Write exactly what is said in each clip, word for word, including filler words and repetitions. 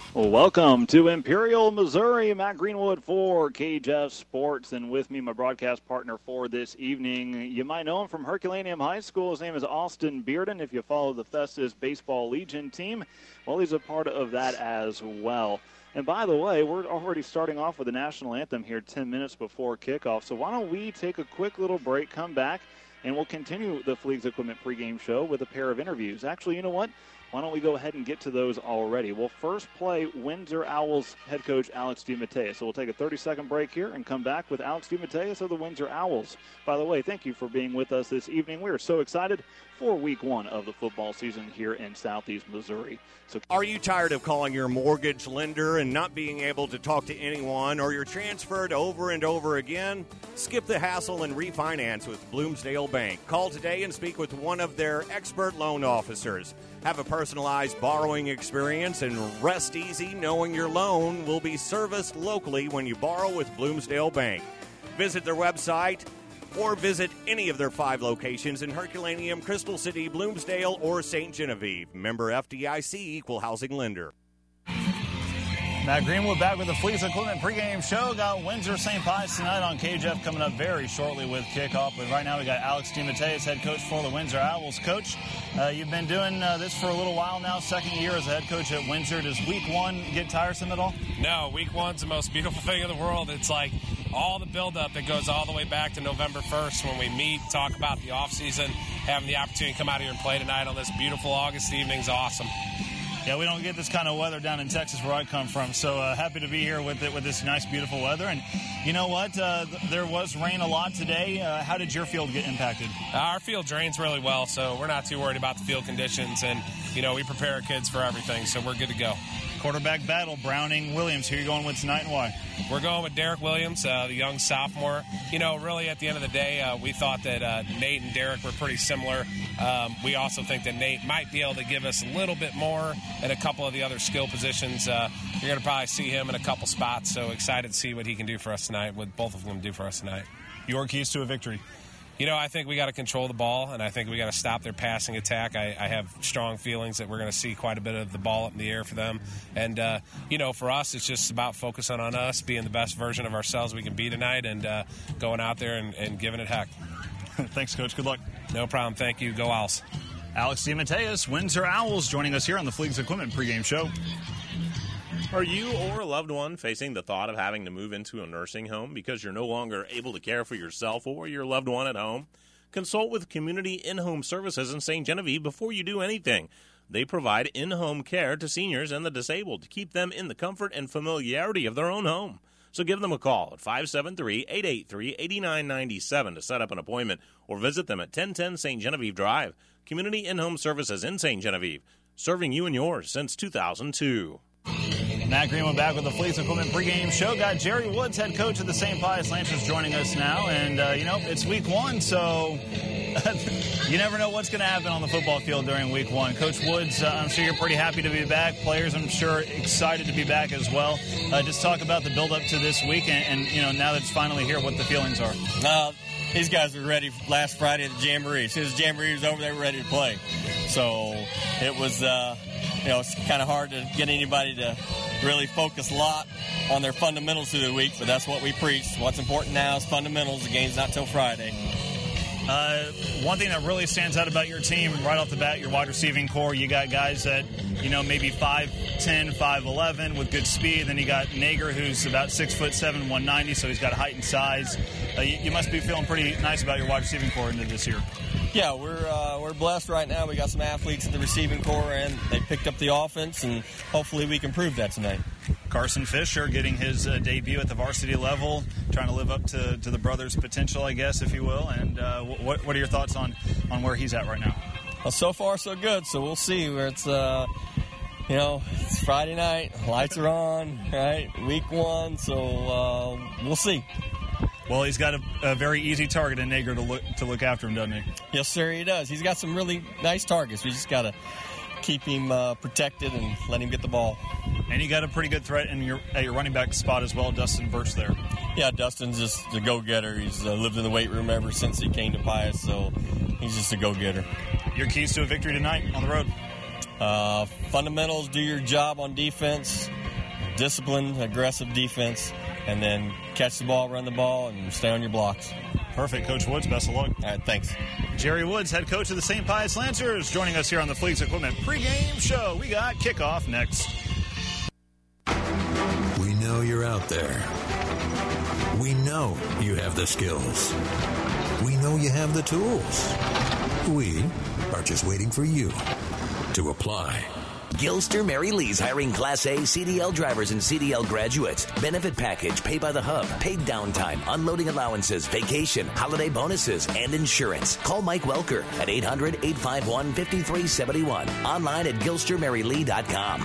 Well, welcome to Imperial, Missouri. Matt Greenwood for K J F Sports, and with me, my broadcast partner for this evening. You might know him from Herculaneum High School. His name is Austin Bearden. If you follow the Festus Baseball Legion team, well, he's a part of that as well. And by the way, we're already starting off with the national anthem here ten minutes before kickoff. So why don't we take a quick little break, come back, and we'll continue the Fleegs Equipment pregame show with a pair of interviews. Actually, you know what? Why don't we go ahead and get to those already? We'll first play Windsor Owls head coach Alex DeMatteis. So we'll take a thirty-second break here and come back with Alex DeMatteis of the Windsor Owls. By the way, thank you for being with us this evening. We are so excited for week one of the football season here in Southeast Missouri. So, are you tired of calling your mortgage lender and not being able to talk to anyone, or you're transferred over and over again? Skip the hassle and refinance with Bloomsdale Bank. Call today and speak with one of their expert loan officers. Have a personalized borrowing experience and rest easy knowing your loan will be serviced locally when you borrow with Bloomsdale Bank. Visit their website or visit any of their five locations in Herculaneum, Crystal City, Bloomsdale, or Saint Genevieve. Member F D I C, Equal Housing Lender. Matt Greenwood back with the Fleegs Equipment pregame show. Got Windsor Saint Pius tonight on K J F coming up very shortly with kickoff. But right now we got Alex DeMatteis, head coach for the Windsor Owls. Coach, uh, you've been doing uh, this for a little while now, second year as a head coach at Windsor. Does week one get tiresome at all? No, week one's the most beautiful thing in the world. It's like all the buildup that goes all the way back to November first when we meet, talk about the offseason, having the opportunity to come out here and play tonight on this beautiful August evening is awesome. Yeah, we don't get this kind of weather down in Texas where I come from, so uh, happy to be here with it, with this nice, beautiful weather. And you know what? Uh, th- there was rain a lot today. Uh, how did your field get impacted? Our field drains really well, so we're not too worried about the field conditions. And, you know, we prepare our kids for everything, so we're good to go. Quarterback battle, Browning, Williams. Who are you going with tonight and why? We're going with Derek Williams, uh, the young sophomore. You know, really at the end of the day, uh, we thought that uh, Nate and Derek were pretty similar. Um, we also think that Nate might be able to give us a little bit more at a couple of the other skill positions. Uh, you're going to probably see him in a couple spots, so excited to see what he can do for us tonight, what both of them do for us tonight. Your keys to a victory? You know, I think we got to control the ball, and I think we got to stop their passing attack. I, I have strong feelings that we're going to see quite a bit of the ball up in the air for them. And, uh, you know, for us, it's just about focusing on us, being the best version of ourselves we can be tonight, and uh, going out there and, and giving it heck. Thanks, Coach. Good luck. No problem. Thank you. Go Owls. Alex DeMatteis, Windsor Owls, joining us here on the Fleegs Equipment pregame show. Are you or a loved one facing the thought of having to move into a nursing home because you're no longer able to care for yourself or your loved one at home? Consult with Community In-Home Services in Saint Genevieve before you do anything. They provide in-home care to seniors and the disabled to keep them in the comfort and familiarity of their own home. So give them a call at five seven three, eight eight three, eight nine nine seven to set up an appointment or visit them at ten ten Saint Genevieve Drive. Community In-Home Services in Saint Genevieve, serving you and yours since two thousand two. Matt Greenwood back with the Fleegs Equipment pregame show. Got Jerry Woods, head coach of the Saint Pius Lancers, joining us now. And, uh, you know, it's week one, so you never know what's going to happen on the football field during week one. Coach Woods, uh, I'm sure you're pretty happy to be back. Players, I'm sure, excited to be back as well. Uh, just talk about the build-up to this week and, and, you know, now that it's finally here, what the feelings are. Uh, these guys were ready last Friday at the Jamboree. As soon as the Jamboree was over, they were ready to play. So it was, uh, you know, it's kind of hard to get anybody to really focus a lot on their fundamentals through the week, but that's what we preach. What's important now is fundamentals. The game's not till Friday. Uh, one thing that really stands out about your team right off the bat, your wide receiving core, you got guys that, you know, maybe five ten, five eleven with good speed. Then you got Nager, who's about six foot seven, one ninety, so he's got height and size. Uh, you, you must be feeling pretty nice about your wide receiving core into this year. Yeah, we're uh, we're blessed right now. We got some athletes in the receiving core, and they picked up the offense, and hopefully we can prove that tonight. Carson Fisher getting his uh, debut at the varsity level, trying to live up to, to the brother's potential, I guess, if you will. And uh, what what are your thoughts on, on where he's at right now? Well, so far so good. So we'll see where it's. Uh, you know, it's Friday night, lights are on, right? Week one, so uh, we'll see. Well, he's got a, a very easy target in Nager to look to look after him, doesn't he? Yes, sir, he does. He's got some really nice targets. We just got to keep him uh, protected and let him get the ball. And you got a pretty good threat in your at your running back spot as well, Dustin Birch there. Yeah, Dustin's just a go-getter. He's uh, lived in the weight room ever since he came to Pius, so he's just a go-getter. Your keys to a victory tonight on the road? Uh, fundamentals, do your job on defense, disciplined, aggressive defense, and then catch the ball, run the ball, and stay on your blocks. Perfect. Coach Woods, best of luck. All right, thanks. Jerry Woods, head coach of the Saint Pius Lancers, joining us here on the Fleets Equipment pregame show. We got kickoff next. We know you're out there. We know you have the skills. We know you have the tools. We are just waiting for you to apply. Gilster Mary Lee's hiring Class A C D L drivers and C D L graduates. Benefit package, pay by the hub, paid downtime, unloading allowances, vacation, holiday bonuses, and insurance. Call Mike Welker at eight hundred, eight five one, five three seven one. Online at gilster mary lee dot com.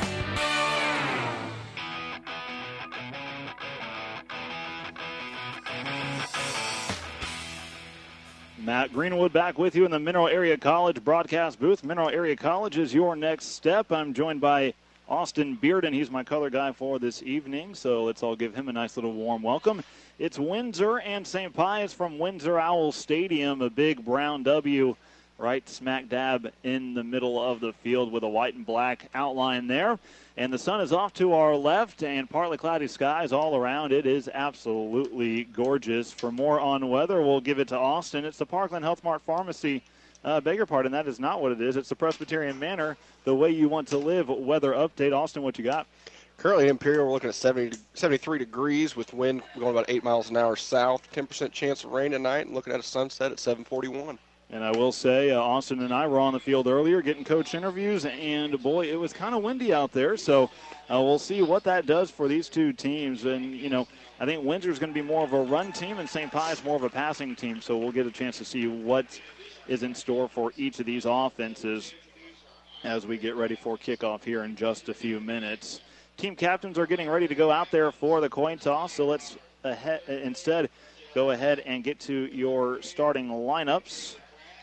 Matt Greenwood back with you in the Mineral Area College broadcast booth. Mineral Area College is your next step. I'm joined by Austin Bearden. He's my color guy for this evening, so let's all give him a nice little warm welcome. It's Windsor and Saint Pius from Windsor Owls Stadium, a big brown W right smack dab in the middle of the field with a white and black outline there. And the sun is off to our left and partly cloudy skies all around. It is absolutely gorgeous. For more on weather, we'll give it to Austin. It's the Parkland Health Mart Pharmacy. Uh, beg your pardon, that is not what it is. It's the Presbyterian Manor, the way you want to live. Weather update. Austin, what you got? Currently in Imperial, we're looking at seventy, seventy-three degrees with wind going about eight miles an hour south. ten percent chance of rain tonight, and looking at a sunset at seven forty-one. And I will say, uh, Austin and I were on the field earlier getting coach interviews, and, boy, it was kind of windy out there. So uh, we'll see what that does for these two teams. And, you know, I think Windsor's going to be more of a run team and Saint Pius more of a passing team. So we'll get a chance to see what is in store for each of these offenses as we get ready for kickoff here in just a few minutes. Team captains are getting ready to go out there for the coin toss. So let's ahead, instead go ahead and get to your starting lineups.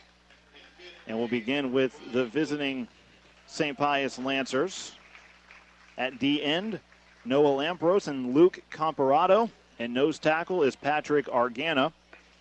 And we'll begin with the visiting Saint Pius Lancers. At D end, Noah Lampros and Luke Comparado. And nose tackle is Patrick Argana.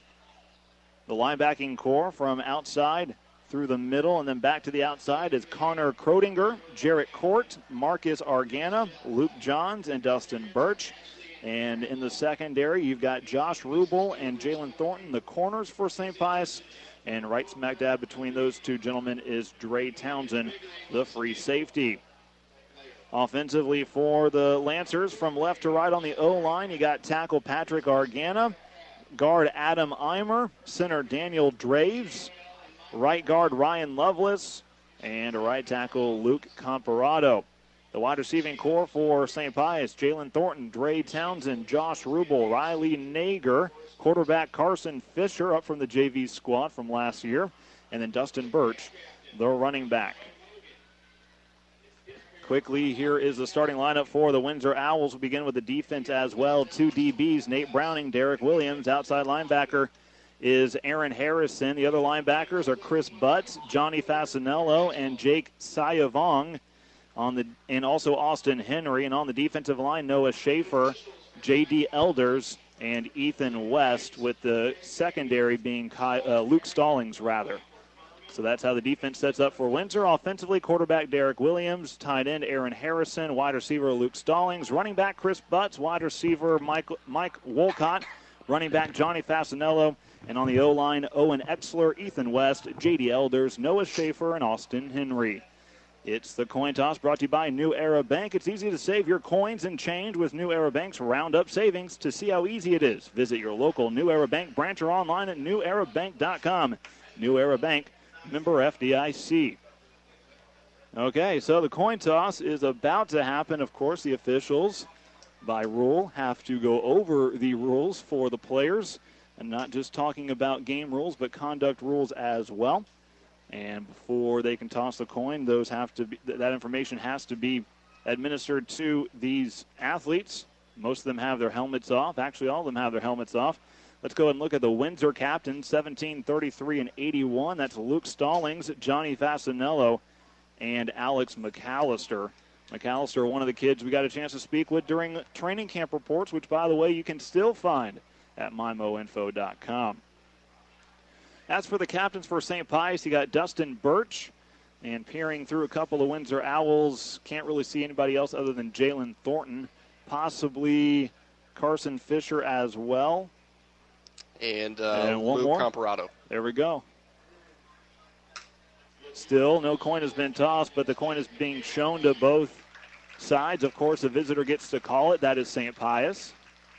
The linebacking core from outside through the middle and then back to the outside is Connor Krodinger, Jarrett Court, Marcus Argana, Luke Johns, and Dustin Birch. And in the secondary, you've got Josh Rubel and Jalen Thornton, the corners for Saint Pius. And right smack dab between those two gentlemen is Dre Townsend, the free safety. Offensively for the Lancers, from left to right on the O-line, you got tackle Patrick Argana, guard Adam Eimer, center Daniel Draves, right guard Ryan Lovelace, and right tackle Luke Comparado. The wide receiving core for Saint Pius, Jalen Thornton, Dre Townsend, Josh Rubel, Riley Nager, quarterback Carson Fisher up from the J V squad from last year, and then Dustin Birch, the running back. Quickly, here is the starting lineup for the Windsor Owls. We'll begin with the defense as well. Two D Bs, Nate Browning, Derek Williams. Outside linebacker is Aaron Harrison. The other linebackers are Chris Butts, Johnny Fasanello, and Jake Sayavong. On the, and also Austin Henry. And on the defensive line, Noah Schaefer, J D Elders, and Ethan West, with the secondary being Kai, uh, Luke Stallings, rather. So that's how the defense sets up for Windsor. Offensively, quarterback Derek Williams, tight end Aaron Harrison, wide receiver Luke Stallings, running back Chris Butts, wide receiver Mike, Mike Wolcott, running back Johnny Fasanello, and on the O-line, Owen Exler, Ethan West, J D Elders, Noah Schaefer, and Austin Henry. It's the coin toss brought to you by New Era Bank. It's easy to save your coins and change with New Era Bank's Roundup Savings. To see how easy it is, visit your local New Era Bank branch or online at new era bank dot com. New Era Bank, member F D I C. Okay, so the coin toss is about to happen. Of course, the officials, by rule, have to go over the rules for the players, and not just talking about game rules, but conduct rules as well. And before they can toss the coin, those have to be, that information has to be administered to these athletes. Most of them have their helmets off. Actually, all of them have their helmets off. Let's go ahead and look at the Windsor captain, seventeen, thirty-three, and eighty-one. That's Luke Stallings, Johnny Fasanello, and Alex McAllister. McAllister, one of the kids we got a chance to speak with during training camp reports, which, by the way, you can still find at my mo info dot com. As for the captains for Saint Pius, you got Dustin Birch, and peering through a couple of Windsor Owls, can't really see anybody else other than Jalen Thornton. possibly Carson Fisher as well. And, uh, and one Luke more. Comparado. There we go. Still, no coin has been tossed, but the coin is being shown to both sides. Of course, the visitor gets to call it. That is Saint Pius.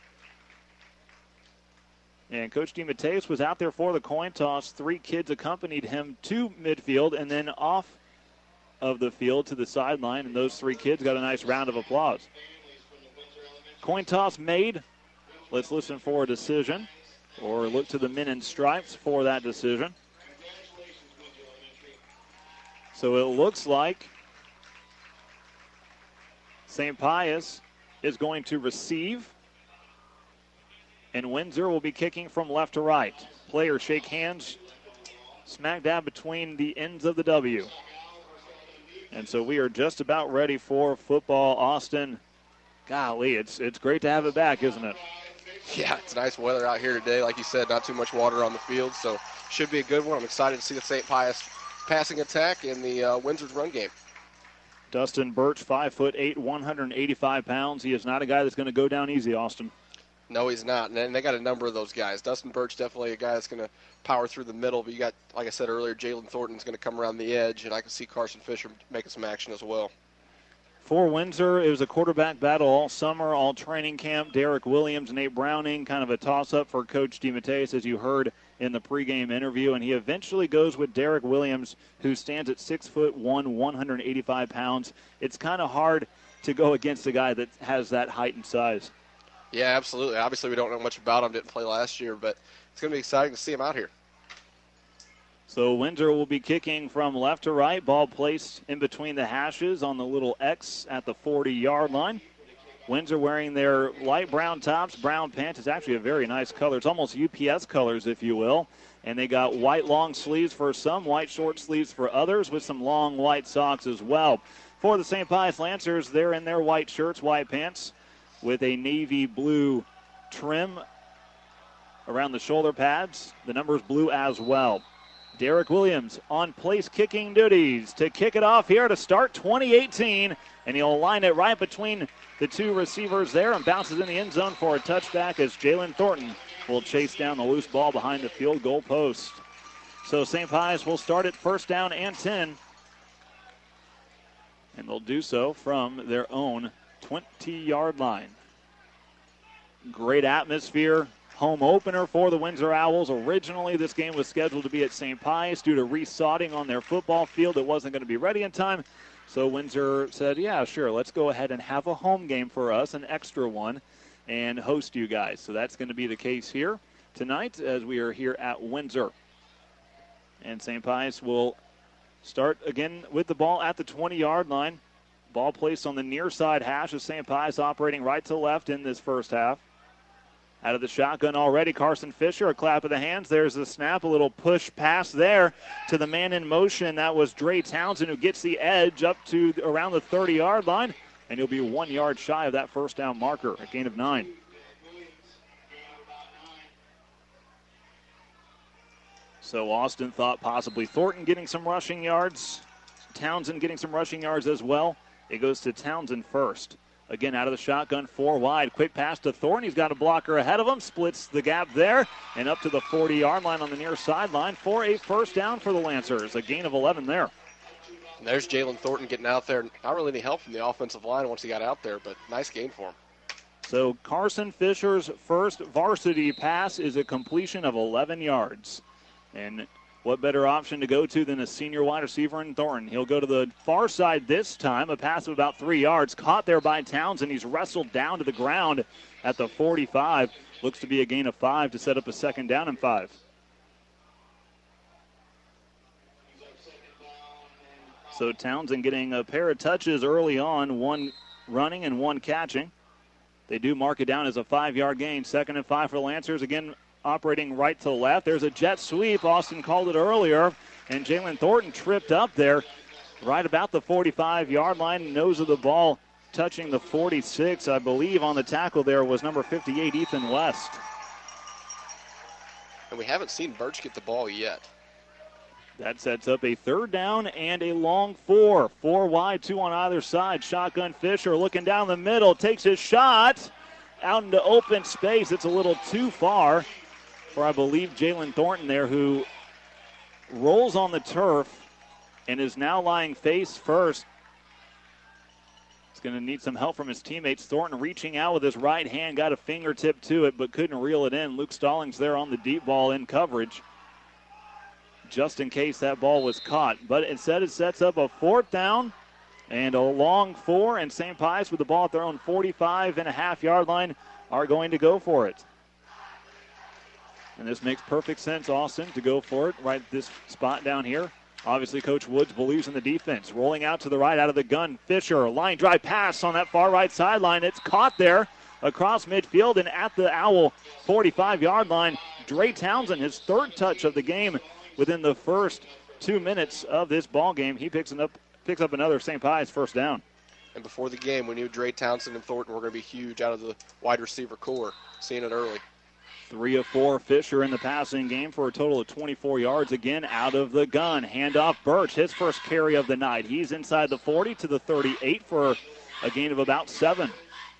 And Coach DeMatteis was out there for the coin toss. Three kids accompanied him to midfield and then off of the field to the sideline, and those three kids got a nice round of applause. Coin toss made. Let's listen for a decision, or look to the men in stripes for that decision. So it looks like Saint Pius is going to receive, and Windsor will be kicking from left to right. Players shake hands smack dab between the ends of the W. And so we are just about ready for football. Austin, golly, it's it's great to have it back, isn't it? Yeah, it's nice weather out here today. Like you said, not too much water on the field, so should be a good one. I'm excited to see the Saint Pius passing attack in the uh, Windsor's run game. Dustin Birch, five foot eight, one hundred eighty-five pounds. He is not a guy that's going to go down easy, Austin. No, he's not. And they got a number of those guys. Dustin Birch, definitely a guy that's going to power through the middle. But you got, like I said earlier, Jalen Thornton's going to come around the edge, and I can see Carson Fisher making some action as well. For Windsor, it was a quarterback battle all summer, all training camp. Derek Williams, Nate Browning, kind of a toss-up for Coach DeMatteis, as you heard in the pregame interview. And he eventually goes with Derek Williams, who stands at six foot one, one hundred eighty-five pounds. It's kind of hard to go against a guy that has that height and size. Yeah, absolutely. Obviously, we don't know much about him. Didn't play last year, but it's going to be exciting to see him out here. So Windsor will be kicking from left to right. Ball placed in between the hashes on the little X at the forty-yard line. Windsor wearing their light brown tops, brown pants. It's actually a very nice color. It's almost U P S colors, if you will. And they got white long sleeves for some, white short sleeves for others, with some long white socks as well. For the Saint Pius Lancers, they're in their white shirts, white pants, with a navy blue trim around the shoulder pads. The number's blue as well. Derek Williams on place kicking duties to kick it off here to start twenty eighteen, and he'll line it right between the two receivers there and bounces in the end zone for a touchback as Jalen Thornton will chase down the loose ball behind the field goal post. So Saint Pius will start at first down and ten, and they'll do so from their own twenty-yard line. Great atmosphere. Home opener for the Windsor Owls. Originally, this game was scheduled to be at Saint Pius due to resodding on their football field. It wasn't going to be ready in time. So Windsor said, yeah, sure, let's go ahead and have a home game for us, an extra one, and host you guys. So that's going to be the case here tonight as we are here at Windsor. And Saint Pius will start again with the ball at the twenty-yard line. Ball placed on the near side hash of Saint Pius, operating right to left in this first half. Out of the shotgun already, Carson Fisher, a clap of the hands. There's the snap, a little push pass there to the man in motion. That was Dre Townsend, who gets the edge up to around the thirty-yard line, and he'll be one yard shy of that first down marker, a gain of nine. So Austin thought possibly Thornton getting some rushing yards, Townsend getting some rushing yards as well. It goes to Townsend first. Again, out of the shotgun, four wide. Quick pass to Thornton. He's got a blocker ahead of him. Splits the gap there and up to the forty-yard line on the near sideline for a first down for the Lancers. A gain of eleven there. And there's Jalen Thornton getting out there. Not really any help from the offensive line once he got out there, but nice gain for him. So Carson Fisher's first varsity pass is a completion of eleven yards. And what better option to go to than a senior wide receiver in Thornton? He'll go to the far side this time, a pass of about three yards. Caught there by Townsend. He's wrestled down to the ground at the forty-five. Looks to be a gain of five to set up a second down and five. So Townsend getting a pair of touches early on, one running and one catching. They do mark it down as a five-yard gain. Second and five for the Lancers. Again, operating right to left. There's a jet sweep. Austin called it earlier, and Jalen Thornton tripped up there right about the forty-five-yard line. Nose of the ball touching the forty-six. I believe on the tackle there was number fifty-eight, Ethan West. And we haven't seen Birch get the ball yet. That sets up a third down and a long four. Four wide, two on either side. Shotgun Fisher looking down the middle, takes his shot out into open space. It's a little too far for, I believe, Jalen Thornton there, who rolls on the turf and is now lying face first. He's going to need some help from his teammates. Thornton reaching out with his right hand, got a fingertip to it, but couldn't reel it in. Luke Stallings there on the deep ball in coverage, just in case that ball was caught. But instead it sets up a fourth down and a long four, and Saint Pius with the ball at their own forty-five and a half yard line are going to go for it. And this makes perfect sense, Austin, to go for it right at this spot down here. Obviously, Coach Woods believes in the defense. Rolling out to the right out of the gun. Fisher, line drive pass on that far right sideline. It's caught there across midfield and at the Owl forty-five yard line. Dre Townsend, his third touch of the game within the first two minutes of this ball game. He picks up, picks up another Saint Pius first down. And before the game, we knew Dre Townsend and Thornton were going to be huge out of the wide receiver core. Seeing it early. Three of four Fisher in the passing game for a total of twenty-four yards again out of the gun. Handoff Birch, his first carry of the night. He's inside the forty to the thirty-eight for a gain of about seven.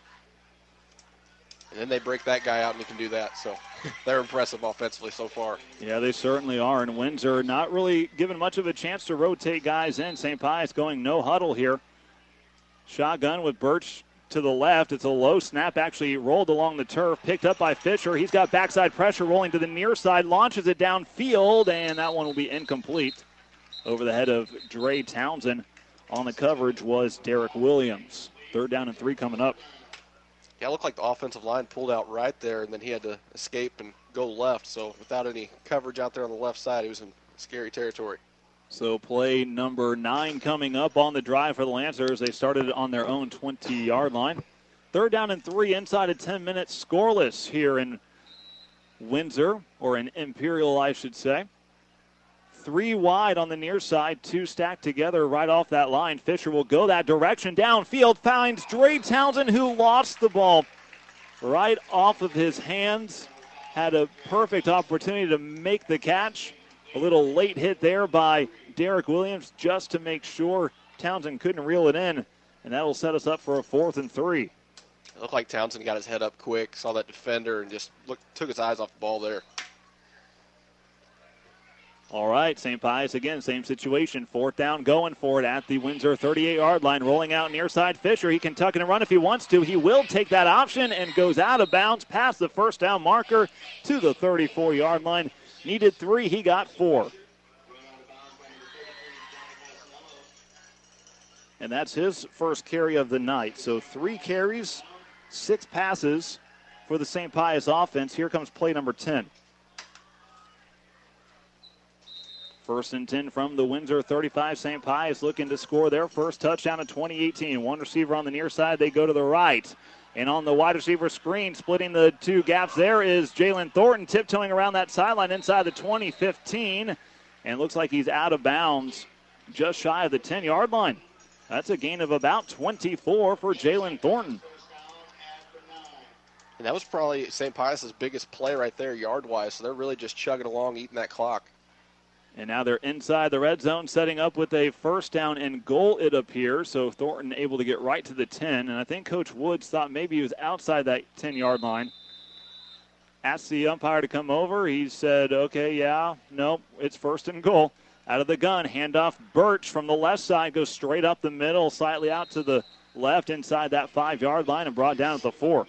And then they break that guy out and he can do that. So they're impressive offensively so far. Yeah, they certainly are. And Windsor not really given much of a chance to rotate guys in. Saint Pius going no huddle here. Shotgun with Birch to the left. It's a low snap, actually rolled along the turf, picked up by Fisher. He's got backside pressure rolling to the near side, launches it downfield, and that one will be incomplete. Over the head of Dre Townsend. On the coverage was Derek Williams. Third down and three coming up. Yeah, it looked like the offensive line pulled out right there, and then he had to escape and go left. So without any coverage out there on the left side, he was in scary territory. So play number nine coming up on the drive for the Lancers. They started on their own twenty yard line. Third down and three inside of ten minutes, scoreless here in Windsor, or in Imperial, I should say. Three wide on the near side, two stacked together right off that line. Fisher will go that direction downfield, finds Dre Townsend, who lost the ball right off of his hands. Had a perfect opportunity to make the catch. A little late hit there by Derek Williams just to make sure Townsend couldn't reel it in, and that will set us up for a fourth and three. It looked like Townsend got his head up quick, saw that defender, and just looked, took his eyes off the ball there. All right, Saint Pius again, same situation. Fourth down going for it at the Windsor thirty-eight yard line. Rolling out near side Fisher. He can tuck it and run if he wants to. He will take that option and goes out of bounds past the first down marker to the thirty-four yard line. Needed three, he got four. And that's his first carry of the night. So three carries, six passes for the Saint Pius offense. Here comes play number ten. First and ten from the Windsor thirty-five. Saint Pius looking to score their first touchdown of twenty eighteen. One receiver on the near side. They go to the right. And on the wide receiver screen, splitting the two gaps there is Jalen Thornton, tiptoeing around that sideline inside the twenty, fifteen. And looks like he's out of bounds just shy of the ten yard line. That's a gain of about twenty-four for Jalen Thornton. And that was probably Saint Pius's biggest play right there, yard-wise. So they're really just chugging along, eating that clock. And now they're inside the red zone, setting up with a first down and goal, it appears. So Thornton able to get right to the ten. And I think Coach Woods thought maybe he was outside that ten yard line. Asked the umpire to come over. He said, okay, yeah, nope, it's first and goal. Out of the gun, handoff Birch from the left side, goes straight up the middle, slightly out to the left inside that five yard line and brought down at the four.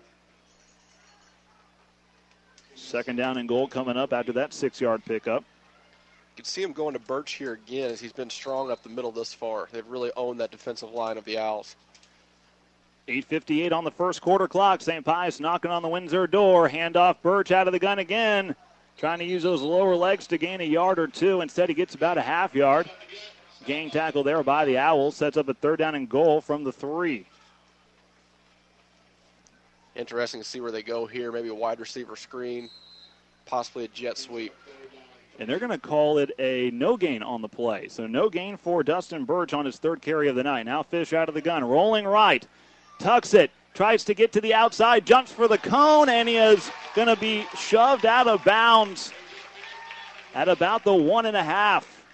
Second down and goal coming up after that six yard pickup. You can see him going to Birch here again as he's been strong up the middle this far. They've really owned that defensive line of the Owls. eight fifty-eight on the first quarter clock. Saint Pius knocking on the Windsor door. Handoff Birch out of the gun again. Trying to use those lower legs to gain a yard or two. Instead, he gets about a half yard. Gang tackle there by the Owls. Sets up a third down and goal from the three. Interesting to see where they go here. Maybe a wide receiver screen. Possibly a jet sweep. And they're going to call it a no gain on the play. So no gain for Dustin Birch on his third carry of the night. Now Fish out of the gun, rolling right, tucks it, tries to get to the outside, jumps for the cone, and he is going to be shoved out of bounds at about the one and a half.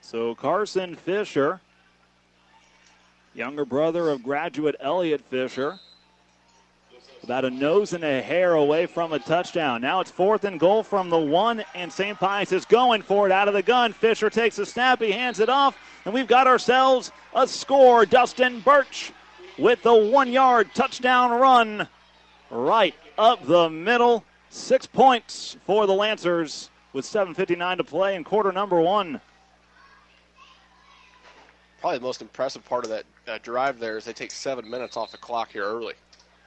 So Carson Fisher, younger brother of graduate Elliott Fisher, about a nose and a hair away from a touchdown. Now it's fourth and goal from the one, and Saint Pius is going for it out of the gun. Fisher takes a snap, he hands it off, and we've got ourselves a score. Dustin Birch with the one-yard touchdown run right up the middle. Six points for the Lancers with seven fifty-nine to play in quarter number one. Probably the most impressive part of that uh, drive there is they take seven minutes off the clock here early.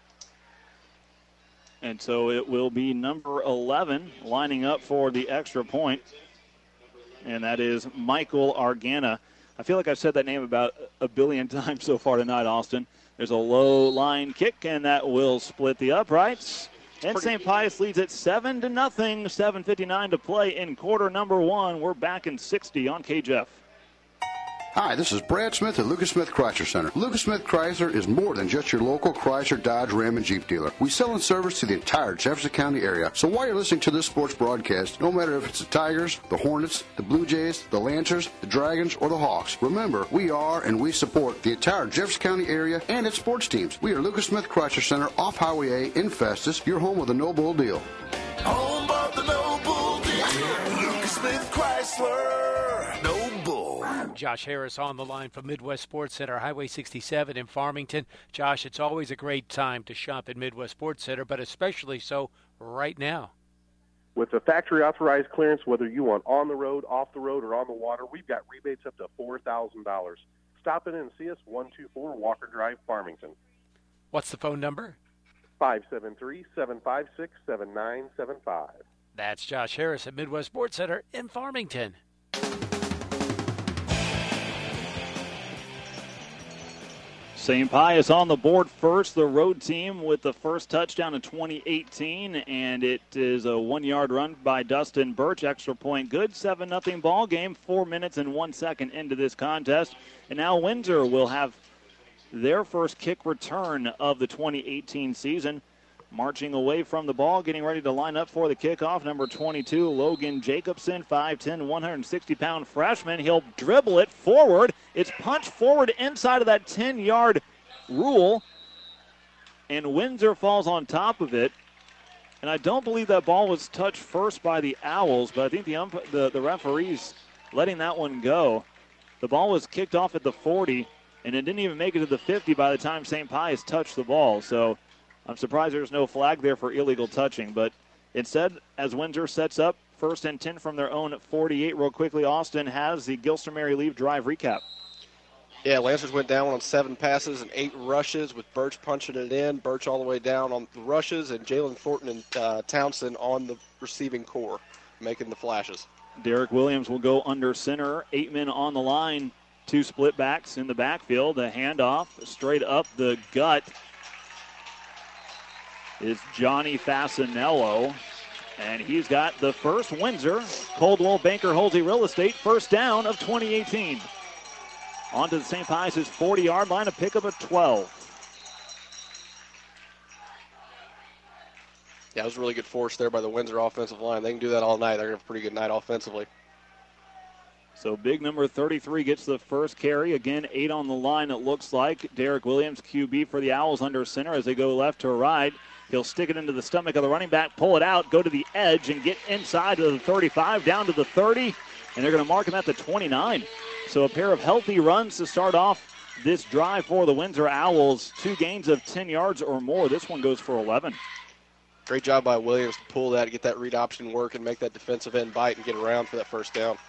And so it will be number eleven lining up for the extra point, and that is Michael Argana. I feel like I've said that name about a billion times so far tonight, Austin. There's a low line kick, and that will split the uprights. And Saint Pius leads it seven to nothing. seven fifty-nine to play in quarter number one. We're back in sixty on K J F. Hi, this is Brad Smith at Lucas Smith Chrysler Center. Lucas Smith Chrysler is more than just your local Chrysler, Dodge, Ram, and Jeep dealer. We sell and service to the entire Jefferson County area. So while you're listening to this sports broadcast, no matter if it's the Tigers, the Hornets, the Blue Jays, the Lancers, the Dragons, or the Hawks, remember, we are and we support the entire Jefferson County area and its sports teams. We are Lucas Smith Chrysler Center off Highway A in Festus, your home of the No Bull deal. Home of the No Bull deal. Lucas Smith Chrysler. No Bull. Josh Harris on the line from Midwest Sports Center, Highway sixty-seven in Farmington. Josh, it's always a great time to shop at Midwest Sports Center, but especially so right now. With the factory authorized clearance, whether you want on the road, off the road, or on the water, we've got rebates up to four thousand dollars. Stop in and see us, one two four Walker Drive, Farmington. What's the phone number? five seven three, seven five six, seven nine seven five. That's Josh Harris at Midwest Sports Center in Farmington. Saint Pius on the board first, the road team with the first touchdown in twenty eighteen, and it is a one-yard run by Dustin Birch. Extra point good, seven nothing ball game, four minutes and one second into this contest. And now Windsor will have their first kick return of the twenty eighteen season. Marching away from the ball, getting ready to line up for the kickoff, number twenty-two, Logan Jacobson, five ten, one hundred sixty pound freshman. He'll dribble it forward. It's punched forward inside of that ten-yard rule, and Windsor falls on top of it. And I don't believe that ball was touched first by the Owls, but I think the ump- the, the referee's letting that one go. The ball was kicked off at the forty, and it didn't even make it to the fifty by the time Saint Pius touched the ball. So I'm surprised there's no flag there for illegal touching. But instead, as Windsor sets up first and ten from their own forty-eight, real quickly, Austin has the Gilster Mary Leave drive recap. Yeah, Lancers went down on seven passes and eight rushes with Birch punching it in. Birch all the way down on the rushes, and Jalen Thornton and uh, Townsend on the receiving core, making the flashes. Derek Williams will go under center. Eight men on the line. Two split backs in the backfield. A handoff straight up the gut is Johnny Fasanello, and he's got the first Windsor Coldwell Banker Halsey Real Estate first down of twenty eighteen. On to the Saint Pius' forty-yard line, a pickup of twelve. Yeah, it was a really good force there by the Windsor offensive line. They can do that all night. They're going to have a pretty good night offensively. So big number thirty-three gets the first carry. Again, eight on the line, it looks like. Derek Williams, Q B for the Owls, under center as they go left to right. He'll stick it into the stomach of the running back, pull it out, go to the edge, and get inside to the thirty-five, down to the thirty, and they're going to mark him at the twenty-nine. So a pair of healthy runs to start off this drive for the Windsor Owls. Two gains of ten yards or more. This one goes for eleven. Great job by Williams to pull that, get that read option work, and make that defensive end bite and get around for that first down.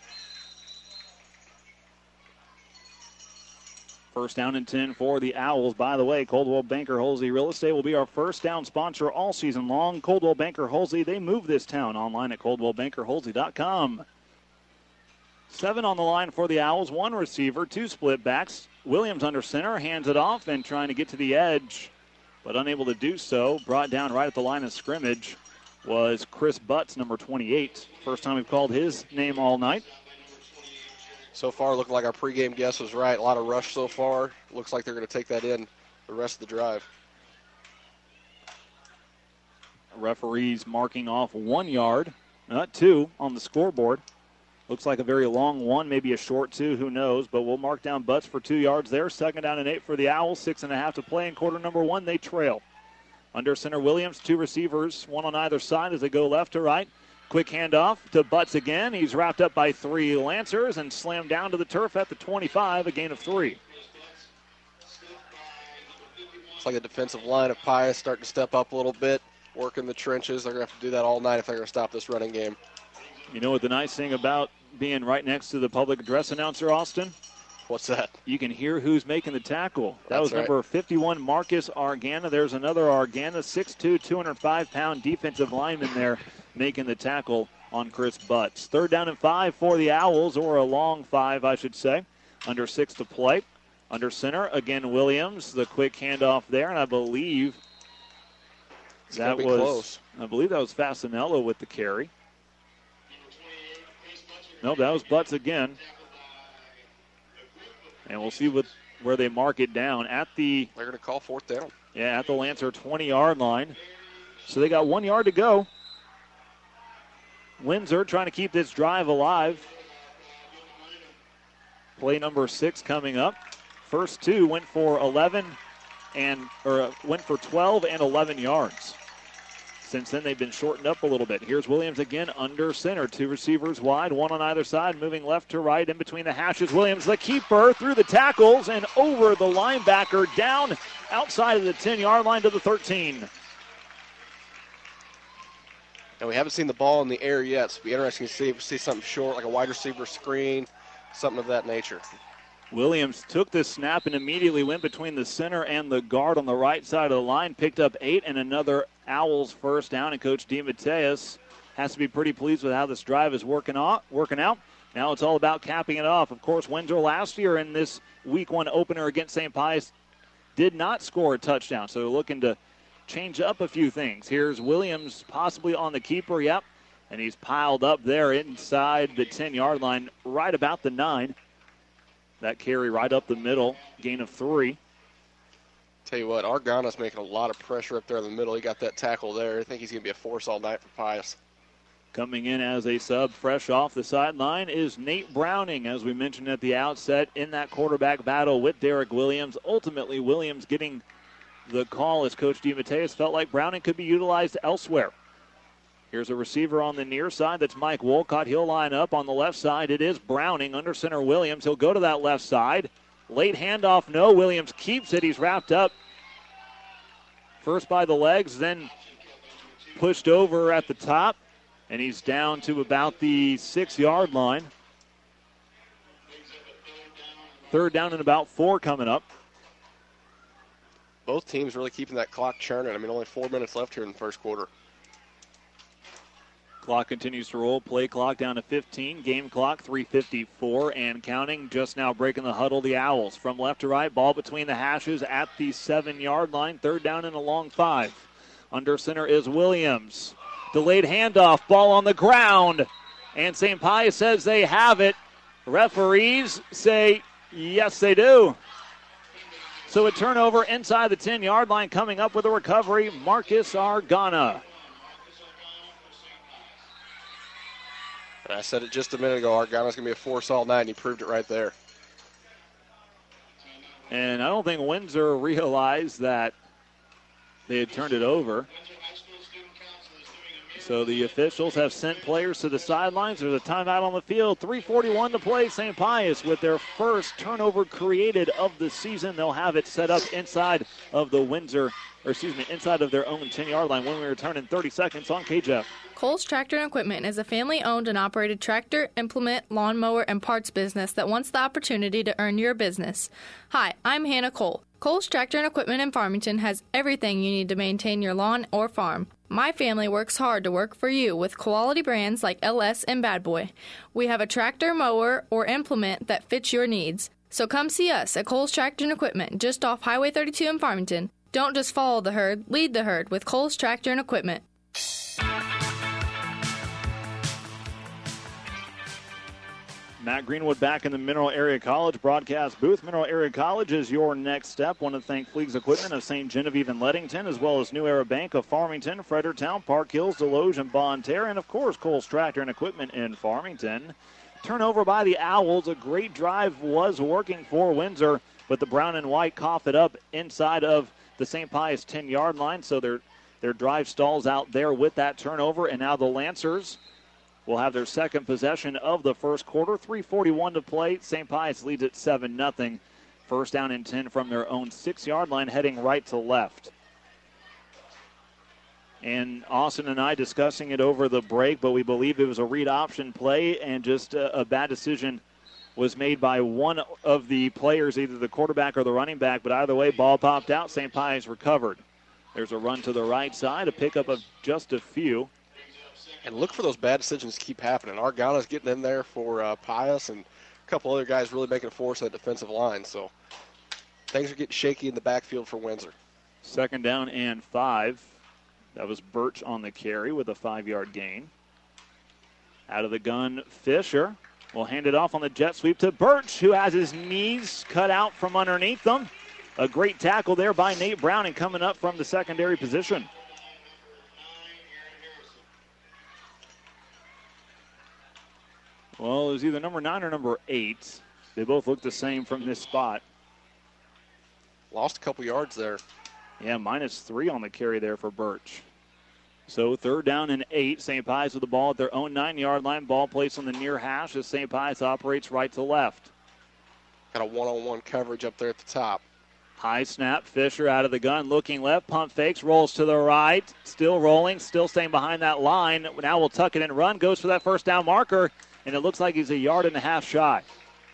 First down and ten for the Owls. By the way, Coldwell Banker Halsey Real Estate will be our first down sponsor all season long. Coldwell Banker Halsey, they move this town. Online at coldwell banker halsey dot com. Seven on the line for the Owls. One receiver, two split backs. Williams under center, hands it off and trying to get to the edge, but unable to do so. Brought down right at the line of scrimmage was Chris Butts, number twenty-eight. First time we've called his name all night. So far, looking like our pregame guess was right. A lot of rush so far. Looks like they're going to take that in the rest of the drive. Referees marking off one yard, not two, on the scoreboard. Looks like a very long one, maybe a short two, who knows. But we'll mark down Butts for two yards there. Second down and eight for the Owls. Six and a half to play in quarter number one. They trail. Under center Williams, two receivers, one on either side as they go left to right. Quick handoff to Butts again. He's wrapped up by three Lancers and slammed down to the turf at the twenty-five, a gain of three. It's like the defensive line of Pius starting to step up a little bit, work in the trenches. They're going to have to do that all night if they're going to stop this running game. You know what the nice thing about being right next to the public address announcer, Austin? What's that? You can hear who's making the tackle. That That's was right. number fifty-one, Marcus Argana. There's another Argana, six two, two hundred five pound defensive lineman there making the tackle on Chris Butts. Third down and five for the Owls, or a long five, I should say. Under six to play. Under center, again, Williams. The quick handoff there, and I believe It's that be was close. I believe that was Fasanello with the carry. Nope, that was Butts again. And we'll see what where they mark it down at the. They're going to call fourth down. Yeah, at the Lancer twenty-yard line. So they got one yard to go. Windsor trying to keep this drive alive. Play number six coming up. First two went for eleven and or uh, went for twelve and eleven yards. Since then, they've been shortened up a little bit. Here's Williams again under center. Two receivers wide, one on either side, moving left to right in between the hashes. Williams, the keeper, through the tackles and over the linebacker, down outside of the ten-yard line to the thirteen. And we haven't seen the ball in the air yet, so it'll be interesting to see if we see something short, like a wide receiver screen, something of that nature. Williams took this snap and immediately went between the center and the guard on the right side of the line, picked up eight and another Owls first down, and Coach DeMatteis has to be pretty pleased with how this drive is working out. Working out. Now it's all about capping it off. Of course, Windsor last year in this week one opener against Saint Pius did not score a touchdown, so they're looking to change up a few things. Here's Williams possibly on the keeper, yep, and he's piled up there inside the ten-yard line, right about the nine. That carry right up the middle, gain of three. Tell you what, Argana's making a lot of pressure up there in the middle. He got that tackle there. I think he's going to be a force all night for Pius. Coming in as a sub, fresh off the sideline, is Nate Browning, as we mentioned at the outset, in that quarterback battle with Derek Williams. Ultimately, Williams getting the call as Coach DeMatteis felt like Browning could be utilized elsewhere. Here's a receiver on the near side. That's Mike Wolcott. He'll line up on the left side. It is Browning under center Williams. He'll go to that left side. Late handoff, no. Williams keeps it. He's wrapped up first by the legs, then pushed over at the top, and he's down to about the six-yard line. Third down and about four coming up. Both teams really keeping that clock churning. I mean, only four minutes left here in the first quarter. Clock continues to roll. Play clock down to fifteen. Game clock three fifty-four and counting. Just now breaking the huddle, the Owls. From left to right, ball between the hashes at the seven-yard line. Third down and a long five. Under center is Williams. Delayed handoff, ball on the ground. And Saint Pius says they have it. Referees say yes, they do. So a turnover inside the ten-yard line. Coming up with a recovery, Marcus Argana. I said it just a minute ago. Argana's going to be a force all night, and he proved it right there. And I don't think Windsor realized that they had turned it over. So the officials have sent players to the sidelines. There's a timeout on the field. three forty-one to play. Saint Pius with their first turnover created of the season. They'll have it set up inside of the Windsor, or excuse me, inside of their own ten-yard line when we return in thirty seconds on K J F. Coles Tractor and Equipment is a family-owned and operated tractor, implement, lawnmower, and parts business that wants the opportunity to earn your business. Hi, I'm Hannah Cole. Coles Tractor and Equipment in Farmington has everything you need to maintain your lawn or farm. My family works hard to work for you with quality brands like L S and Bad Boy. We have a tractor, mower, or implement that fits your needs. So come see us at Coles Tractor and Equipment just off Highway thirty-two in Farmington. Don't just follow the herd, lead the herd with Coles Tractor and Equipment. Matt Greenwood back in the Mineral Area College broadcast booth. Mineral Area College is your next step. Want to thank Fleegs Equipment of Saint Genevieve and Leadington, as well as New Era Bank of Farmington, Fredericktown, Park Hills, Deloge, and Bonne Terre, and of course Coles Tractor and Equipment in Farmington. turnover by the Owls. A great drive was working for Windsor, but the brown and white cough it up inside of the Saint Pius ten-yard line, so their, their drive stalls out there with that turnover, and now the Lancers will have their second possession of the first quarter. three forty-one to play. Saint Pius leads at seven nothing. First down and ten from their own six-yard line, heading right to left. And Austin and I discussing it over the break, but we believe it was a read option play, and just a, a bad decision was made by one of the players, either the quarterback or the running back. But either way, ball popped out. Saint Pius recovered. There's a run to the right side, a pickup of just a few. And look for those bad decisions to keep happening. Argana's getting in there for uh, Pius, and a couple other guys really making a force at the defensive line. So things are getting shaky in the backfield for Windsor. Second down and five. That was Birch on the carry with a five-yard gain. Out of the gun, Fisher will hand it off on the jet sweep to Birch, who has his knees cut out from underneath them. A great tackle there by Nate Browning coming up from the secondary position. Well, it was either number nine or number eight. They both look the same from this spot. Lost a couple yards there. Yeah, minus three on the carry there for Birch. So third down and eight. Saint Pius with the ball at their own nine-yard line. Ball placed on the near hash as Saint Pius operates right to left. Got a one-on-one coverage up there at the top. High snap. Fisher out of the gun, looking left. Pump fakes, rolls to the right. Still rolling, still staying behind that line. Now we'll tuck it and run. Goes for that first down marker, and it looks like he's a yard and a half shy.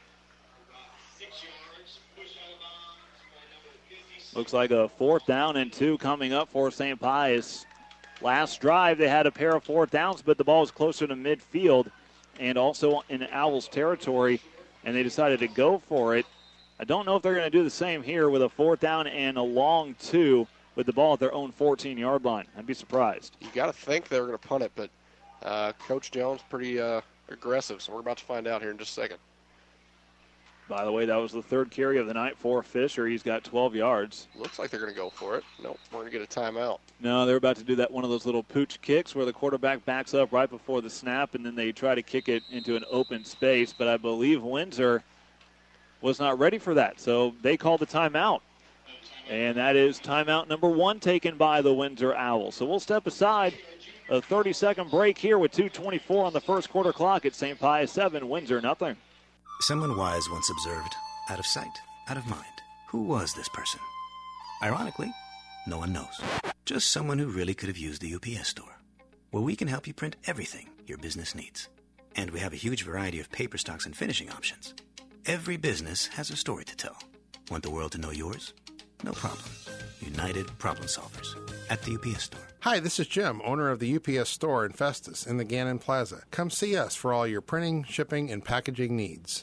Looks like a fourth down and two coming up for Saint Pius. Last drive, they had a pair of fourth downs, but the ball was closer to midfield and also in Owls territory, and they decided to go for it. I don't know if they're going to do the same here with a fourth down and a long two with the ball at their own fourteen-yard line. I'd be surprised. You got to think they were going to punt it, but uh, Coach Jones pretty uh, aggressive, so we're about to find out here in just a second. By the way, that was the third carry of the night for Fisher. He's got twelve yards. Looks like they're going to go for it. Nope, we're going to get a timeout. No, they're about to do that one of those little pooch kicks where the quarterback backs up right before the snap, and then they try to kick it into an open space. But I believe Windsor was not ready for that, so they called the timeout. And that is timeout number one taken by the Windsor Owls. So we'll step aside. A thirty-second break here with two twenty-four on the first quarter clock at Saint Pius seven, Windsor nothing. Someone wise once observed, out of sight, out of mind. Who was this person? Ironically, no one knows. Just someone who really could have used the U P S store, where we can help you print everything your business needs. And we have a huge variety of paper stocks and finishing options. Every business has a story to tell. Want the world to know yours? No problem. United Problem Solvers at the U P S store. Hi, this is Jim, owner of the U P S store in Festus in the Gannon Plaza. Come see us for all your printing, shipping, and packaging needs.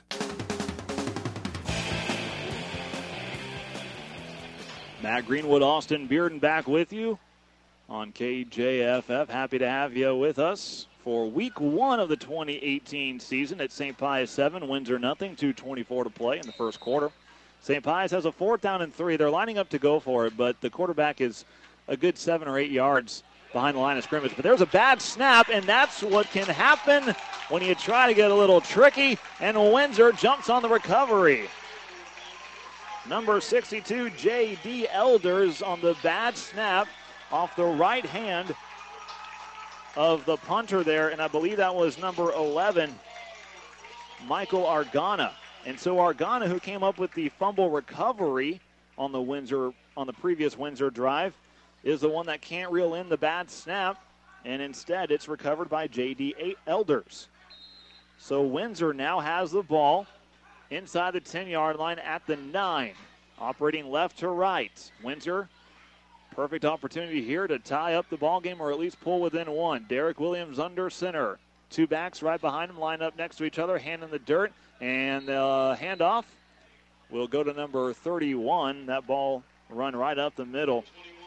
Matt Greenwood, Austin Bearden back with you on K J F F. Happy to have you with us for week one of the twenty eighteen season at Saint Pius seven. Windsor nothing, two twenty-four to play in the first quarter. Saint Pius has a fourth down and three. They're lining up to go for it, but the quarterback is a good seven or eight yards behind the line of scrimmage. But there's a bad snap, and that's what can happen when you try to get a little tricky, and Windsor jumps on the recovery. Number sixty-two, J D. Elders on the bad snap off the right hand of the punter there, and I believe that was number eleven, Michael Argana. And so Argana, who came up with the fumble recovery on the Windsor on the previous Windsor drive, is the one that can't reel in the bad snap, and instead it's recovered by J D. Elders. So Windsor now has the ball inside the ten-yard line at the nine, operating left to right. Windsor, perfect opportunity here to tie up the ball game or at least pull within one. Derek Williams under center. Two backs right behind him line up next to each other, hand in the dirt, and uh, handoff will go to number thirty-one. That ball run right up the middle.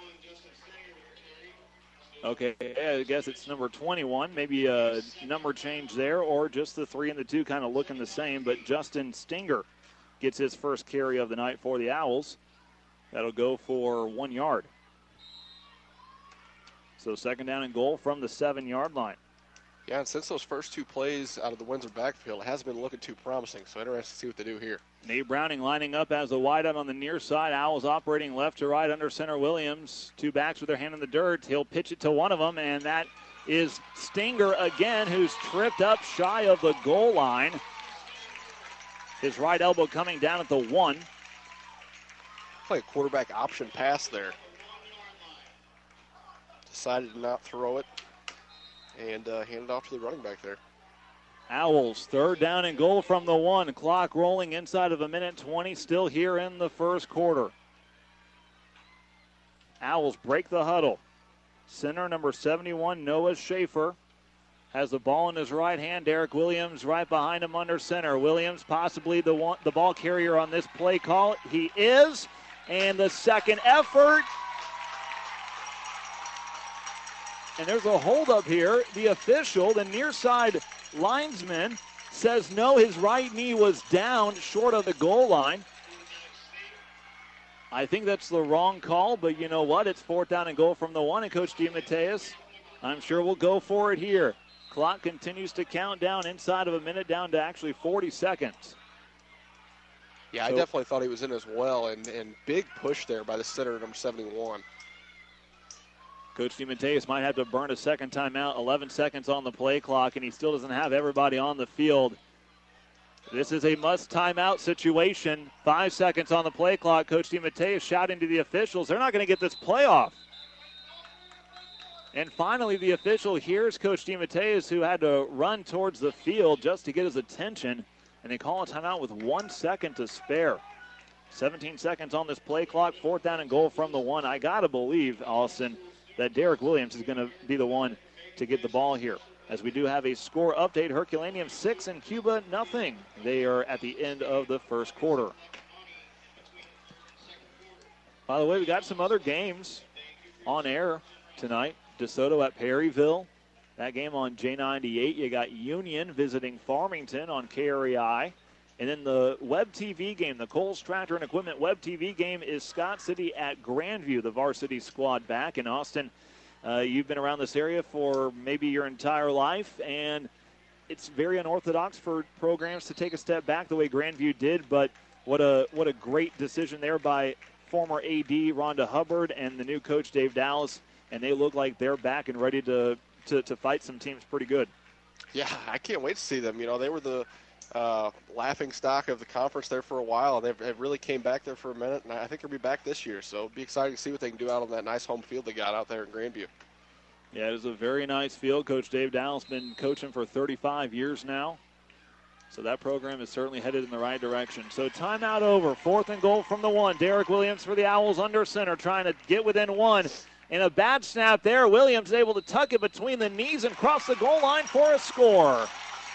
Okay, I guess it's number twenty-one. Maybe a number change there, or just the three and the two kind of looking the same. But Justin Stinger gets his first carry of the night for the Owls. That'll go for one yard. So second down and goal from the seven-yard line. Yeah, and since those first two plays out of the Windsor backfield, it hasn't been looking too promising, so interesting to see what they do here. Nate Browning lining up as the wideout on the near side. Owls operating left to right under center Williams. Two backs with their hand in the dirt. He'll pitch it to one of them, and that is Stinger again, who's tripped up shy of the goal line. His right elbow coming down at the one. Play a quarterback option pass there. Decided to not throw it and uh, hand it off to the running back there. Owls, third down and goal from the one. Clock rolling inside of a minute twenty, still here in the first quarter. Owls break the huddle. Center number seventy-one, Noah Schaefer, has the ball in his right hand. Derek Williams right behind him under center. Williams possibly the one, the ball carrier on this play call. He is, and the second effort. And there's a holdup here. The official, the near side linesman, says no, his right knee was down short of the goal line. I think that's the wrong call, but you know what? It's fourth down and goal from the one, and Coach DeMatteis, I'm sure we'll go for it here. Clock continues to count down inside of a minute, down to actually forty seconds. Yeah, so, I definitely thought he was in as well, and, and big push there by the center, number seventy-one. Coach DeMatteis might have to burn a second timeout, eleven seconds on the play clock, and he still doesn't have everybody on the field. This is a must timeout situation. Five seconds on the play clock. Coach DeMatteis shouting to the officials, they're not going to get this play off. And finally, the official hears Coach DeMatteis, who had to run towards the field just to get his attention, and they call a timeout with one second to spare. seventeen seconds on this play clock, fourth down and goal from the one. I got to believe, Austin, that Derek Williams is going to be the one to get the ball here. As we do have a score update, Herculaneum six and Cuba nothing. They are at the end of the first quarter. By the way, we got some other games on air tonight. DeSoto at Perryville. That game on J ninety-eight. You got Union visiting Farmington on K R E I. And then the Web T V game, the Kohl's Tractor and Equipment Web T V game, is Scott City at Grandview, the varsity squad back. In Austin, uh, you've been around this area for maybe your entire life, and it's very unorthodox for programs to take a step back the way Grandview did, but what a what a great decision there by former A D Rhonda Hubbard and the new coach Dave Dallas, and they look like they're back and ready to, to, to fight some teams pretty good. Yeah, I can't wait to see them. You know, they were the Uh, laughing stock of the conference there for a while. They've, they've really came back there for a minute, and I think they'll be back this year. So it'll be exciting to see what they can do out on that nice home field they got out there in Grandview. Yeah, it is a very nice field. Coach Dave Dallas has been coaching for thirty-five years now. So that program is certainly headed in the right direction. So timeout over. Fourth and goal from the one. Derek Williams for the Owls under center, trying to get within one. And a bad snap there. Williams able to tuck it between the knees and cross the goal line for a score.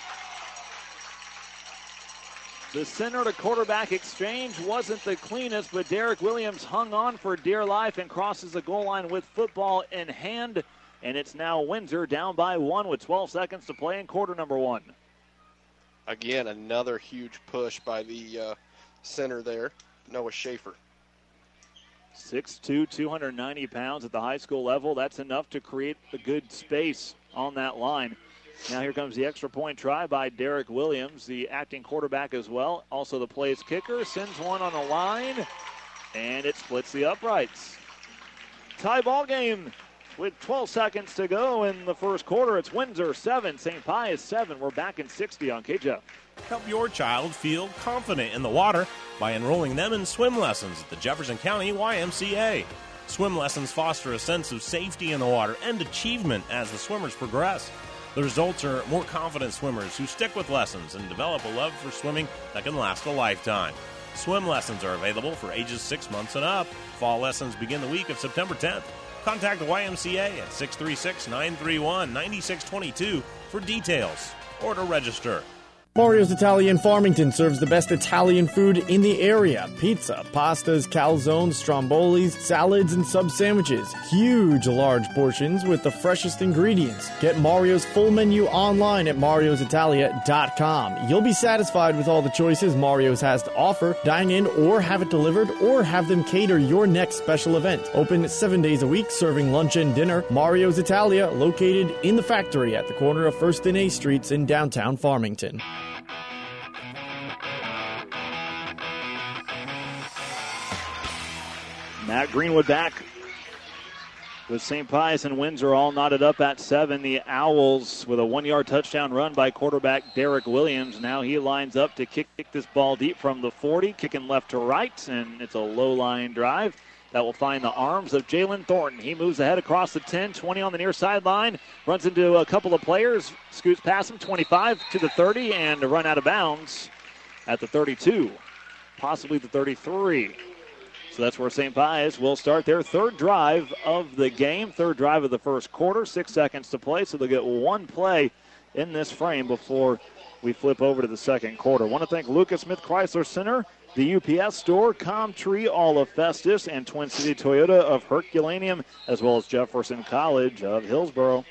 The center to quarterback exchange wasn't the cleanest, but Derek Williams hung on for dear life and crosses the goal line with football in hand. And it's now Windsor down by one with twelve seconds to play in quarter number one. Again, another huge push by the uh, center there, Noah Schaefer. six two, two hundred ninety pounds at the high school level. That's enough to create a good space on that line. Now here comes the extra point try by Derek Williams, the acting quarterback as well. Also the play's kicker sends one on the line, and it splits the uprights. Tie ball game with twelve seconds to go in the first quarter. It's Windsor seven, Saint Pius seven. We're back in sixty on K J F. Help your child feel confident in the water by enrolling them in swim lessons at the Jefferson County Y M C A. Swim lessons foster a sense of safety in the water and achievement as the swimmers progress. The results are more confident swimmers who stick with lessons and develop a love for swimming that can last a lifetime. Swim lessons are available for ages six months and up. Fall lessons begin the week of September tenth. Contact the Y M C A at six three six, nine three one, nine six two two for details or to register. Mario's Italian Farmington serves the best Italian food in the area. Pizza, pastas, calzones, strombolis, salads, and sub-sandwiches. Huge, large portions with the freshest ingredients. Get Mario's full menu online at marios italia dot com. You'll be satisfied with all the choices Mario's has to offer. Dine in or have it delivered or have them cater your next special event. Open seven days a week, serving lunch and dinner. Mario's Italia, located in the factory at the corner of First and A Streets in downtown Farmington. Matt Greenwood back with Saint Pius and Windsor all knotted up at seven. The Owls with a one-yard touchdown run by quarterback Derek Williams. Now he lines up to kick, kick this ball deep from the forty, kicking left to right, and it's a low-line drive that will find the arms of Jalen Thornton. He moves ahead across the ten, twenty on the near sideline, runs into a couple of players, scoots past him, twenty-five to the thirty, and a run out of bounds at the thirty-two, possibly the thirty-three. So that's where Saint Pius will start their third drive of the game, third drive of the first quarter, six seconds to play, so they'll get one play in this frame before we flip over to the second quarter. I want to thank Lucas Smith Chrysler Center, the U P S Store, Comtree, all of Festus, and Twin City Toyota of Herculaneum, as well as Jefferson College of Hillsboro.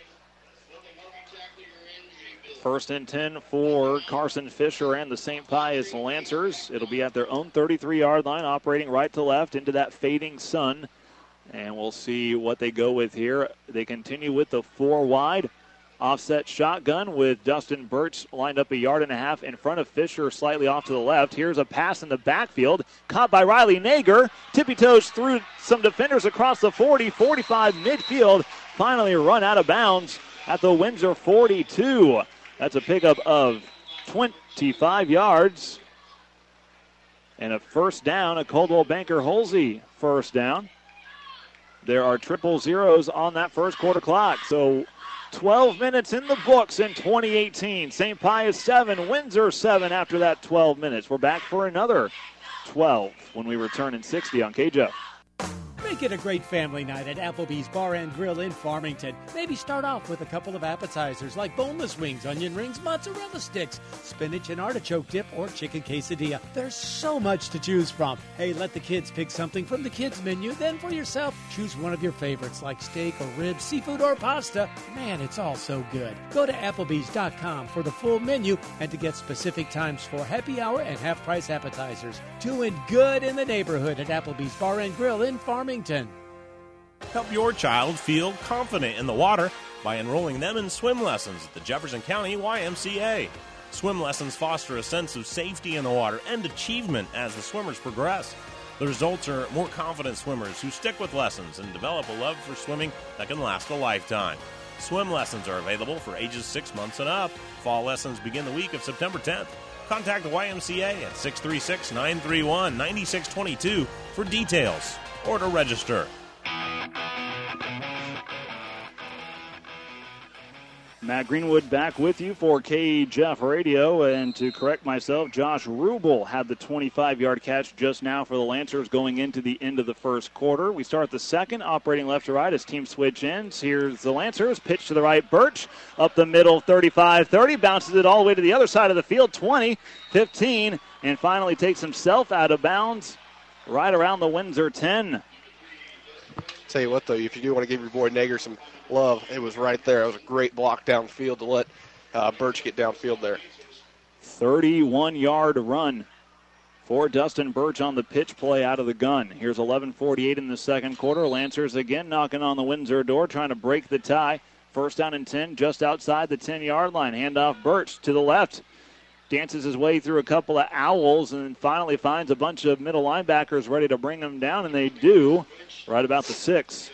First and ten for Carson Fisher and the Saint Pius Lancers. It'll be at their own thirty-three-yard line, operating right to left into that fading sun. And we'll see what they go with here. They continue with the four wide offset shotgun with Dustin Birch lined up a yard and a half in front of Fisher, slightly off to the left. Here's a pass in the backfield, caught by Riley Nager. Tippy toes through some defenders across the forty, forty-five midfield. Finally run out of bounds at the Windsor forty-two. That's a pickup of twenty-five yards. And a first down, a Coldwell Banker Holsey first down. There are triple zeros on that first quarter clock. So twelve minutes in the books in twenty eighteen. Saint Pius seven, Windsor seven after that twelve minutes. We're back for another twelve when we return in sixty on K J. Make it a great family night at Applebee's Bar and Grill in Farmington. Maybe start off with a couple of appetizers like boneless wings, onion rings, mozzarella sticks, spinach and artichoke dip, or chicken quesadilla. There's so much to choose from. Hey, let the kids pick something from the kids menu. Then for yourself, choose one of your favorites like steak or ribs, seafood or pasta. Man, it's all so good. Go to applebees dot com for the full menu and to get specific times for happy hour and half-price appetizers. Doing good in the neighborhood at Applebee's Bar and Grill in Farmington. Help your child feel confident in the water by enrolling them in swim lessons at the Jefferson County Y M C A. Swim lessons foster a sense of safety in the water and achievement as the swimmers progress. The results are more confident swimmers who stick with lessons and develop a love for swimming that can last a lifetime. Swim lessons are available for ages six months and up. Fall lessons begin the week of September tenth. Contact the Y M C A at six three six, nine three one, nine six two two for details or to register. Matt Greenwood back with you for K J F Radio. And to correct myself, Josh Rubel had the twenty-five-yard catch just now for the Lancers going into the end of the first quarter. We start the second, operating left to right as team switch ends. Here's the Lancers, pitch to the right, Birch, up the middle, thirty-five thirty, bounces it all the way to the other side of the field, twenty, fifteen, and finally takes himself out of bounds right around the Windsor ten. Tell you what, though, if you do want to give your boy Nager some love, it was right there. It was a great block downfield to let uh, Birch get downfield there. thirty-one-yard run for Dustin Birch on the pitch play out of the gun. Here's eleven forty-eight in the second quarter. Lancers again knocking on the Windsor door, trying to break the tie. First down and ten, just outside the ten-yard line. Handoff Birch to the left. Dances his way through a couple of Owls and finally finds a bunch of middle linebackers ready to bring him down, and they do right about the six.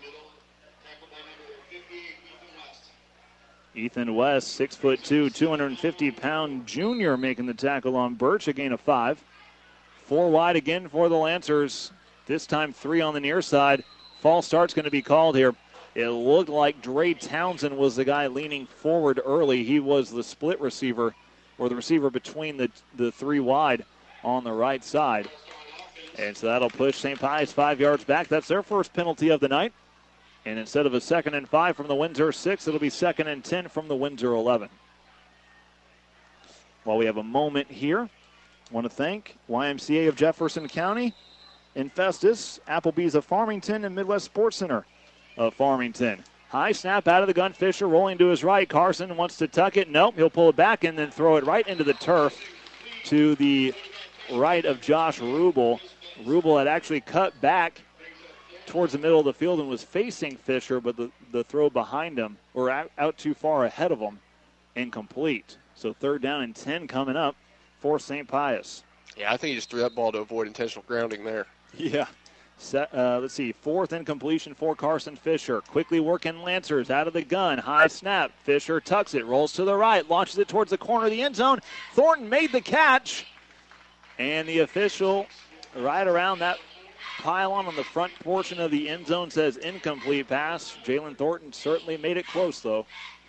Ethan West, six foot two, two hundred fifty pound junior, making the tackle on Birch, a gain of five. Four wide again for the Lancers. This time three on the near side. False start's going to be called here. It looked like Dre Townsend was the guy leaning forward early. He was the split receiver, or the receiver between the, the three wide on the right side. And so that'll push Saint Pius five yards back. That's their first penalty of the night. And instead of a second and five from the Windsor six, it'll be second and ten from the Windsor eleven. while we have a moment here, I want to thank Y M C A of Jefferson County, Infestus, Applebee's of Farmington, and Midwest Sports Center of Farmington. High snap out of the gun. Fisher rolling to his right. Carson wants to tuck it. Nope, he'll pull it back and then throw it right into the turf to the right of Josh Rubel. Rubel had actually cut back towards the middle of the field and was facing Fisher, but the, the throw behind him, or out, out too far ahead of him, incomplete. So third down and ten coming up for Saint Pius. Yeah, I think he just threw that ball to avoid intentional grounding there. Yeah. Set, uh, let's see, fourth incompletion for Carson Fisher. Quickly working Lancers out of the gun. High snap. Fisher tucks it, rolls to the right, launches it towards the corner of the end zone. Thornton made the catch. And the official right around that pylon on the front portion of the end zone says incomplete pass. Jalen Thornton certainly made it close, though.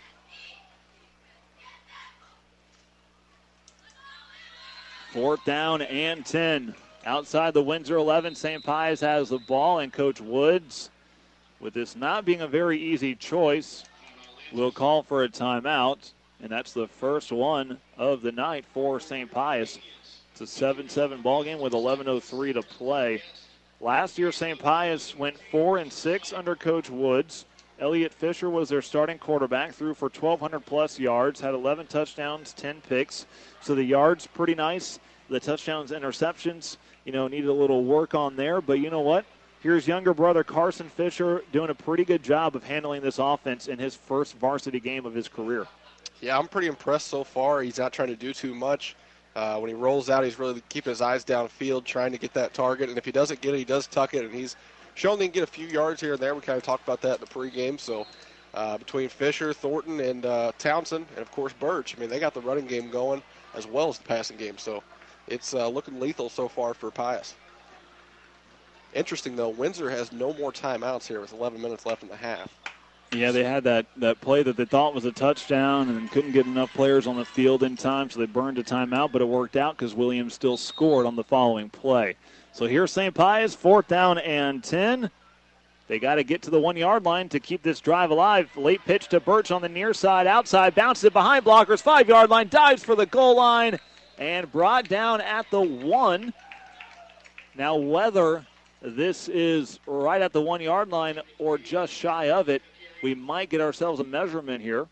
Fourth down and ten. Outside the Windsor eleven, Saint Pius has the ball, and Coach Woods, with this not being a very easy choice, will call for a timeout, and that's the first one of the night for Saint Pius. It's a seven seven ball game with eleven oh three to play. Last year, Saint Pius went four and six under Coach Woods. Elliott Fisher was their starting quarterback, threw for twelve hundred plus yards, had eleven touchdowns, ten picks. So the yards pretty nice. The touchdowns, interceptions, you know, needed a little work on there. But you know what? Here's younger brother Carson Fisher doing a pretty good job of handling this offense in his first varsity game of his career. Yeah, I'm pretty impressed so far. He's not trying to do too much. Uh, when he rolls out, he's really keeping his eyes downfield, trying to get that target. And if he doesn't get it, he does tuck it. And he's shown he can get a few yards here and there. We kind of talked about that in the pregame. So uh, between Fisher, Thornton, and uh, Townsend, and, of course, Birch, I mean, they got the running game going as well as the passing game. So it's uh, looking lethal so far for Pius. Interesting, though, Windsor has no more timeouts here with eleven minutes left in the half. Yeah, they had that, that play that they thought was a touchdown and couldn't get enough players on the field in time, so they burned a timeout, but it worked out because Williams still scored on the following play. So here's Saint Pius, fourth down and ten. They got to get to the one-yard line to keep this drive alive. Late pitch to Birch on the near side, outside, bounces it behind blockers, five-yard line, dives for the goal line, and brought down at the one. Now whether this is right at the one-yard line or just shy of it, we might get ourselves a measurement here.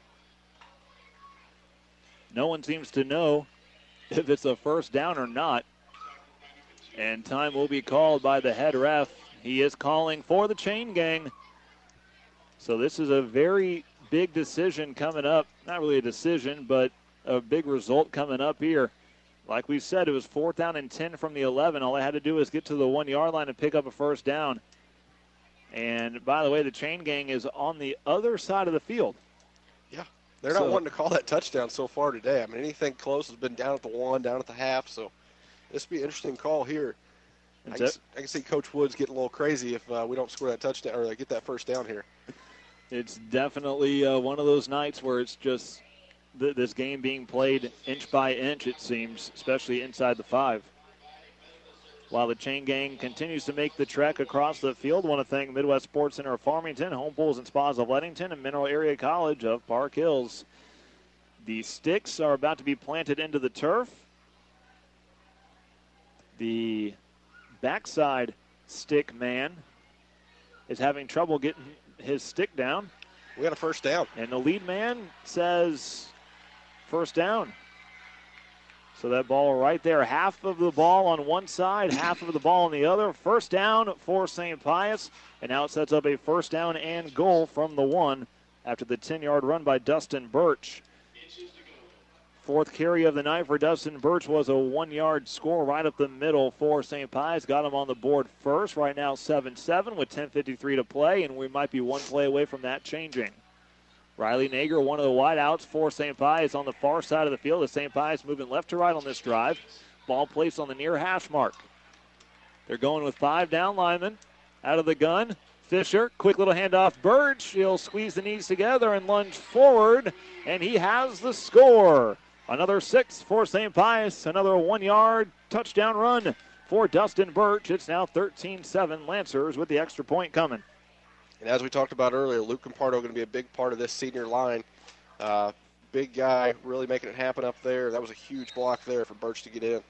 No one seems to know if it's a first down or not. And time will be called by the head ref. He is calling for the chain gang. So this is a very big decision coming up. Not really a decision, but a big result coming up here. Like we said, it was fourth down and ten from the eleven. All they had to do was get to the one-yard line and pick up a first down. And, by the way, the chain gang is on the other side of the field. Yeah, they're not so, wanting to call that touchdown so far today. I mean, anything close has been down at the one, down at the half. So this will be an interesting call here. I can, I can see Coach Woods getting a little crazy if uh, we don't score that touchdown or get that first down here. It's definitely uh, one of those nights where it's just th- this game being played inch by inch, it seems, especially inside the five. While the chain gang continues to make the trek across the field, I want to thank Midwest Sports Center of Farmington, Home Pools and Spas of Leadington, and Mineral Area College of Park Hills. The sticks are about to be planted into the turf. The backside stick man is having trouble getting his stick down. We got a first down. And the lead man says first down. So that ball right there, half of the ball on one side, half of the ball on the other. First down for Saint Pius. And now it sets up a first down and goal from the one after the ten-yard run by Dustin Birch. Fourth carry of the night for Dustin Birch was a one-yard score right up the middle for Saint Pius. Got him on the board first. Right now seven seven with ten fifty-three to play, and we might be one play away from that changing. Riley Nager, one of the wideouts for Saint Pius on the far side of the field. As Saint Pius moving left to right on this drive. Ball placed on the near hash mark. They're going with five down linemen. Out of the gun, Fisher, quick little handoff. Birch, he'll squeeze the knees together and lunge forward, and he has the score. Another six for Saint Pius. Another one-yard touchdown run for Dustin Birch. It's now thirteen seven Lancers with the extra point coming. And as we talked about earlier, Luke Campardo going to be a big part of this senior line. Uh, big guy really making it happen up there. That was a huge block there for Birch to get in.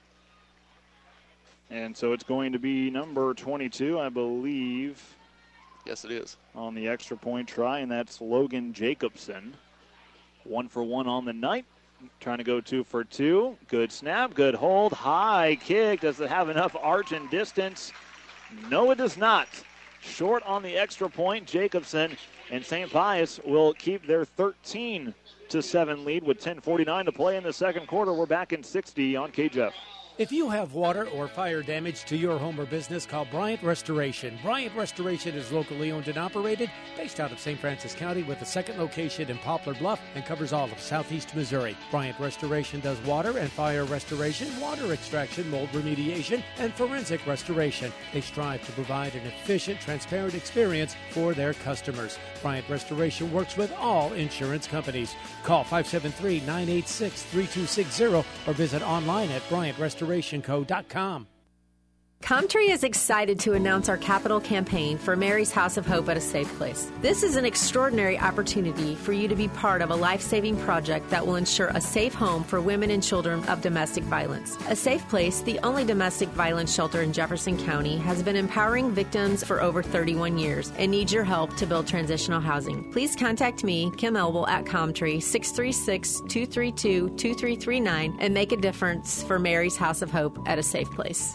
And so it's going to be number twenty-two, I believe. Yes, it is. On the extra point try, and that's Logan Jacobson. One for one on the night. Trying to go two for two. Good snap, good hold, high kick. Does it have enough arch and distance? No, it does not. Short on the extra point. Jacobson and Saint Pius will keep their thirteen to seven lead with ten forty-nine to play in the second quarter. We're back in sixty on K J F. If you have water or fire damage to your home or business, call Bryant Restoration. Bryant Restoration is locally owned and operated, based out of Saint Francis County with a second location in Poplar Bluff and covers all of southeast Missouri. Bryant Restoration does water and fire restoration, water extraction, mold remediation, and forensic restoration. They strive to provide an efficient, transparent experience for their customers. Bryant Restoration works with all insurance companies. Call five seven three, nine eight six, three two six zero or visit online at bryant restoration co dot com. Comtree is excited to announce our capital campaign for Mary's House of Hope at a Safe Place. This is an extraordinary opportunity for you to be part of a life-saving project that will ensure a safe home for women and children of domestic violence. A Safe Place, the only domestic violence shelter in Jefferson County, has been empowering victims for over thirty-one years and needs your help to build transitional housing. Please contact me, Kim Elwell, at Comtree, six three six, two three two, two three three nine, and make a difference for Mary's House of Hope at a Safe Place.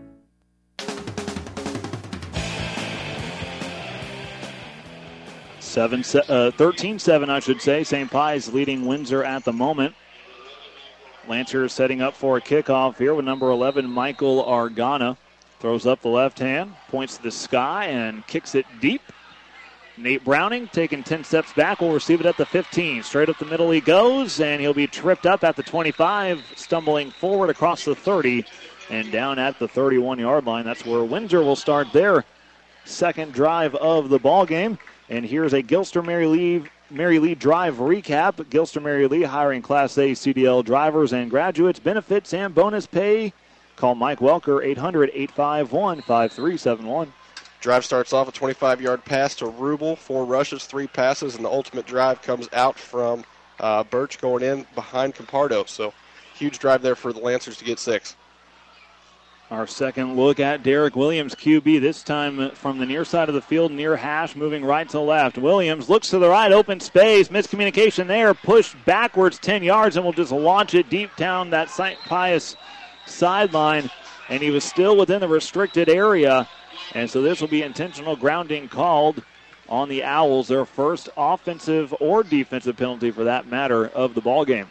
Seven, uh, thirteen seven, I should say. Saint Pius leading Windsor at the moment. Lancers setting up for a kickoff here with number eleven, Michael Argana. Throws up the left hand, points to the sky, and kicks it deep. Nate Browning taking ten steps back will receive it at the fifteen. Straight up the middle he goes, and he'll be tripped up at the twenty-five, stumbling forward across the thirty and down at the thirty-one-yard line. That's where Windsor will start their second drive of the ball game. And here's a Gilster Mary Lee, Mary Lee drive recap. Gilster Mary Lee hiring Class A C D L drivers and graduates, benefits and bonus pay. Call Mike Welker, eight hundred, eight five one, five three seven one. Drive starts off a twenty-five-yard pass to Rubel, four rushes, three passes, and the ultimate drive comes out from uh, Birch going in behind Compardo. So huge drive there for the Lancers to get six. Our second look at Derek Williams, Q B, this time from the near side of the field, near hash, moving right to left. Williams looks to the right, open space, miscommunication there, pushed backwards ten yards, and will just launch it deep down that Saint Pius sideline. And he was still within the restricted area. And so this will be intentional grounding called on the Owls, their first offensive or defensive penalty for that matter of the ball game.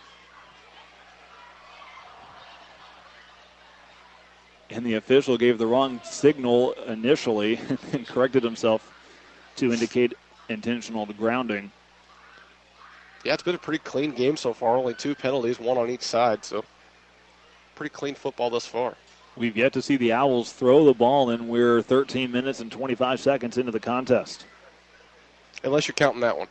And the official gave the wrong signal initially and corrected himself to indicate intentional grounding. Yeah, it's been a pretty clean game so far. Only two penalties, one on each side. So pretty clean football thus far. We've yet to see the Owls throw the ball, and we're thirteen minutes and twenty-five seconds into the contest. Unless you're counting that one.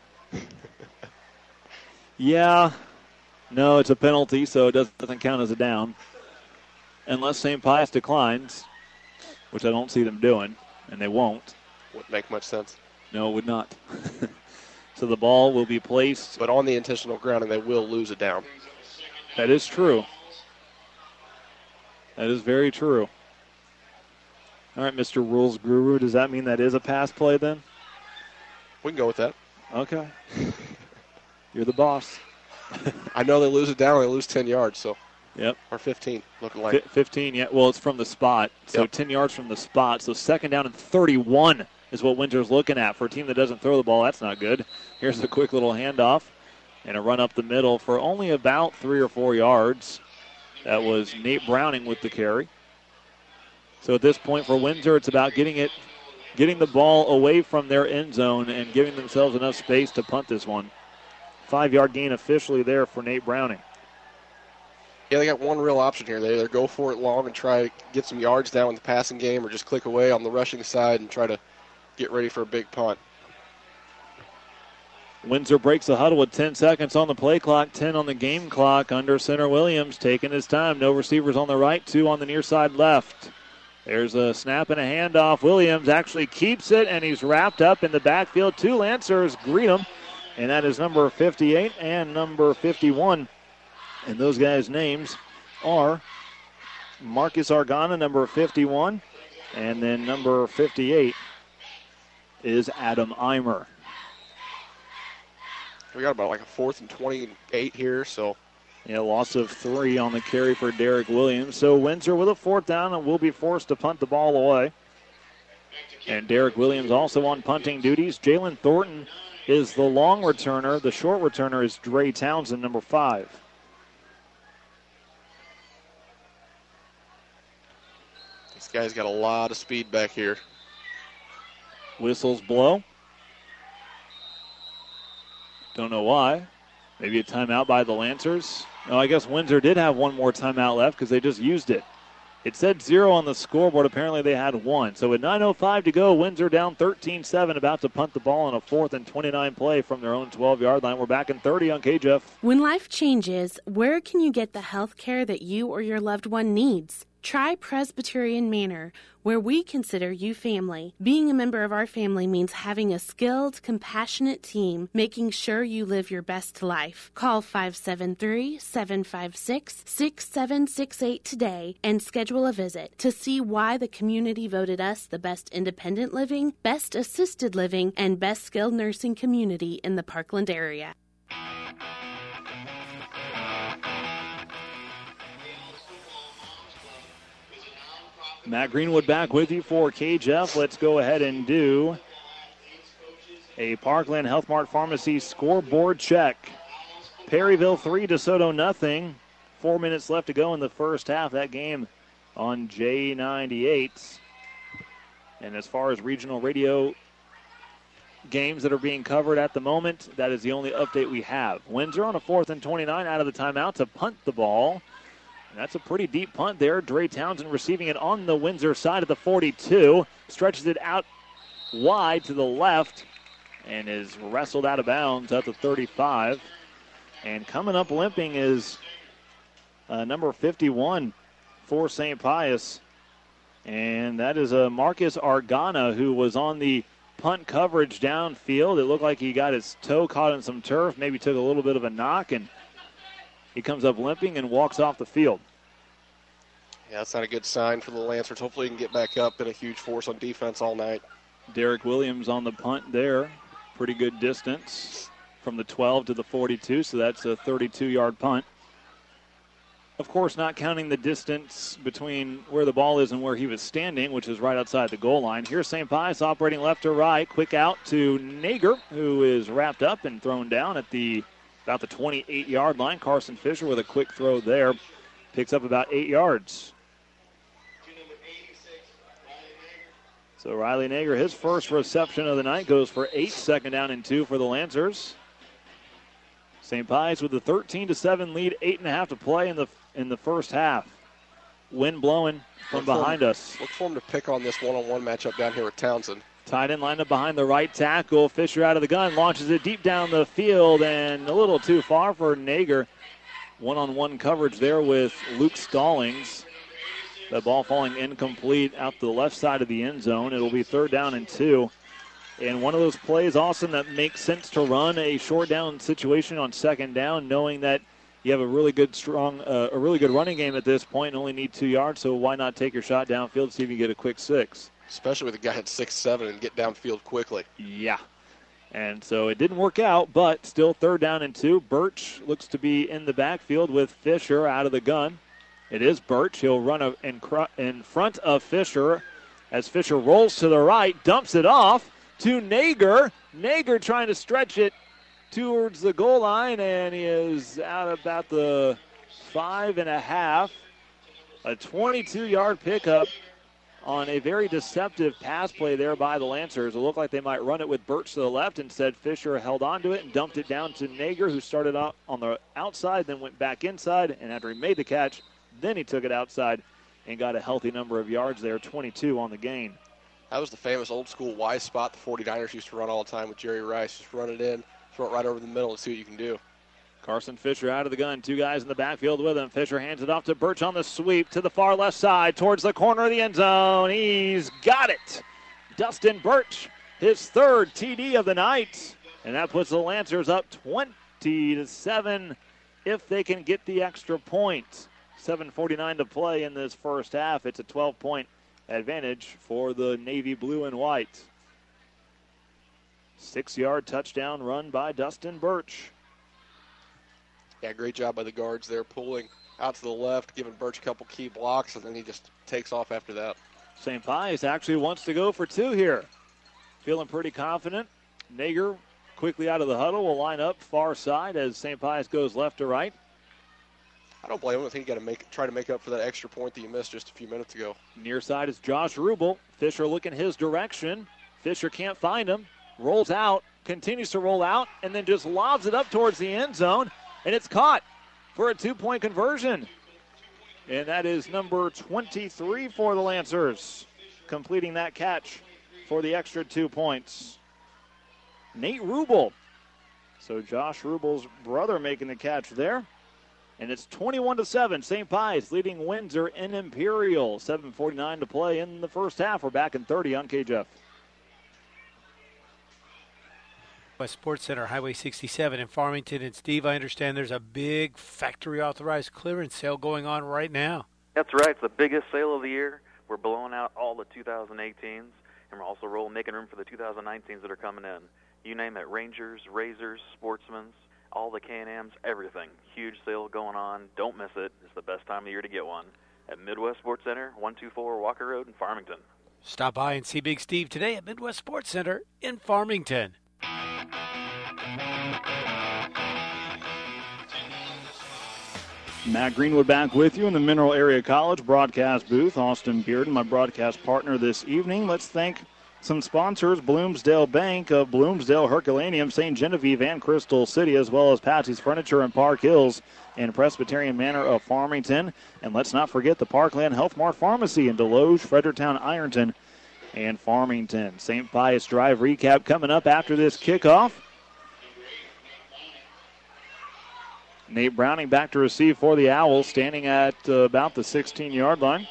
Yeah. No, it's a penalty, so it doesn't count as a down. Unless Saint Pius declines, which I don't see them doing, and they won't. Wouldn't make much sense. No, it would not. So the ball will be placed. But on the intentional grounding, they will lose it down. That is true. That is very true. All right, Mister Rules Guru, does that mean that is a pass play then? We can go with that. Okay. You're the boss. I know they lose it down, they lose ten yards, so. Yep. Or fifteen, looking like. fifteen, yeah. Well, it's from the spot. So yep. ten yards from the spot. So second down and thirty-one is what Windsor's looking at. For a team that doesn't throw the ball, that's not good. Here's a quick little handoff and a run up the middle for only about three or four yards. That was Nate Browning with the carry. So at this point for Windsor, it's about getting it, getting the ball away from their end zone and giving themselves enough space to punt this one. Five-yard gain officially there for Nate Browning. Yeah, they got one real option here. They either go for it long and try to get some yards down in the passing game, or just click away on the rushing side and try to get ready for a big punt. Windsor breaks the huddle with ten seconds on the play clock, ten on the game clock. Under center Williams taking his time. No receivers on the right, two on the near side left. There's a snap and a handoff. Williams actually keeps it, and he's wrapped up in the backfield. Two Lancers greet him, and that is number fifty-eight and number fifty-one. And those guys' names are Marcus Argana, number fifty-one, and then number fifty-eight is Adam Eimer. We got about like a fourth and twenty-eight here, so. Yeah, loss of three on the carry for Derek Williams. So Windsor with a fourth down and will be forced to punt the ball away. And Derek Williams also on punting duties. Jalen Thornton is the long returner. The short returner is Dre Townsend, number five. This guy's got a lot of speed back here. Whistles blow. Don't know why. Maybe a timeout by the Lancers. No, I guess Windsor did have one more timeout left because they just used it. It said zero on the scoreboard. Apparently they had one. So with nine oh five to go, Windsor down thirteen seven, about to punt the ball on a fourth and twenty-nine play from their own twelve-yard line. We're back in thirty on K J F. When life changes, where can you get the health care that you or your loved one needs? Try Presbyterian Manor, where we consider you family. Being a member of our family means having a skilled, compassionate team, making sure you live your best life. Call five seven three, seven five six, six seven six eight today and schedule a visit to see why the community voted us the best independent living, best assisted living, and best skilled nursing community in the Parkland area. Matt Greenwood back with you for K J F. Let's go ahead and do a Parkland Health Mart Pharmacy scoreboard check. Perryville three, DeSoto nothing. Four minutes left to go in the first half. That game on J ninety-eight. And as far as regional radio games that are being covered at the moment, that is the only update we have. Windsor on a fourth and twenty-nine out of the timeout to punt the ball. And that's a pretty deep punt there. Dre Townsend receiving it on the Windsor side of the forty-two. Stretches it out wide to the left and is wrestled out of bounds at the thirty-five. And coming up limping is uh, number fifty-one for Saint Pius. And that is uh, Marcus Argana, who was on the punt coverage downfield. It looked like he got his toe caught in some turf, maybe took a little bit of a knock, and he comes up limping and walks off the field. Yeah, that's not a good sign for the Lancers. Hopefully he can get back up in a huge force on defense all night. Derek Williams on the punt there. Pretty good distance from the twelve to the forty-two, so that's a thirty-two-yard punt. Of course, not counting the distance between where the ball is and where he was standing, which is right outside the goal line. Here's Saint Pius operating left to right. Quick out to Nager, who is wrapped up and thrown down at the about the twenty-eight-yard line. Carson Fisher with a quick throw there. Picks up about eight yards. So Riley Nager, his first reception of the night, goes for eight. Second down and two for the Lancers. Saint Pius with a thirteen to seven lead, eight and a half to play in the in the first half. Wind blowing from look behind him, us. Look for him to pick on this one-on-one matchup down here with Townsend. Tight end lined up behind the right tackle. Fisher out of the gun, launches it deep down the field and a little too far for Nager. One-on-one coverage there with Luke Stallings. The ball falling incomplete out to the left side of the end zone. It'll be third down and two. And one of those plays, Austin, that makes sense to run a short down situation on second down, knowing that you have a really good, strong, uh, a really good running game at this point and only need two yards. So why not take your shot downfield, see if you can get a quick six? Especially with a guy at six seven and get downfield quickly. Yeah. And so it didn't work out, but still third down and two. Birch looks to be in the backfield with Fisher out of the gun. It is Birch. He'll run a, in, cr- in front of Fisher as Fisher rolls to the right, dumps it off to Nager. Nager trying to stretch it towards the goal line, and he is out about the five and a half. A twenty-two-yard pickup on a very deceptive pass play there by the Lancers. It looked like they might run it with Birch to the left. Instead, Fisher held on to it and dumped it down to Nager, who started out on the outside, then went back inside, and after he made the catch, then he took it outside and got a healthy number of yards there, twenty-two on the gain. That was the famous old-school Y spot the forty-niners used to run all the time with Jerry Rice. Just run it in, throw it right over the middle and see what you can do. Carson Fisher out of the gun. Two guys in the backfield with him. Fisher hands it off to Birch on the sweep to the far left side towards the corner of the end zone. He's got it. Dustin Birch, his third T D of the night. And that puts the Lancers up twenty to seven if they can get the extra point. seven forty-nine to play in this first half. It's a twelve-point advantage for the Navy blue and white. Six-yard touchdown run by Dustin Birch. Yeah, great job by the guards there, pulling out to the left, giving Birch a couple key blocks, and then he just takes off after that. Saint Pius actually wants to go for two here. Feeling pretty confident. Nager quickly out of the huddle will line up far side as Saint Pius goes left to right. I don't blame him. I think you got to make try to make up for that extra point that you missed just a few minutes ago. Near side is Josh Rubel. Fisher looking his direction. Fisher can't find him. Rolls out, continues to roll out, and then just lobs it up towards the end zone. And it's caught for a two-point conversion. And that is number twenty-three for the Lancers, completing that catch for the extra two points. Nate Rubel. So Josh Rubel's brother making the catch there. And it's twenty-one to seven. Saint Pius leading Windsor in Imperial. seven forty-nine to play in the first half. We're back in thirty on K J F. West Sports Center, Highway sixty-seven in Farmington. And Steve, I understand there's a big factory-authorized clearance sale going on right now. That's right. It's the biggest sale of the year. We're blowing out all the two thousand eighteens, and we're also rolling, making room for the two thousand nineteens that are coming in. You name it, Rangers, Razors, Sportsmans, all the Can-Ams, everything. Huge sale going on. Don't miss it. It's the best time of year to get one at Midwest Sports Center, one two four Walker Road in Farmington. Stop by and see Big Steve today at Midwest Sports Center in Farmington. Matt Greenwood back with you in the Mineral Area College broadcast booth. Austin Bearden, my broadcast partner this evening. Let's thank some sponsors: Bloomsdale Bank of Bloomsdale, Herculaneum, Saint Genevieve, and Crystal City, as well as Patsy's Furniture in Park Hills and Presbyterian Manor of Farmington. And let's not forget the Parkland Health Mart Pharmacy in Deloge, Fredericktown, Ironton, and Farmington. Saint Pius Drive recap coming up after this kickoff. Nate Browning back to receive for the Owls, standing at uh, about the sixteen-yard line.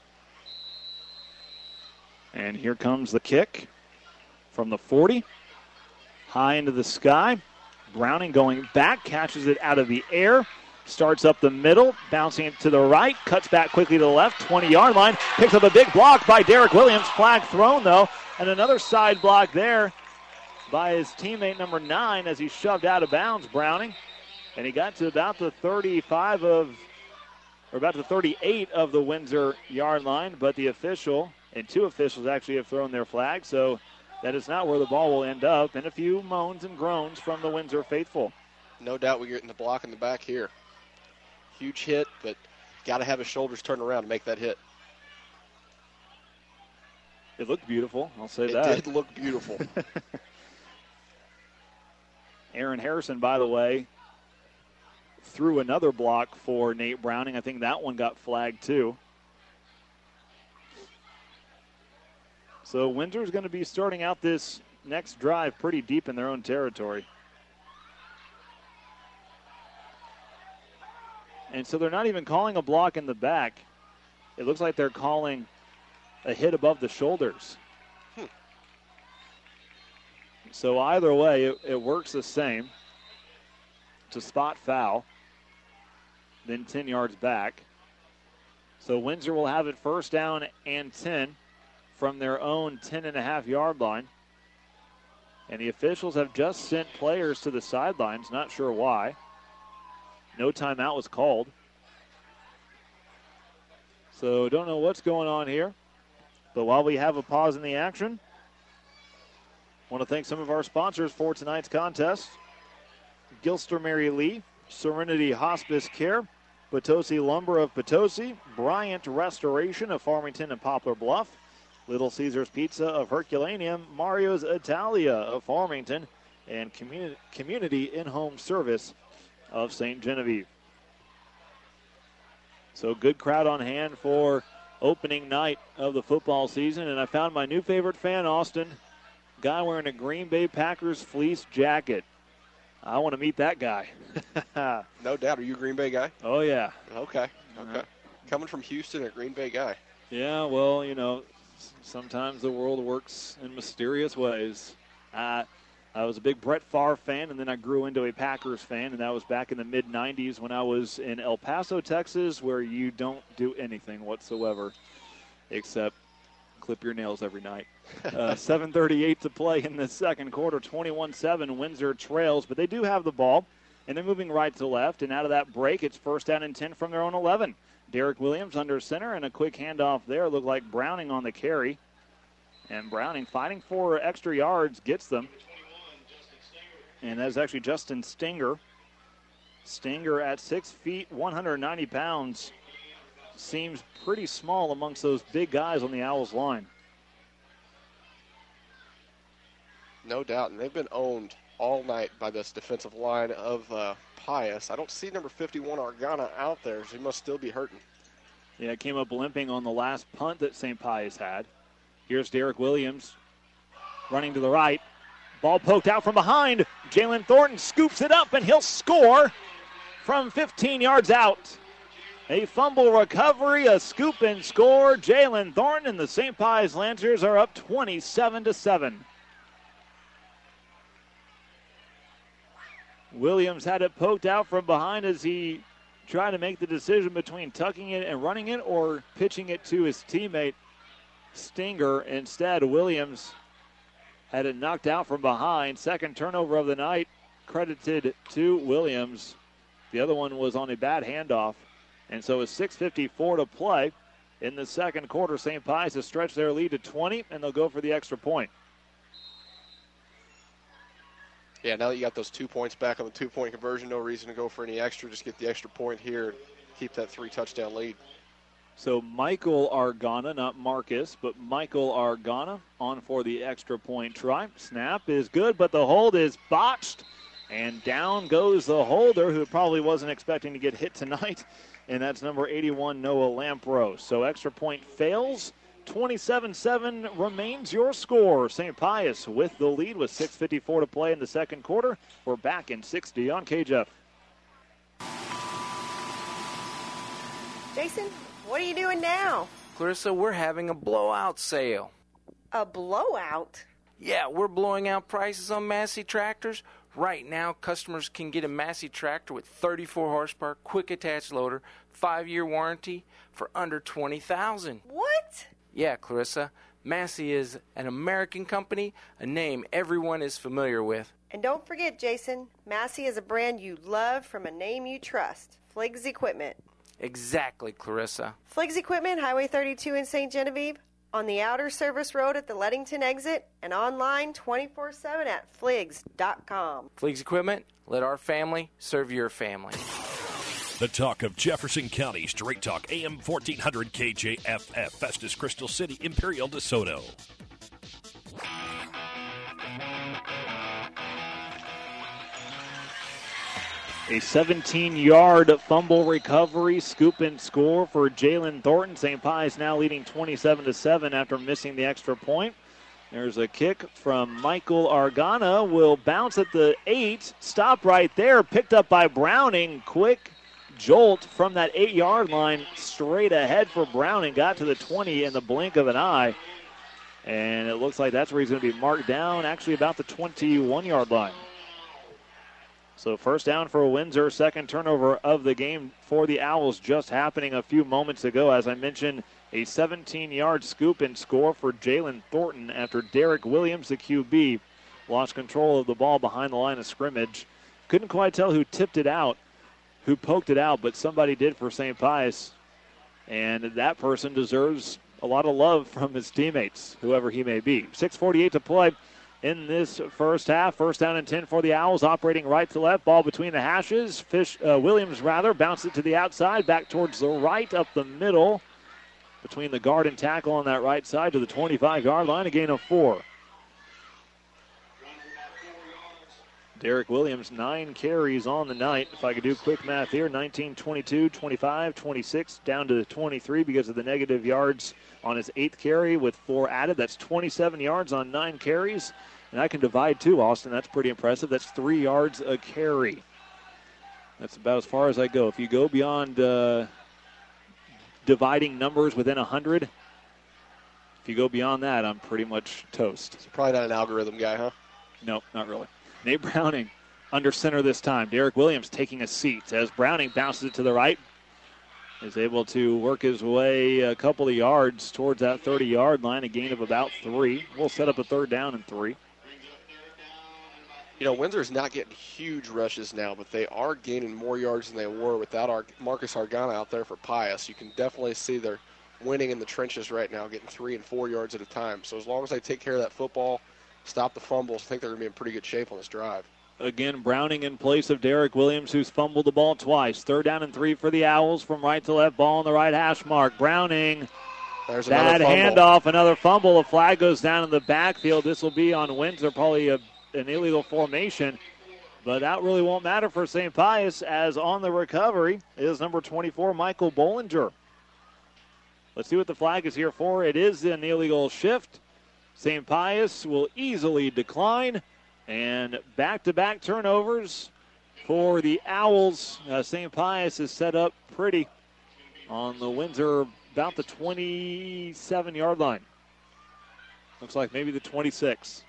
And here comes the kick from the forty. High into the sky. Browning going back, catches it out of the air. Starts up the middle, bouncing it to the right. Cuts back quickly to the left, twenty-yard line. Picks up a big block by Derek Williams. Flag thrown, though. And another side block there by his teammate number nine as he shoved out of bounds, Browning. And he got to about the thirty-five of, or about the thirty-eight of the Windsor yard line, but the official, and two officials actually have thrown their flag, so that is not where the ball will end up. And a few moans and groans from the Windsor faithful. No doubt we're getting the block in the back here. Huge hit, but got to have his shoulders turned around to make that hit. It looked beautiful, I'll say it that. It did look beautiful. Aaron Harrison, by the way, threw another block for Nate Browning. I think that one got flagged too. So Windsor's going to be starting out this next drive pretty deep in their own territory. And so they're not even calling a block in the back. It looks like they're calling a hit above the shoulders. Hmm. So either way, it, it works the same. It's a spot foul. Then ten yards back. So Windsor will have it first down and ten from their own ten and a half yard line. And the officials have just sent players to the sidelines, not sure why. No timeout was called. So don't know what's going on here. But while we have a pause in the action, I want to thank some of our sponsors for tonight's contest. Gilster Mary Lee, Serenity Hospice Care, Potosi Lumber of Potosi, Bryant Restoration of Farmington and Poplar Bluff, Little Caesars Pizza of Herculaneum, Mario's Italia of Farmington, and Community, community In-Home Service of Saint Genevieve. So good crowd on hand for opening night of the football season. And I found my new favorite fan, Austin, guy wearing a Green Bay Packers fleece jacket. I want to meet that guy. No doubt. Are you a Green Bay guy? Oh, yeah. Okay. Okay. Uh, Coming from Houston, a Green Bay guy. Yeah, well, you know, sometimes the world works in mysterious ways. I, I I was a big Brett Favre fan, and then I grew into a Packers fan, and that was back in the mid nineties when I was in El Paso, Texas, where you don't do anything whatsoever except clip your nails every night. Uh, seven thirty-eight to play in the second quarter, twenty-one seven. Windsor trails, but they do have the ball, and they're moving right to left, and out of that break, it's first down and ten from their own eleven. Derek Williams under center, and a quick handoff there. Looked like Browning on the carry, and Browning fighting for extra yards, gets them. And that's actually Justin Stinger. Stinger at six feet, one hundred ninety pounds. Seems pretty small amongst those big guys on the Owls line. No doubt, and they've been owned all night by this defensive line of uh, Pius. I don't see number fifty-one Argana out there, so he must still be hurting. Yeah, came up limping on the last punt that Saint Pius had. Here's Derek Williams running to the right. Ball poked out from behind. Jalen Thornton scoops it up, and he'll score from fifteen yards out. A fumble recovery, a scoop and score. Jalen Thornton and the Saint Pius Lancers are up twenty-seven to seven. Williams had it poked out from behind as he tried to make the decision between tucking it and running it or pitching it to his teammate Stinger. Instead, Williams had it knocked out from behind. Second turnover of the night credited to Williams. The other one was on a bad handoff. And so with six fifty-four to play in the second quarter, Saint Pius has stretched their lead to twenty, and they'll go for the extra point. Yeah, now that you got those two points back on the two-point conversion, no reason to go for any extra. Just get the extra point here and keep that three-touchdown lead. So Michael Argana, not Marcus, but Michael Argana on for the extra point try. Snap is good, but the hold is botched. And down goes the holder, who probably wasn't expecting to get hit tonight. And that's number eighty-one, Noah Lampros. So extra point fails. twenty-seven seven remains your score. Saint Pius with the lead with six fifty-four to play in the second quarter. We're back in sixty on K J F. Jason, what are you doing now? Clarissa, we're having a blowout sale. A blowout? Yeah, we're blowing out prices on Massey tractors. Right now, customers can get a Massey tractor with thirty-four horsepower, quick attach loader, five-year warranty for under twenty thousand dollars. What? Yeah, Clarissa. Massey is an American company, a name everyone is familiar with. And don't forget, Jason, Massey is a brand you love from a name you trust, Fliggs Equipment. Exactly, Clarissa. Fliggs Equipment, Highway thirty-two in Saint Genevieve, on the outer service road at the Leadington exit, and online twenty-four seven at fliggs dot com. Fliggs Equipment, let our family serve your family. The talk of Jefferson County, Straight Talk, A M fourteen hundred K J F F, Festus, Crystal City, Imperial, DeSoto. A seventeen-yard fumble recovery, scoop and score for Jalen Thornton. Saint Pius now leading twenty-seven to seven after missing the extra point. There's a kick from Michael Argana. Will bounce at the eight. Stop right there. Picked up by Browning. Quick jolt from that eight-yard line straight ahead for Browning. Got to the twenty in the blink of an eye. And it looks like that's where he's going to be marked down, actually about the twenty-one-yard line. So first down for Windsor, second turnover of the game for the Owls just happening a few moments ago. As I mentioned, a seventeen-yard scoop and score for Jalen Thornton after Derek Williams, the Q B, lost control of the ball behind the line of scrimmage. Couldn't quite tell who tipped it out, who poked it out, but somebody did for Saint Pius. And that person deserves a lot of love from his teammates, whoever he may be. six forty-eight to play in this first half. First down and ten for the Owls, operating right to left. Ball between the hashes. Fish uh, Williams, rather, bounced it to the outside, back towards the right, up the middle, between the guard and tackle on that right side to the twenty-five-yard line, a gain of four. Derek Williams, nine carries on the night. If I could do quick math here, nineteen, twenty-two, twenty-five, twenty-six, down to twenty-three because of the negative yards on his eighth carry with four added. That's twenty-seven yards on nine carries. And I can divide two, Austin. That's pretty impressive. That's three yards a carry. That's about as far as I go. If you go beyond uh, dividing numbers within one hundred, if you go beyond that, I'm pretty much toast. So probably not an algorithm guy, huh? No, not really. Nate Browning under center this time. Derek Williams taking a seat as Browning bounces it to the right. Is able to work his way a couple of yards towards that thirty-yard line, a gain of about three. We'll set up a third down and three. You know, Windsor's not getting huge rushes now, but they are gaining more yards than they were without our Marcus Argana out there for Pius. You can definitely see they're winning in the trenches right now, getting three and four yards at a time. So as long as they take care of that football, stop the fumbles, I think they're going to be in pretty good shape on this drive. Again, Browning in place of Derek Williams, who's fumbled the ball twice. Third down and three for the Owls from right to left. Ball on the right hash mark. Browning, There's bad another fumble. handoff, another fumble. A flag goes down in the backfield. This will be on Windsor, probably a, an illegal formation. But that really won't matter for Saint Pius, as on the recovery is number twenty-four, Michael Bollinger. Let's see what the flag is here for. It is an illegal shift. Saint Pius will easily decline. And back-to-back turnovers for the Owls. Uh, Saint Pius is set up pretty on the Windsor, about the twenty-seven-yard line. Looks like maybe the twenty-six.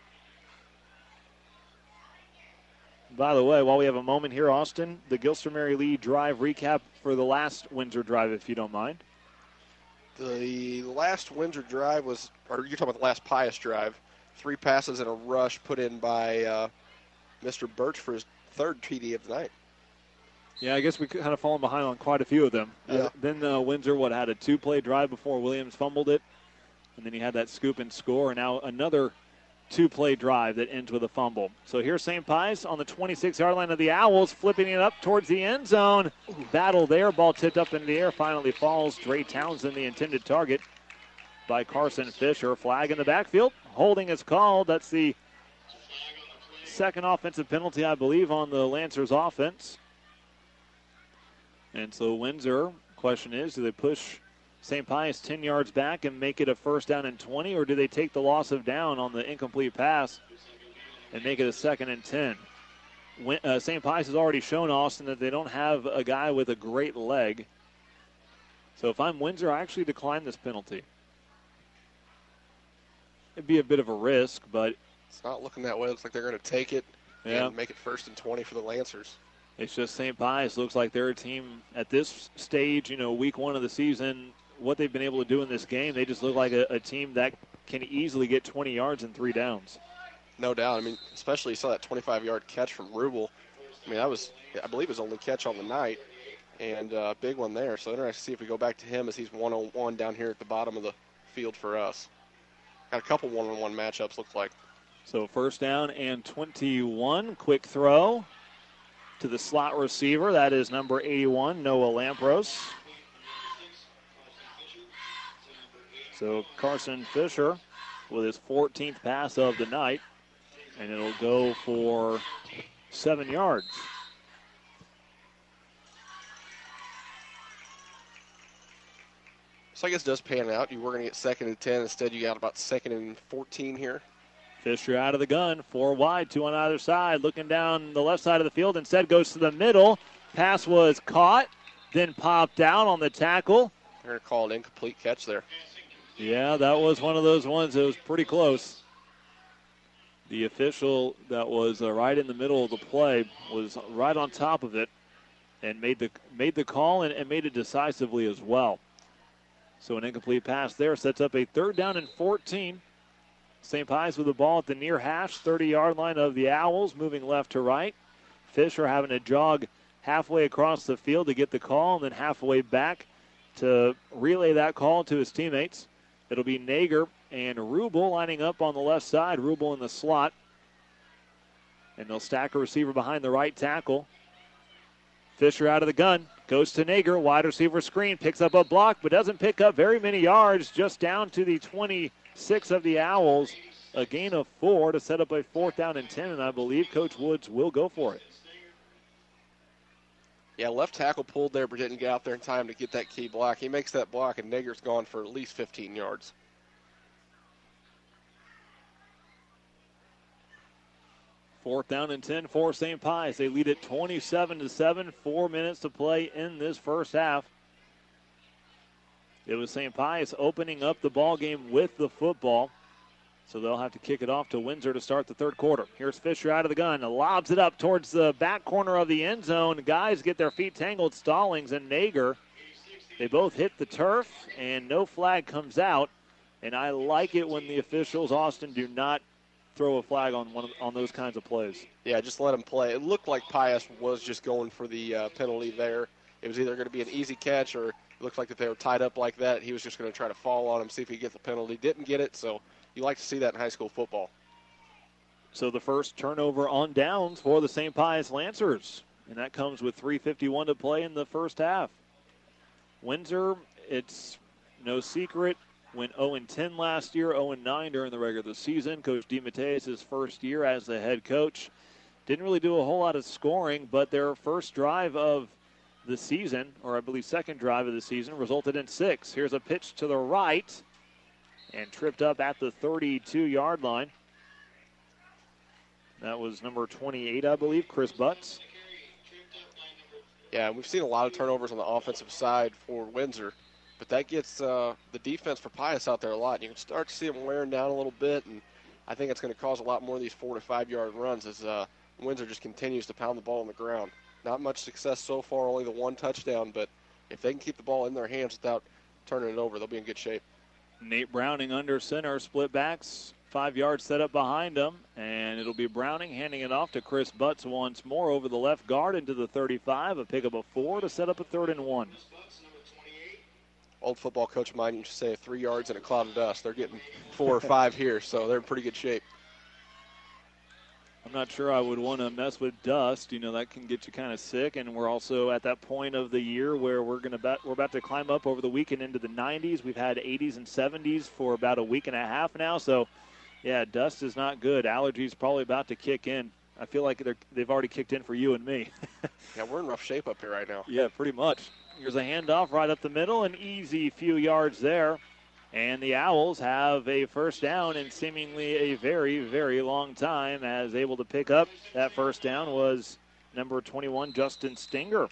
By the way, while we have a moment here, Austin, the Gilster Mary Lee drive recap for the last Windsor drive, if you don't mind. The last Windsor drive was, or you're talking about the last Pius drive. Three passes and a rush put in by uh, Mister Birch for his third T D of the night. Yeah, I guess we kind of fallen behind on quite a few of them. Yeah. Uh, then uh, Windsor, what, had a two-play drive before Williams fumbled it. And then he had that scoop and score. And now another two-play drive that ends with a fumble. So here's Saint Pius on the twenty-six-yard line of the Owls, flipping it up towards the end zone. Battle there. Ball tipped up in the air. Finally falls. Dre Townsend, the intended target, by Carson Fisher. Flag in the backfield. Holding is called. That's the second offensive penalty, I believe, on the Lancers offense. And so Windsor, question is, do they push Saint Pius ten yards back and make it a first down and twenty, or do they take the loss of down on the incomplete pass and make it a second and ten? Uh, Saint Pius has already shown Austin that they don't have a guy with a great leg. So if I'm Windsor, I actually decline this penalty. It'd be a bit of a risk, but it's not looking that way. It looks like they're going to take it yeah. and make it first and twenty for the Lancers. It's just Saint Pius looks like they're a team at this stage, you know, week one of the season, what they've been able to do in this game, they just look like a, a team that can easily get twenty yards in three downs. No doubt. I mean, especially you saw that twenty-five-yard catch from Rubel. I mean, that was, I believe, his only catch on the night, and a uh, big one there. So interesting to see if we go back to him as he's one-on-one down here at the bottom of the field for us. Got a couple one-on-one matchups, looks like. So first down and twenty-one. Quick throw to the slot receiver. That is number eighty-one, Noah Lampros. So Carson Fisher with his fourteenth pass of the night. And it'll go for seven yards. So I guess it does pan out. You were going to get second and ten. Instead, you got about second and fourteen here. Fisher out of the gun. Four wide, two on either side. Looking down the left side of the field. Instead goes to the middle. Pass was caught, then popped out on the tackle. They're going to call an incomplete catch there. Yeah, that was one of those ones that was pretty close. The official that was uh, right in the middle of the play was right on top of it and made the made the call and, and made it decisively as well. So an incomplete pass there sets up a third down and fourteen. Saint Pius with the ball at the near hash, thirty-yard line of the Owls, moving left to right. Fisher having to jog halfway across the field to get the call and then halfway back to relay that call to his teammates. It'll be Nager and Rubel lining up on the left side. Rubel in the slot. And they'll stack a receiver behind the right tackle. Fisher out of the gun. Goes to Nager. Wide receiver screen. Picks up a block, but doesn't pick up very many yards. Just down to the twenty-six of the Owls. A gain of four to set up a fourth down and ten. And I believe Coach Woods will go for it. Yeah, left tackle pulled there, but didn't get out there in time to get that key block. He makes that block, and Nager's gone for at least fifteen yards. Fourth down and ten for Saint Pius. They lead it twenty-seven to seven. Four minutes to play in this first half. It was Saint Pius opening up the ball game with the football. So they'll have to kick it off to Windsor to start the third quarter. Here's Fisher out of the gun. Lobs it up towards the back corner of the end zone. Guys get their feet tangled. Stallings and Nager. They both hit the turf, and no flag comes out. And I like it when the officials, Austin, do not throw a flag on one of, on those kinds of plays. Yeah, just let them play. It looked like Pius was just going for the uh, penalty there. It was either going to be an easy catch, or it looked like if they were tied up like that, he was just going to try to fall on him, see if he could get the penalty. Didn't get it, so you like to see that in high school football. So the first turnover on downs for the Saint Pius Lancers, and that comes with three fifty-one to play in the first half. Windsor, it's no secret, went oh and ten last year, oh and nine during the regular season. Coach DeMatteis' first year as the head coach. Didn't really do a whole lot of scoring, but their first drive of the season, or I believe second drive of the season, resulted in six. Here's a pitch to the right, and tripped up at the thirty-two-yard line. That was number twenty-eight, I believe, Chris Butts. Yeah, we've seen a lot of turnovers on the offensive side for Windsor, but that gets uh, the defense for Pius out there a lot. You can start to see them wearing down a little bit, and I think it's going to cause a lot more of these four- to five-yard runs as uh, Windsor just continues to pound the ball on the ground. Not much success so far, only the one touchdown, but if they can keep the ball in their hands without turning it over, they'll be in good shape. Nate Browning under center, split backs, five yards set up behind him, and it'll be Browning handing it off to Chris Butts once more over the left guard into the thirty-five, a pickup of four to set up a third and one. Old football coach of mine used to say three yards in a cloud of dust. They're getting four or five here, so they're in pretty good shape. I'm not sure I would want to mess with dust. You know, that can get you kind of sick, and we're also at that point of the year where we're going to bet, we're about to climb up over the weekend into the nineties. We've had eighties and seventies for about a week and a half now, so yeah, dust is not good. Allergies probably about to kick in. I feel like they're, they've already kicked in for you and me. Yeah, we're in rough shape up here right now. Yeah, pretty much. Here's a handoff right up the middle, an easy few yards there. And the Owls have a first down in seemingly a very, very long time, as able to pick up that first down was number twenty-one, Justin Stinger.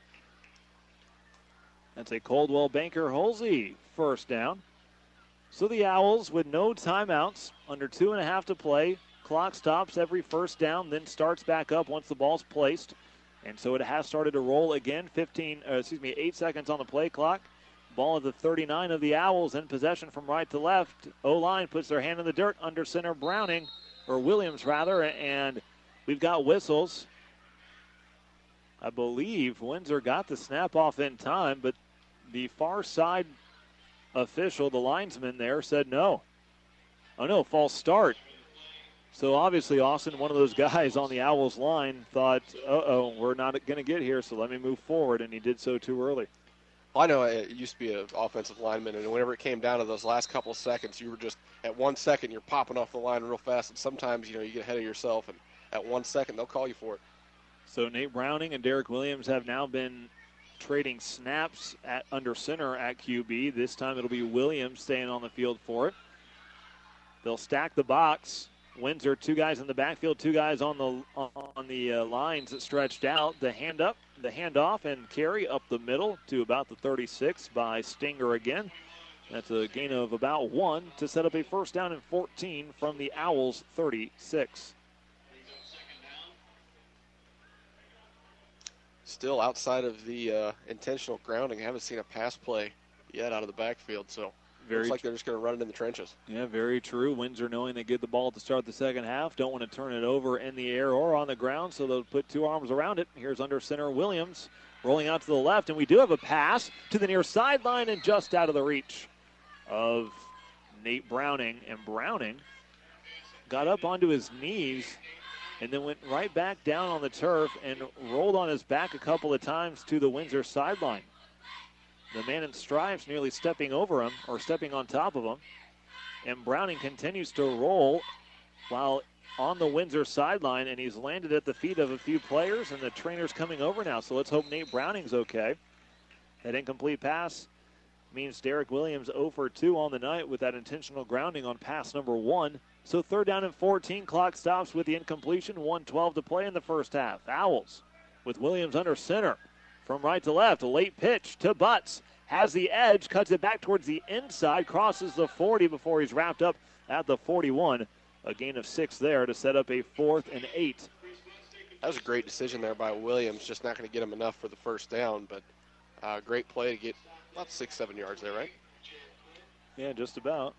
That's a Coldwell Banker Holsey first down. So the Owls, with no timeouts, under two and a half to play, clock stops every first down, then starts back up once the ball's placed. And so it has started to roll again. fifteen, uh, excuse me, eight seconds on the play clock. Ball at the thirty-nine of the Owls, in possession from right to left. O-line puts their hand in the dirt, under center Browning, or Williams rather, and we've got whistles. I believe Windsor got the snap off in time, but the far side official, the linesman there, said no. Oh no, false start. So obviously Austin, one of those guys on the Owls line, thought, uh-oh, we're not going to get here, so let me move forward, and he did so too early. I know it used to be an offensive lineman, and whenever it came down to those last couple of seconds, you were just, at one second, you're popping off the line real fast, and sometimes, you know, you get ahead of yourself, and at one second, they'll call you for it. So Nate Browning and Derek Williams have now been trading snaps at under center at Q B. This time it'll be Williams staying on the field for it. They'll stack the box. Windsor, two guys in the backfield, two guys on the on the uh, lines that stretched out. The hand up, the handoff, and carry up the middle to about the thirty-six by Stinger again. That's a gain of about one to set up a first down and fourteen from the Owls' thirty-six. Still outside of the uh, intentional grounding, I haven't seen a pass play yet out of the backfield, so Very looks like they're just going to run it in the trenches. Yeah, very true. Windsor, knowing they get the ball at the start of the second half, don't want to turn it over in the air or on the ground, so they'll put two arms around it. Here's under center Williams rolling out to the left, and we do have a pass to the near sideline and just out of the reach of Nate Browning. And Browning got up onto his knees and then went right back down on the turf and rolled on his back a couple of times to the Windsor sideline. The man in stripes nearly stepping over him, or stepping on top of him. And Browning continues to roll while on the Windsor sideline, and he's landed at the feet of a few players, and the trainer's coming over now. So let's hope Nate Browning's okay. That incomplete pass means Derek Williams zero for two on the night with that intentional grounding on pass number one. So third down and fourteen, clock stops with the incompletion, one twelve to play in the first half. Owls with Williams under center. From right to left, a late pitch to Butts. Has the edge, cuts it back towards the inside, crosses the forty before he's wrapped up at the forty-one. A gain of six there to set up a fourth and eight. That was a great decision there by Williams. Just not going to get him enough for the first down, but uh, great play to get about six, seven yards there, right? Yeah, just about.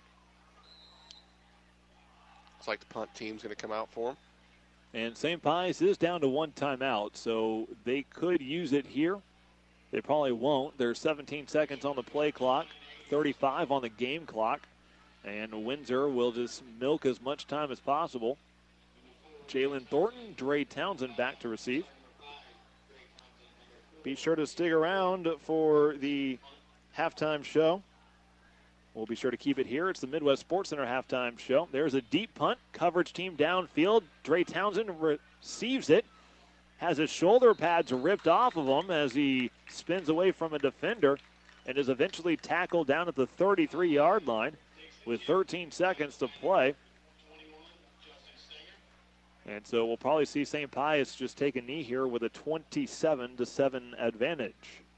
It's like the punt team's going to come out for him. And Saint Pius is down to one timeout, so they could use it here. They probably won't. There's seventeen seconds on the play clock, thirty-five on the game clock, and Windsor will just milk as much time as possible. Jalen Thornton, Dre Townsend back to receive. Be sure to stick around for the halftime show. We'll be sure to keep it here. It's the Midwest Sports Center halftime show. There's a deep punt. Coverage team downfield. Dre Townsend receives it. Has his shoulder pads ripped off of him as he spins away from a defender and is eventually tackled down at the thirty-three-yard line with thirteen seconds to play. And so we'll probably see Saint Pius just take a knee here with a twenty-seven to seven advantage.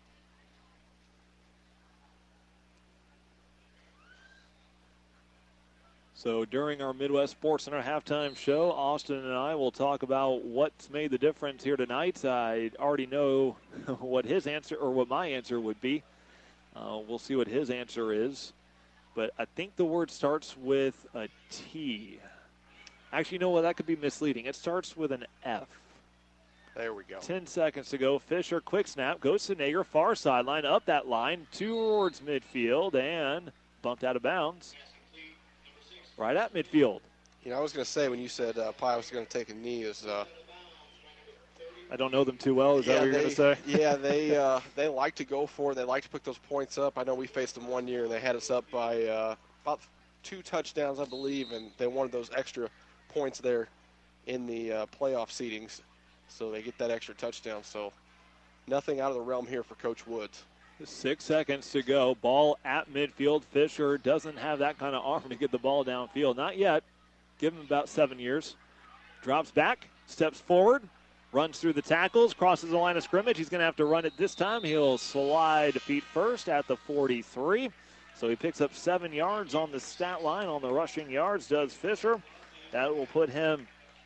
So during our Midwest Sports Center halftime show, Austin and I will talk about what's made the difference here tonight. I already know what his answer, or what my answer would be. Uh, we'll see what his answer is. But I think the word starts with a T. Actually, you know what? That could be misleading. It starts with an F. There we go. Ten seconds to go. Fisher, quick snap, goes to Nager, far sideline, up that line, towards midfield, and bumped out of bounds. Right at midfield. You know, I was going to say when you said uh, Pius was going to take a knee is. Uh, I don't know them too well. Is yeah, that what you're going to say? yeah, they uh, they like to go for it. They like to put those points up. I know we faced them one year and they had us up by uh, about two touchdowns, I believe, and they wanted those extra points there in the uh, playoff seedings, so they get that extra touchdown. So nothing out of the realm here for Coach Woods. Six seconds to go. Ball at midfield. Fisher doesn't have that kind of arm to get the ball downfield. Not yet. Give him about seven years. Drops back, steps forward, runs through the tackles, crosses the line of scrimmage. He's going to have to run it this time. He'll slide feet first at the forty-three. So he picks up seven yards on the stat line. On the rushing yards does Fisher. That will put him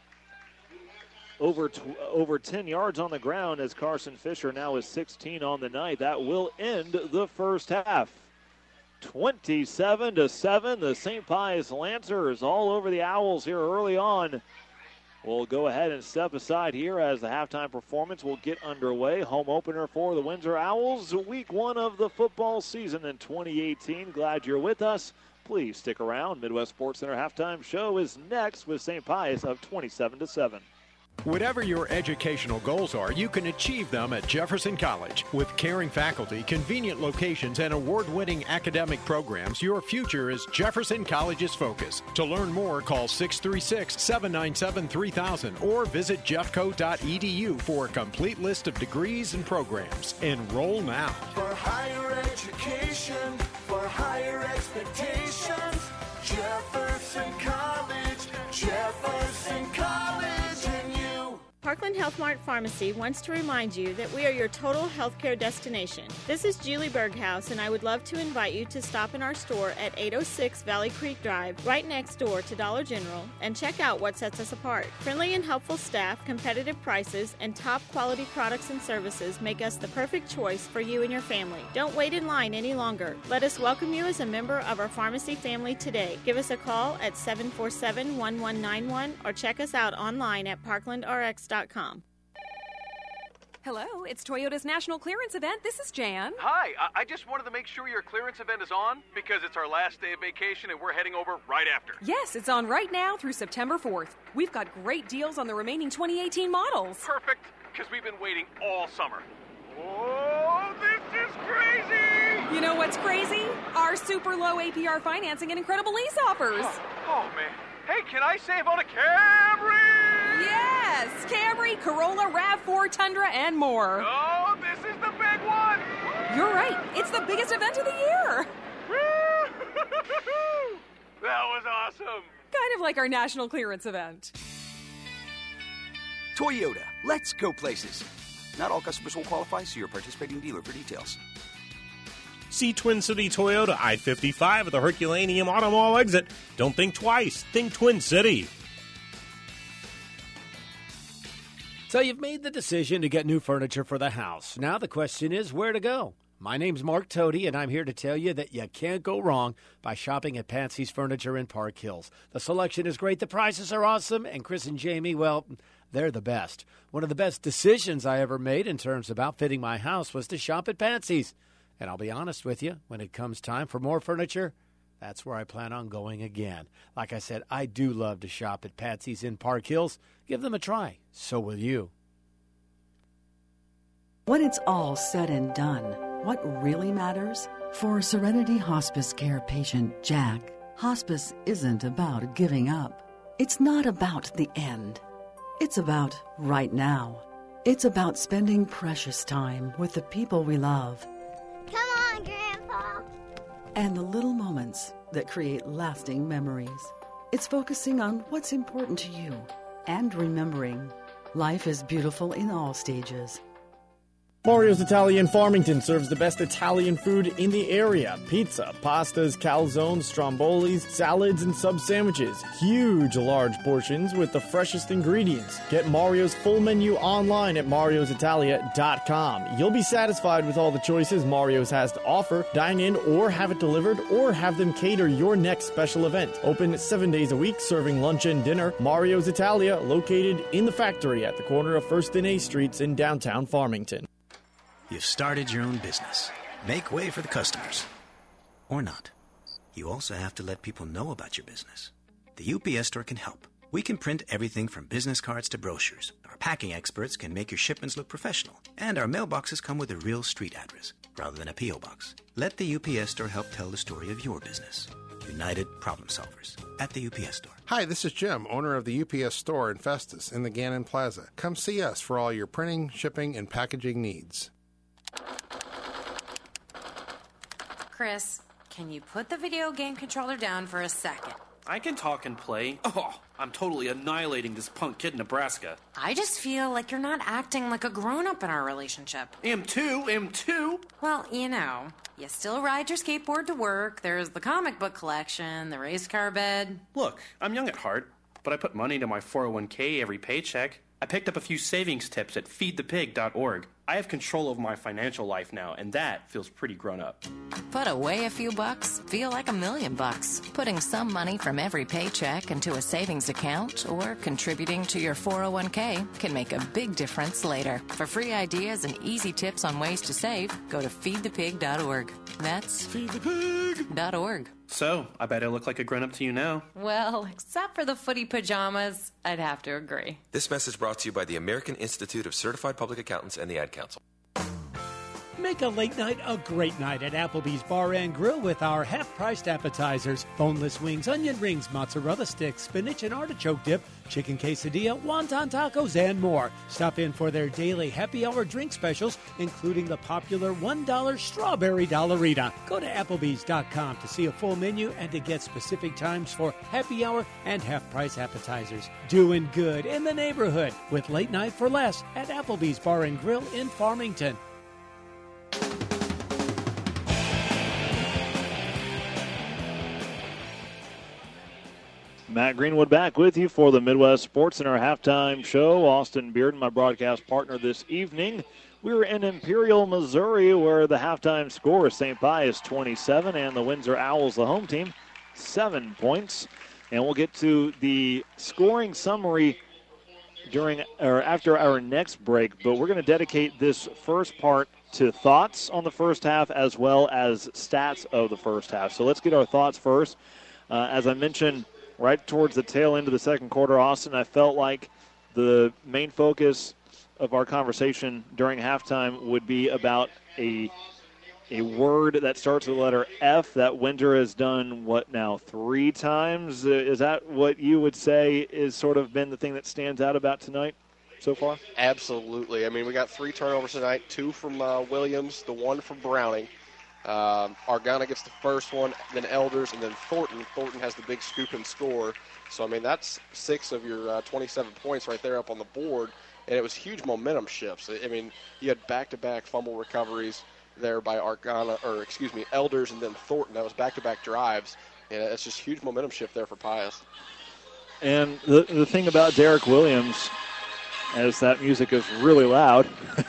over tw- over ten yards on the ground as Carson Fisher now is sixteen on the night. That will end the first half. twenty-seven to seven. The Saint Pius Lancers all over the Owls here early on. We'll go ahead and step aside here as the halftime performance will get underway. Home opener for the Windsor Owls, week one of the football season in twenty eighteen. Glad you're with us. Please stick around. Midwest Sports Center halftime show is next with Saint Pius up twenty-seven to seven. Whatever your educational goals are, you can achieve them at Jefferson College. With caring faculty, convenient locations, and award-winning academic programs, your future is Jefferson College's focus. To learn more, call six three six, seven nine seven, three thousand or visit jeffco dot e d u for a complete list of degrees and programs. Enroll now. For higher education, for higher expectations, Jefferson College, Jefferson College. Parkland Health Mart Pharmacy wants to remind you that we are your total healthcare destination. This is Julie Berghaus, and I would love to invite you to stop in our store at eight oh six Valley Creek Drive, right next door to Dollar General, and check out what sets us apart. Friendly and helpful staff, competitive prices, and top quality products and services make us the perfect choice for you and your family. Don't wait in line any longer. Let us welcome you as a member of our pharmacy family today. Give us a call at seven four seven, one one nine one or check us out online at parkland r x dot com. Hello, it's Toyota's National Clearance Event. This is Jan. Hi, I-, I just wanted to make sure your clearance event is on because it's our last day of vacation and we're heading over right after. Yes, it's on right now through September fourth. We've got great deals on the remaining twenty eighteen models. Perfect, because we've been waiting all summer. Oh, this is crazy! You know what's crazy? Our super low A P R financing and incredible lease offers. Oh, oh man. Hey, can I save on a Camry? Yes! Camry, Corolla, RAV four, Tundra, and more. Oh, this is the big one! You're right. It's the biggest event of the year. That was awesome. Kind of like our national clearance event. Toyota, let's go places. Not all customers will qualify, so your participating dealer for details. See Twin City Toyota, I fifty-five at the Herculaneum Auto Mall exit. Don't think twice. Think Twin City. So you've made the decision to get new furniture for the house. Now the question is where to go. My name's Mark Toady, and I'm here to tell you that you can't go wrong by shopping at Patsy's Furniture in Park Hills. The selection is great, the prices are awesome, and Chris and Jamie, well, they're the best. One of the best decisions I ever made in terms of outfitting my house was to shop at Patsy's. And I'll be honest with you, when it comes time for more furniture, that's where I plan on going again. Like I said, I do love to shop at Patsy's in Park Hills. Give them a try. So will you. When it's all said and done, what really matters? For Serenity Hospice Care patient Jack, hospice isn't about giving up. It's not about the end. It's about right now. It's about spending precious time with the people we love. Come on, Grandpa. And the little moments that create lasting memories. It's focusing on what's important to you and remembering life is beautiful in all stages. Mario's Italian Farmington serves the best Italian food in the area. Pizza, pastas, calzones, strombolis, salads, and sub-sandwiches. Huge, large portions with the freshest ingredients. Get Mario's full menu online at marios italia dot com. You'll be satisfied with all the choices Mario's has to offer. Dine in or have it delivered or have them cater your next special event. Open seven days a week, serving lunch and dinner. Mario's Italia, located in the factory at the corner of first and A Streets in downtown Farmington. You've started your own business. Make way for the customers. Or not. You also have to let people know about your business. The U P S Store can help. We can print everything from business cards to brochures. Our packing experts can make your shipments look professional. And our mailboxes come with a real street address, rather than a P O box. Let the U P S Store help tell the story of your business. United Problem Solvers at the U P S Store. Hi, this is Jim, owner of the U P S Store in Festus in the Gannon Plaza. Come see us for all your printing, shipping, and packaging needs. Chris, can you put the video game controller down for a second? I can talk and play. Oh, I'm totally annihilating this punk kid in Nebraska. I just feel like you're not acting like a grown-up in our relationship. Am too, am too. Well, you know, you still ride your skateboard to work, there's the comic book collection, the race car bed. Look, I'm young at heart, but I put money into my four oh one k every paycheck. I picked up a few savings tips at feed the pig dot org. I have control of my financial life now, and that feels pretty grown up. Put away a few bucks, feel like a million bucks. Putting some money from every paycheck into a savings account or contributing to your four oh one k can make a big difference later. For free ideas and easy tips on ways to save, go to feed the pig dot org. That's feed the pig dot org. So, I bet I look like a grown-up to you now. Well, except for the footy pajamas, I'd have to agree. This message brought to you by the American Institute of Certified Public Accountants and the Ad Council. Make a late night a great night at Applebee's Bar and Grill with our half-priced appetizers, boneless wings, onion rings, mozzarella sticks, spinach and artichoke dip, chicken quesadilla, wonton tacos, and more. Stop in for their daily happy hour drink specials, including the popular one dollar strawberry dollarita. Go to applebees dot com to see a full menu and to get specific times for happy hour and half-price appetizers. Doing good in the neighborhood with late night for less at Applebee's Bar and Grill in Farmington. Matt Greenwood back with you for the Midwest Sports Center halftime show. Austin Bearden, my broadcast partner this evening. We're in Imperial, Missouri, where the halftime score is Saint Pius twenty-seven and the Windsor Owls, the home team, seven points. And we'll get to the scoring summary during or after our next break, but we're going to dedicate this first part to thoughts on the first half as well as stats of the first half. So let's get our thoughts first. Uh, as I mentioned, right towards the tail end of the second quarter, Austin, I felt like the main focus of our conversation during halftime would be about a a word that starts with the letter F that Windsor has done, what now, three times? Is that what you would say is sort of been the thing that stands out about tonight so far? Absolutely. I mean, we got three turnovers tonight, two from uh, Williams, the one from Browning. Um, Argana gets the first one, then Elders, and then Thornton. Thornton has the big scoop and score. So, I mean, that's six of your uh, twenty-seven points right there up on the board, and it was huge momentum shifts. I mean, you had back-to-back fumble recoveries. there by Argana, or excuse me, Elders and then Thornton. That was back-to-back drives, and it's just huge momentum shift there for Pius. And the the thing about Derek Williams, as that music is really loud,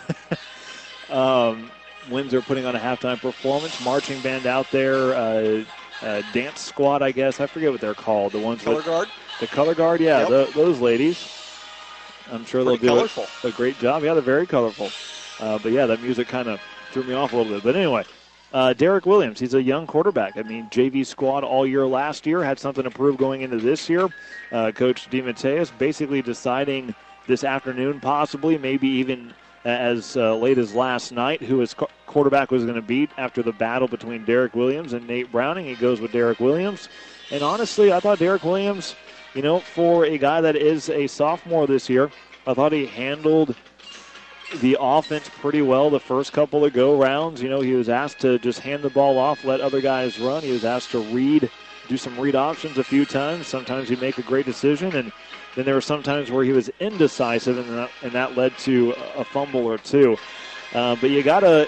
um, Windsor putting on a halftime performance, marching band out there, uh, uh, dance squad, I guess. I forget what they're called. The ones Color with, guard? The color guard, yeah, Yep. the, those ladies. I'm sure Pretty they'll do colorful. a, a great job. Yeah, they're very colorful. Uh, but, yeah, that music kind of threw me off a little bit. But anyway, uh, Derek Williams, he's a young quarterback. I mean, J V squad all year last year, had something to prove going into this year. Uh, Coach DeMatteis basically deciding this afternoon, possibly, maybe even as uh, late as last night, who his qu- quarterback was going to beat after the battle between Derek Williams and Nate Browning. He goes with Derek Williams. And honestly, I thought Derek Williams, you know, for a guy that is a sophomore this year, I thought he handled the offense pretty well the first couple of go-rounds. You know, he was asked to just hand the ball off, let other guys run. He was asked to read, do some read options a few times. Sometimes he'd make a great decision, and then there were some times where he was indecisive, and that, and that led to a fumble or two. Uh, but you gotta,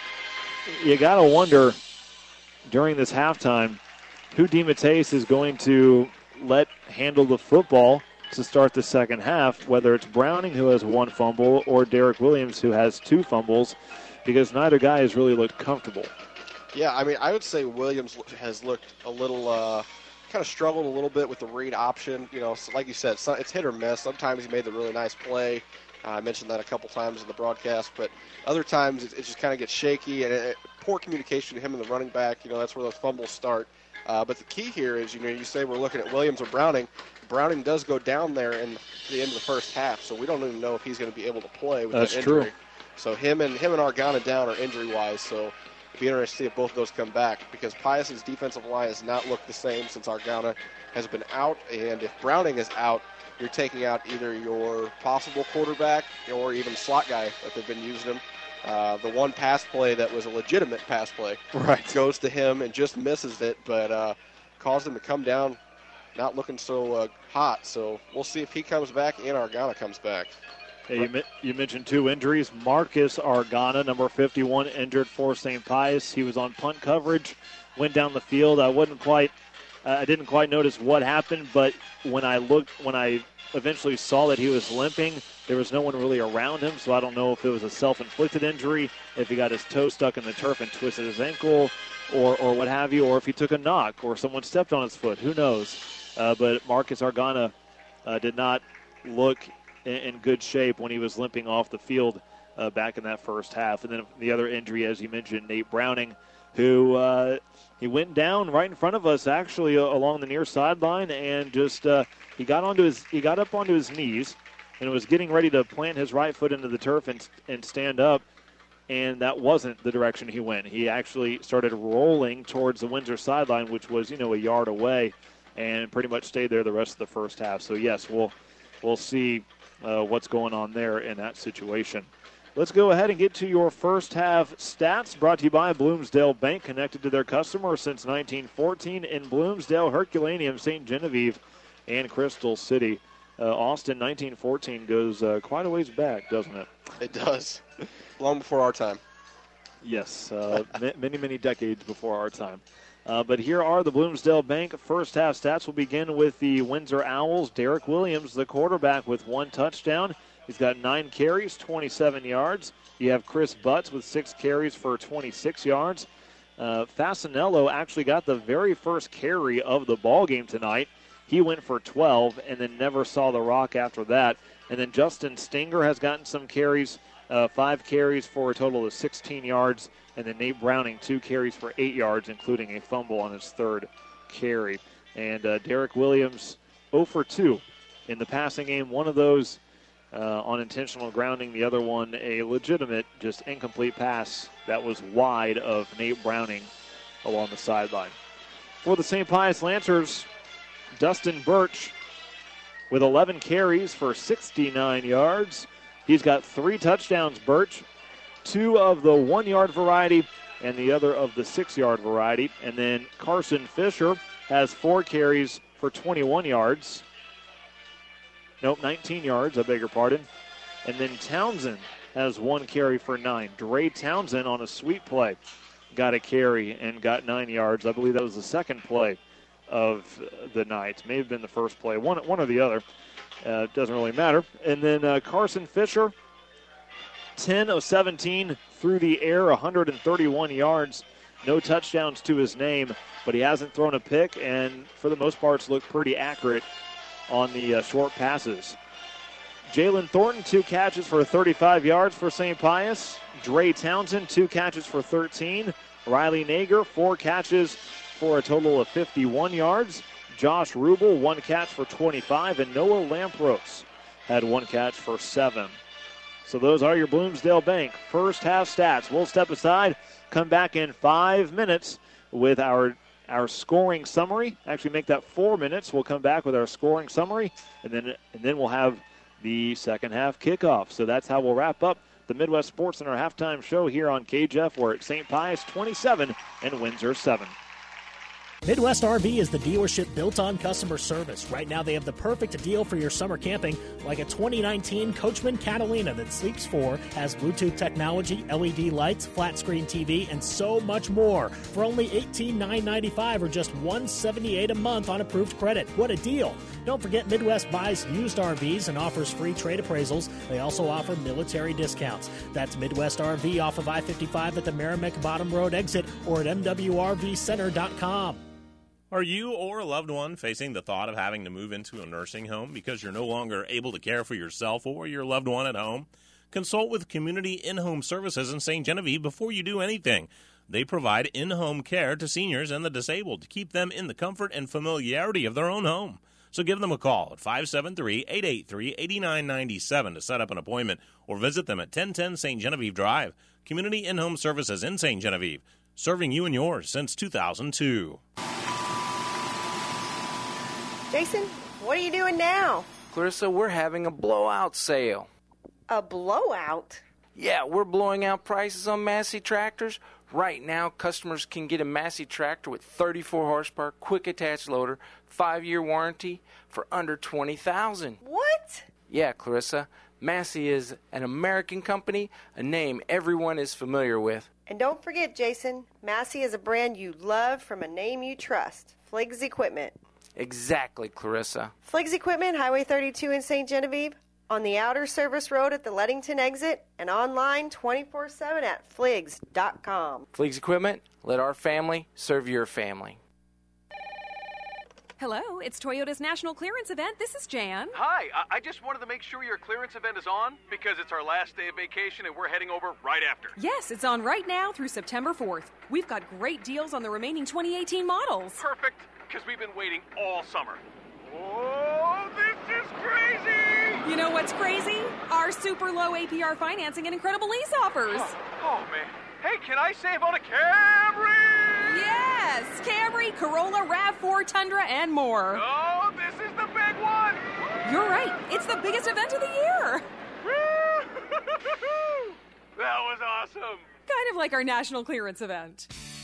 you gotta wonder during this halftime who DeMatteis is going to let handle the football to start the second half, whether it's Browning, who has one fumble, or Derek Williams, who has two fumbles, because neither guy has really looked comfortable. Yeah, I mean, I would say Williams has looked a little, uh, kind of struggled a little bit with the read option. You know, like you said, it's hit or miss. Sometimes he made the really nice play. Uh, I mentioned that a couple times in the broadcast, but other times it, it just kind of gets shaky, and it, poor communication to him and the running back. You know, that's where those fumbles start. Uh, but the key here is, you know, you say we're looking at Williams or Browning. Browning does go down there in the end of the first half, so we don't even know if he's going to be able to play with That's that injury. true. So him and him and Argana down are injury-wise, so it'll be interesting to see if both of those come back, because Pius's defensive line has not looked the same since Argana has been out, and if Browning is out, you're taking out either your possible quarterback or even slot guy that they've been using him. Uh, the one pass play that was a legitimate pass play right. goes to him and just misses it, but uh, caused him to come down not looking so uh, hot. So we'll see if he comes back and Argana comes back. Hey, you, you mentioned two injuries. Marcus Argana, number fifty-one, injured for Saint Pius. He was on punt coverage, went down the field. I wasn't quite, uh, I didn't quite notice what happened, but when I looked, when I eventually saw that he was limping, there was no one really around him, so I don't know if it was a self-inflicted injury, if he got his toe stuck in the turf and twisted his ankle, or or what have you, or if he took a knock or someone stepped on his foot. Who knows? Uh, but Marcus Argana uh, did not look in, in good shape when he was limping off the field uh, back in that first half. And then the other injury, as you mentioned, Nate Browning, who uh, he went down right in front of us, actually, uh, along the near sideline, and just uh, he got onto his he got up onto his knees and was getting ready to plant his right foot into the turf and and stand up. And that wasn't the direction he went. He actually started rolling towards the Windsor sideline, which was, you know, a yard away, and pretty much stayed there the rest of the first half. So, yes, we'll we'll see uh, what's going on there in that situation. Let's go ahead and get to your first half stats, brought to you by Bloomsdale Bank, connected to their customers since nineteen fourteen in Bloomsdale, Herculaneum, Saint Genevieve, and Crystal City. Uh, Austin, nineteen fourteen goes uh, quite a ways back, doesn't it? It does. Long before our time. Yes, uh, many, many decades before our time. Uh, but here are the Bloomsdale Bank first half stats. We'll begin with the Windsor Owls. Derek Williams, the quarterback, with one touchdown. He's got nine carries, twenty-seven yards. You have Chris Butts with six carries for twenty-six yards. Uh, Fasanello actually got the very first carry of the ball game tonight. He went for twelve and then never saw the rock after that. And then Justin Stinger has gotten some carries, uh, five carries for a total of sixteen yards. And then Nate Browning, two carries for eight yards, including a fumble on his third carry. And uh, Derek Williams, zero for two in the passing game. One of those uh, on intentional grounding, the other one a legitimate, just incomplete pass that was wide of Nate Browning along the sideline. For the Saint Pius Lancers, Dustin Birch with eleven carries for sixty-nine yards. He's got three touchdowns, Birch. Two of the one-yard variety and the other of the six-yard variety. And then Carson Fisher has four carries for twenty-one yards. Nope, nineteen yards, I beg your pardon. And then Townsend has one carry for nine. Dre Townsend on a sweep play got a carry and got nine yards. I believe that was the second play of the night. May have been the first play. One, one or the other. Uh, doesn't really matter. And then uh, Carson Fisher, ten of seventeen through the air, one hundred thirty-one yards. No touchdowns to his name, but he hasn't thrown a pick, and for the most part, it's looked pretty accurate on the uh, short passes. Jalen Thornton, two catches for thirty-five yards for Saint Pius. Dre Townsend, two catches for thirteen. Riley Nager, four catches for a total of fifty-one yards. Josh Rubel, one catch for twenty-five, and Noah Lampros had one catch for seven. So those are your Bloomsdale Bank first half stats. We'll step aside, come back in five minutes with our our scoring summary. Actually, make that four minutes. We'll come back with our scoring summary, and then and then we'll have the second half kickoff. So that's how we'll wrap up the Midwest Sports Center halftime show here on K J F. We're at Saint Pius twenty-seven and Windsor seven. Midwest R V is the dealership built on customer service. Right now they have the perfect deal for your summer camping, like a twenty nineteen Coachman Catalina that sleeps four, has Bluetooth technology, L E D lights, flat screen T V, and so much more for only eighteen thousand nine hundred ninety-five dollars or just one hundred seventy-eight dollars a month on approved credit. What a deal! Don't forget Midwest buys used R Vs and offers free trade appraisals. They also offer military discounts. That's Midwest R V off of I fifty-five at the Merrimack Bottom Road exit or at M W R V center dot com. Are you or a loved one facing the thought of having to move into a nursing home because you're no longer able to care for yourself or your loved one at home? Consult with Community In-Home Services in Saint Genevieve before you do anything. They provide in-home care to seniors and the disabled to keep them in the comfort and familiarity of their own home. So give them a call at five seven three, eight eight three, eight nine nine seven to set up an appointment or visit them at ten ten Saint Genevieve Drive. Community In-Home Services in Saint Genevieve, serving you and yours since two thousand two. Jason, what are you doing now? Clarissa, we're having a blowout sale. A blowout? Yeah, we're blowing out prices on Massey tractors. Right now, customers can get a Massey tractor with thirty-four horsepower, quick attach loader, five-year warranty for under twenty thousand dollars. What? Yeah, Clarissa. Massey is an American company, a name everyone is familiar with. And don't forget, Jason, Massey is a brand you love from a name you trust, Fliggs Equipment. Exactly, Clarissa. Fliggs Equipment, Highway thirty-two in Saint Genevieve, on the outer service road at the Leadington exit, and online twenty-four seven at fliggs dot com. Fliggs Equipment, let our family serve your family. Hello, it's Toyota's National Clearance Event. This is Jan. Hi, I-, I just wanted to make sure your clearance event is on because it's our last day of vacation and we're heading over right after. Yes, it's on right now through September fourth. We've got great deals on the remaining twenty eighteen models. Perfect, because we've been waiting all summer. Oh, this is crazy! You know what's crazy? Our super low A P R financing and incredible lease offers. Oh, oh man. Hey, can I save on a Camry? Yes! Camry, Corolla, RAV four, Tundra, and more. Oh, this is the big one! You're right. It's the biggest event of the year. That was awesome. Kind of like our national clearance event.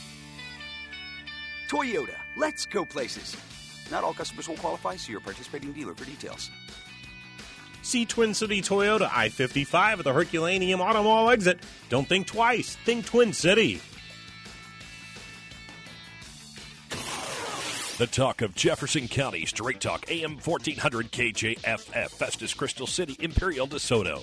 Toyota, let's go places. Not all customers will qualify. See your participating dealer for details. See Twin City Toyota, I fifty-five at the Herculaneum Auto Mall exit. Don't think twice. Think Twin City. The talk of Jefferson County, Straight Talk, A M fourteen hundred K J F F, Festus, Crystal City, Imperial, DeSoto.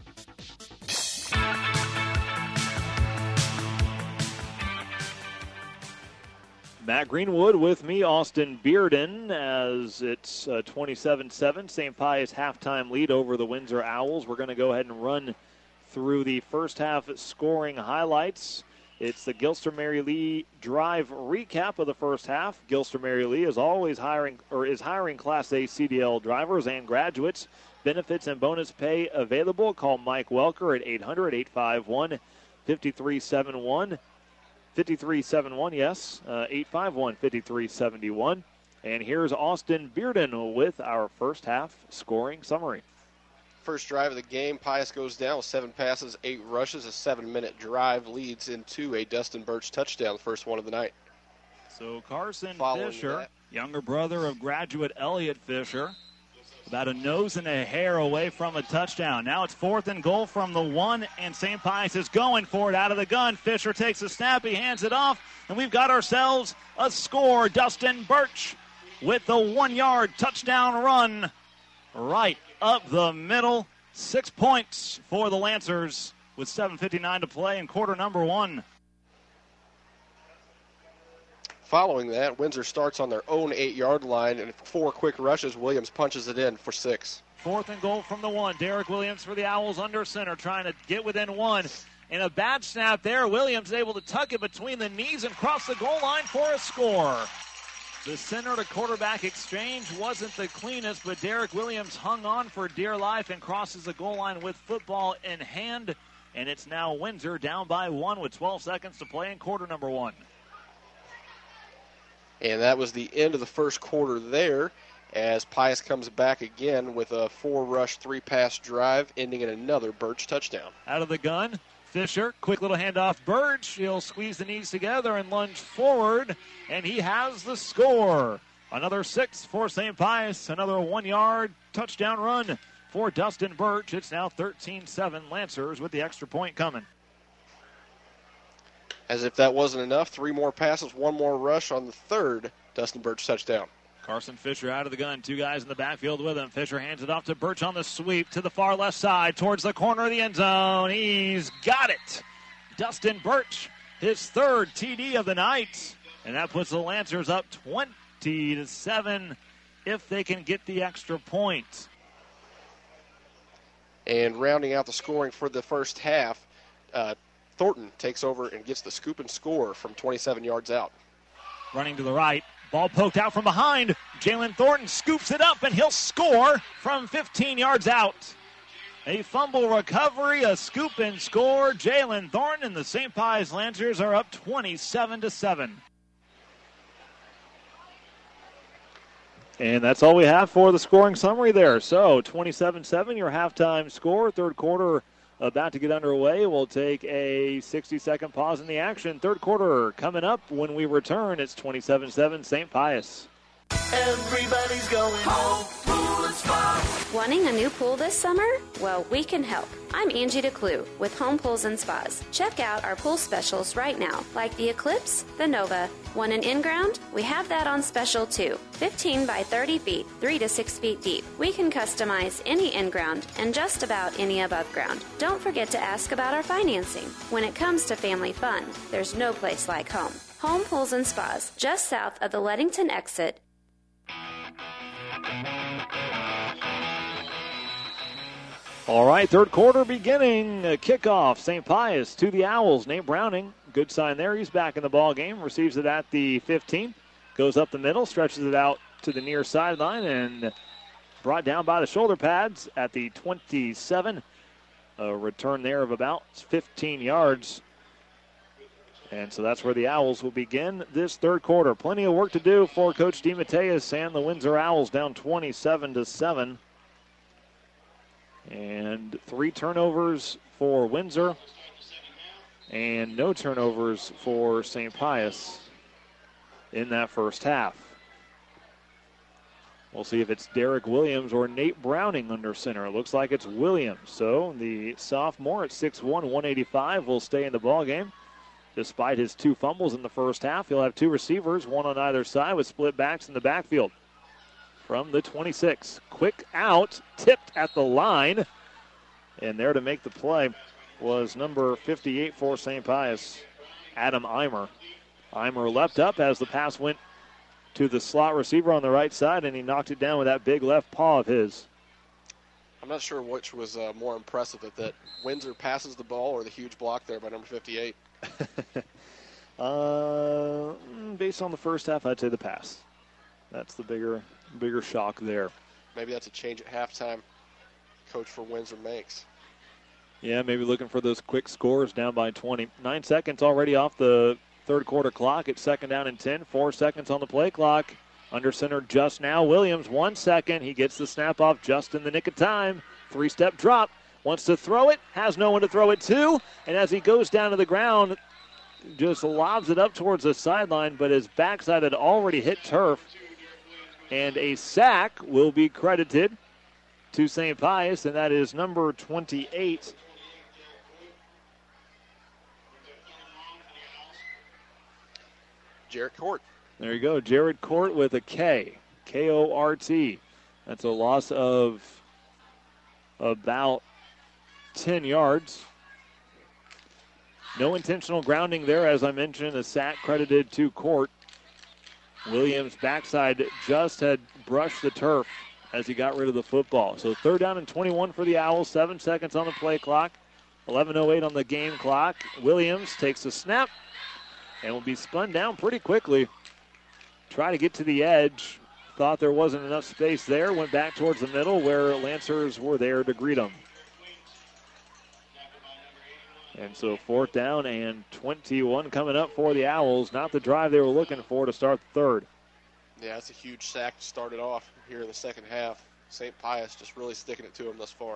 Matt Greenwood with me, Austin Bearden, as it's uh, twenty-seven seven. Saint Pius halftime lead over the Windsor Owls. We're going to go ahead and run through the first half scoring highlights. It's the Gilster Mary Lee Drive recap of the first half. Gilster Mary Lee is always hiring or is hiring Class A C D L drivers and graduates. Benefits and bonus pay available. Call Mike Welker at eight hundred, eight five one, five three seven one. fifty-three seventy-one, yes, uh, eight five one, five three seven one. And here's Austin Bearden with our first half scoring summary. First drive of the game, Pius goes down with seven passes, eight rushes. A seven-minute drive leads into a Dustin Birch touchdown, the first one of the night. So Carson Following Fisher, that. younger brother of graduate Elliott Fisher, About a nose and a hair away from a touchdown. Now it's fourth and goal from the one, and Saint Pius is going for it out of the gun. Fisher takes a snap, he hands it off, and we've got ourselves a score. Dustin Birch with the one-yard touchdown run right up the middle. Six points for the Lancers with seven fifty-nine to play in quarter number one. Following that, Windsor starts on their own eight-yard line, and four quick rushes. Williams punches it in for six. Fourth and goal from the one. Derek Williams for the Owls under center, trying to get within one. And a bad snap there. Williams able to tuck it between the knees and cross the goal line for a score. The center to quarterback exchange wasn't the cleanest, but Derek Williams hung on for dear life and crosses the goal line with football in hand. And it's now Windsor down by one with twelve seconds to play in quarter number one. And that was the end of the first quarter there, as Pius comes back again with a four-rush, three-pass drive, ending in another Birch touchdown. Out of the gun, Fisher, quick little handoff. Birch, he'll squeeze the knees together and lunge forward, and he has the score. Another six for Saint Pius, another one-yard touchdown run for Dustin Birch. It's now thirteen seven Lancers with the extra point coming. As if that wasn't enough, three more passes, one more rush on the third Dustin Birch touchdown. Carson Fisher out of the gun. Two guys in the backfield with him. Fisher hands it off to Birch on the sweep to the far left side towards the corner of the end zone. He's got it. Dustin Birch, his third T D of the night. And that puts the Lancers up twenty to seven if they can get the extra point. And rounding out the scoring for the first half, uh, Thornton takes over and gets the scoop and score from twenty-seven yards out. Running to the right. Ball poked out from behind. Jalen Thornton scoops it up, and he'll score from fifteen yards out. A fumble recovery, a scoop and score. Jalen Thornton and the Saint Pius Lancers are up twenty-seven to seven. And that's all we have for the scoring summary there. So twenty-seven seven, your halftime score. Third quarter about to get underway. We'll take a sixty-second pause in the action. Third quarter coming up when we return. It's twenty-seven seven Saint Pius. Everybody's going home, pool and spa. Wanting a new pool this summer? Well, we can help. I'm Angie DeClue with Home Pools and Spas. Check out our pool specials right now, like the Eclipse, the Nova. Want an in-ground? We have that on special too. fifteen by thirty feet, three to six feet deep. We can customize any in-ground and just about any above ground. Don't forget to ask about our financing. When it comes to family fun, there's no place like home. Home Pools and Spas, just south of the Leadington exit. All right, third quarter beginning. A kickoff. Saint Pius to the Owls. Nate Browning, good sign there. He's back in the ball game. Receives it at the fifteen. Goes up the middle, stretches it out to the near sideline, and brought down by the shoulder pads at the twenty-seven. A return there of about fifteen yards. And so that's where the Owls will begin this third quarter. Plenty of work to do for Coach DeMatteis and the Windsor Owls, down twenty-seven to seven. And three turnovers for Windsor and no turnovers for Saint Pius in that first half. We'll see if it's Derek Williams or Nate Browning under center. It looks like it's Williams. So the sophomore at six one, one eighty-five will stay in the ballgame. Despite his two fumbles in the first half, he'll have two receivers, one on either side with split backs in the backfield. From the twenty-six. Quick out, tipped at the line. And there to make the play was number fifty-eight for Saint Pius, Adam Eimer. Eimer leapt up as the pass went to the slot receiver on the right side, and he knocked it down with that big left paw of his. I'm not sure which was uh, more impressive, that, that Windsor passes the ball or the huge block there by number fifty-eight. uh, based on the first half, I'd say the pass. That's the bigger bigger shock there. Maybe that's a change at halftime Coach for Windsor makes. Yeah, maybe looking for those quick scores, down by twenty. Nine seconds already off the third quarter clock. It's second down and ten. Four seconds on the play clock. Under center just now. Williams, one second. He gets the snap off just in the nick of time. Three-step drop. Wants to throw it. Has no one to throw it to. And as he goes down to the ground, just lobs it up towards the sideline, but his backside had already hit turf. And a sack will be credited to Saint Pius, and that is number twenty-eight. Jarrett Court. There you go, Jared Court with a K, K O R T. That's a loss of about ten yards. No intentional grounding there, as I mentioned, a sack credited to Court. Williams' backside just had brushed the turf as he got rid of the football. So third down and twenty-one for the Owls, seven seconds on the play clock, eleven oh eight on the game clock. Williams takes a snap and will be spun down pretty quickly. Try to get to the edge. Thought there wasn't enough space there. Went back towards the middle where Lancers were there to greet him. And so fourth down and twenty-one coming up for the Owls. Not the drive they were looking for to start the third. Yeah, it's a huge sack to start it off here in the second half. Saint Pius just really sticking it to him thus far.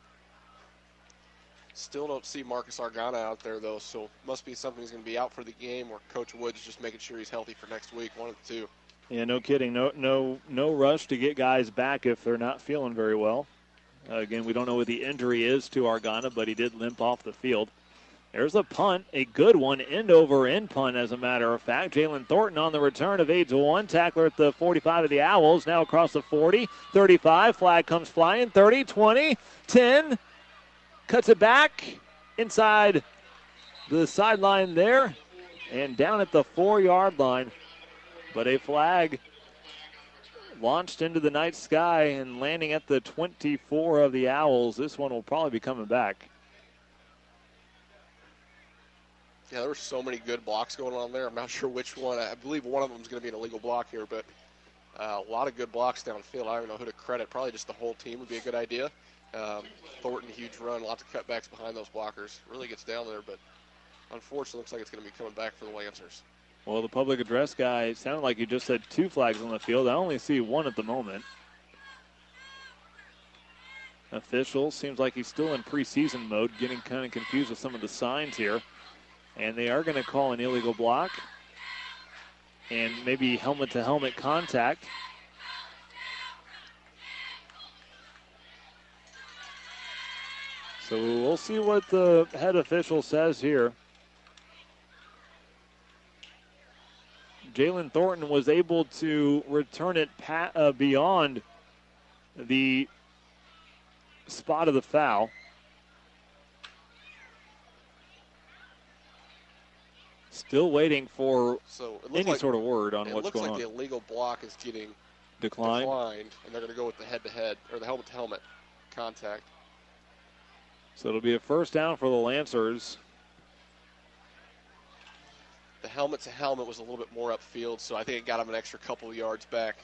Still don't see Marcus Argana out there, though, so must be something he's going to be out for the game, or Coach Woods just making sure he's healthy for next week, one of the two. Yeah, no kidding. No, no, no rush to get guys back if they're not feeling very well. Uh, again, we don't know what the injury is to Argana, but he did limp off the field. There's a punt, a good one, end over end punt, as a matter of fact. Jalen Thornton on the return of eight to one. Tackler at the forty-five of the Owls, now across the forty, thirty-five. Flag comes flying, thirty, twenty, ten. Cuts it back inside the sideline there and down at the four-yard line. But a flag launched into the night sky and landing at the twenty-four of the Owls. This one will probably be coming back. Yeah, there were so many good blocks going on there. I'm not sure which one. I believe one of them is going to be an illegal block here, but uh, a lot of good blocks downfield. I don't know who to credit. Probably just the whole team would be a good idea. Um, Thornton, huge run, lots of cutbacks behind those blockers. Really gets down there, but unfortunately looks like it's going to be coming back for the Lancers. Well, the public address guy, it sounded like he just said two flags on the field. I only see one at the moment. Official seems like he's still in preseason mode, getting kind of confused with some of the signs here. And they are going to call an illegal block and maybe helmet-to-helmet contact. So we'll see what the head official says here. Jalen Thornton was able to return it pa- uh, beyond the spot of the foul. Still waiting for so it any like, sort of word on what's going on. It on. looks like the illegal block is getting declined, declined and they're going to go with the head-to-head or the helmet-to-helmet contact. So it'll be a first down for the Lancers. The helmet-to-helmet was a little bit more upfield, so I think it got him an extra couple of yards back.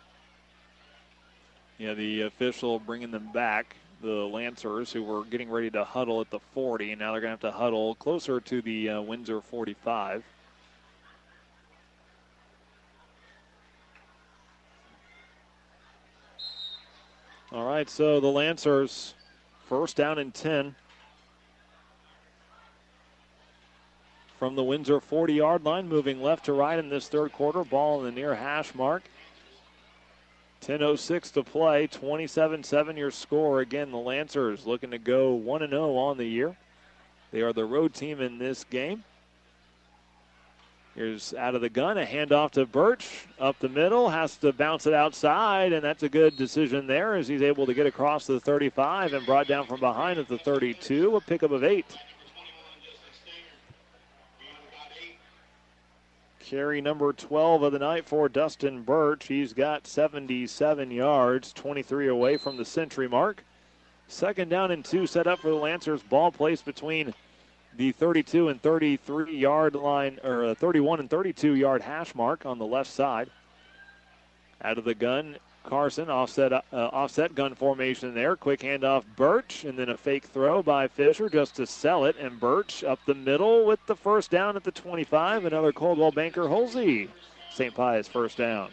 Yeah, the official bringing them back, the Lancers, who were getting ready to huddle at the forty, and now they're going to have to huddle closer to the uh, Windsor forty-five. All right, so the Lancers, first down and ten. From the Windsor forty-yard line, moving left to right in this third quarter. Ball in the near hash mark. ten oh six to play, twenty-seven seven your score. Again, the Lancers looking to go one and oh on the year. They are the road team in this game. Here's out of the gun, a handoff to Birch. Up the middle, has to bounce it outside, and that's a good decision there as he's able to get across the thirty-five and brought down from behind at the thirty-two, a pickup of eight. Carry number twelve of the night for Dustin Birch. He's got seventy-seven yards, twenty-three away from the century mark. Second down and two set up for the Lancers. Ball placed between the thirty-two and thirty-three yard line, or thirty-one and thirty-two yard hash mark on the left side. Out of the gun, Carson, offset uh, offset gun formation there. Quick handoff, Birch, and then a fake throw by Fisher just to sell it. And Birch up the middle with the first down at the twenty-five. Another Coldwell Banker Holsey. Saint Pius first down.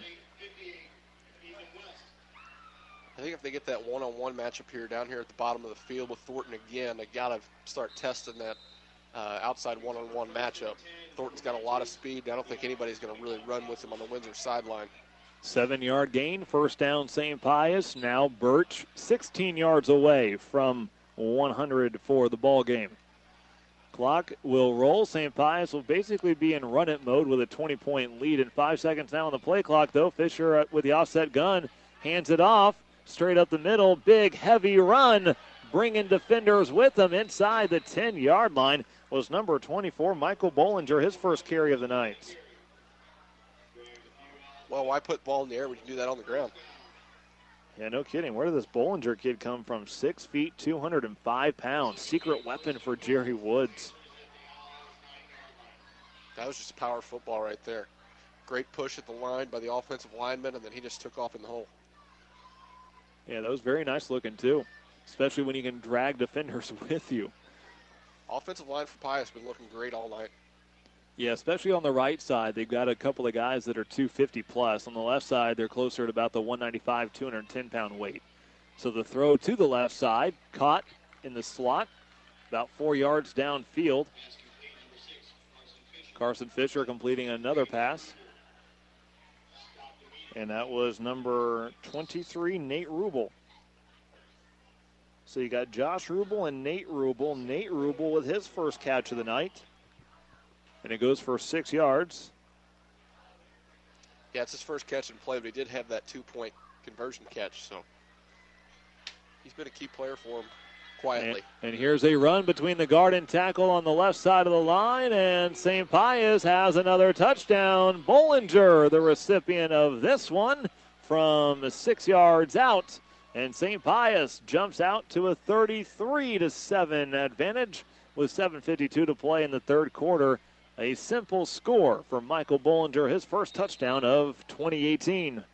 I think if they get that one-on-one matchup here down here at the bottom of the field with Thornton again, they got to start testing that uh, outside one-on-one matchup. Thornton's got a lot of speed. I don't think anybody's going to really run with him on the Windsor sideline. Seven-yard gain, first down Saint Pius. Now Birch sixteen yards away from one hundred for the ball game. Clock will roll. Saint Pius will basically be in run-it mode with a twenty-point lead. In five seconds now on the play clock, though. Fisher with the offset gun hands it off straight up the middle. Big, heavy run, bringing defenders with him inside the ten-yard line was number twenty-four, Michael Bollinger, his first carry of the night. Well, why put the ball in the air when you can do that on the ground? Yeah, no kidding. Where did this Bollinger kid come from? Six feet, two hundred five pounds. Secret weapon for Jerry Woods. That was just power football right there. Great push at the line by the offensive lineman, and then he just took off in the hole. Yeah, that was very nice looking, too, especially when you can drag defenders with you. Offensive line for Pius been looking great all night. Yeah, especially on the right side. They've got a couple of guys that are two fifty plus. On the left side, they're closer to about the one ninety-five, two hundred ten pound weight. So the throw to the left side, caught in the slot, about four yards downfield. Carson Fisher completing another pass. And that was number twenty-three, Nate Rubel. So you got Josh Rubel and Nate Rubel. Nate Rubel with his first catch of the night. And it goes for six yards. Yeah, it's his first catch in play, but he did have that two-point conversion catch, so he's been a key player for him quietly. And, and here's a run between the guard and tackle on the left side of the line, and Saint Pius has another touchdown. Bollinger, the recipient of this one from six yards out, and Saint Pius jumps out to a thirty-three to seven advantage with seven fifty-two to play in the third quarter. A simple score for Michael Bollinger, his first touchdown of twenty eighteen.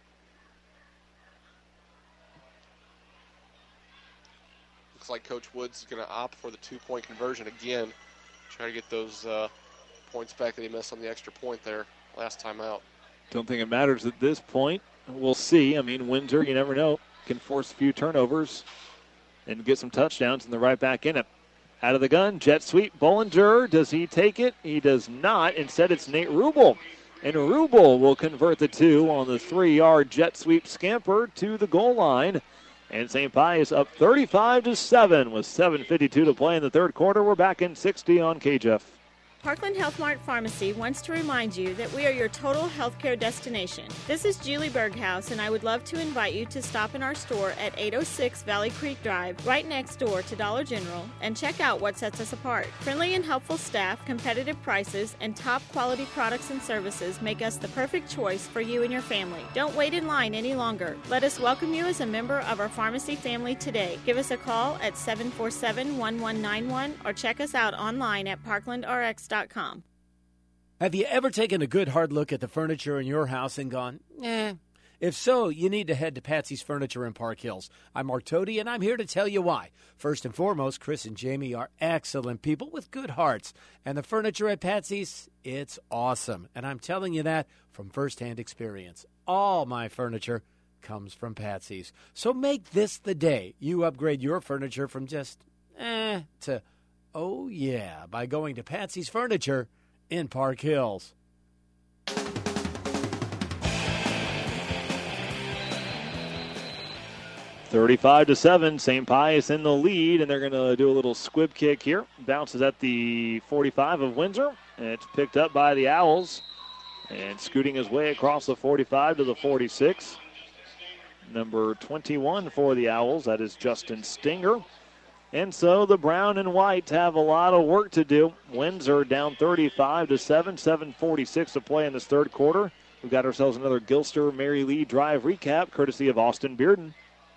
Looks like Coach Woods is going to opt for the two-point conversion again. Try to get those uh, points back that he missed on the extra point there last time out. Don't think it matters at this point. We'll see. I mean, Windsor, you never know, can force a few turnovers and get some touchdowns, and they're right back in it. Out of the gun, jet sweep, Bollinger. Does he take it? He does not. Instead, it's Nate Rubel. And Rubel will convert the two on the three-yard jet sweep scamper to the goal line. And Saint Pius up thirty-five to seven with seven fifty-two to play in the third quarter. We're back in sixty on K J F. Parkland Health Mart Pharmacy wants to remind you that we are your total healthcare destination. This is Julie Berghaus, and I would love to invite you to stop in our store at eight oh six Valley Creek Drive, right next door to Dollar General, and check out what sets us apart. Friendly and helpful staff, competitive prices, and top quality products and services make us the perfect choice for you and your family. Don't wait in line any longer. Let us welcome you as a member of our pharmacy family today. Give us a call at seven four seven, one one nine one or check us out online at parkland r x dot com. Have you ever taken a good hard look at the furniture in your house and gone, eh? If so, you need to head to Patsy's Furniture in Park Hills. I'm Mark Toady, and I'm here to tell you why. First and foremost, Chris and Jamie are excellent people with good hearts. And the furniture at Patsy's, it's awesome. And I'm telling you that from firsthand experience. All my furniture comes from Patsy's. So make this the day you upgrade your furniture from just, eh, to oh, yeah, by going to Patsy's Furniture in Park Hills. thirty-five to seven, Saint Pius in the lead, and they're going to do a little squib kick here. Bounces at the forty-five of Windsor, and it's picked up by the Owls. And scooting his way across the forty-five to the forty-six. Number twenty-one for the Owls, that is Justin Stinger. And so the brown and white have a lot of work to do. Windsor down thirty-five to seven, seven forty-six to play in this third quarter. We've got ourselves another Gilster Mary Lee drive recap, courtesy of Austin Bearden.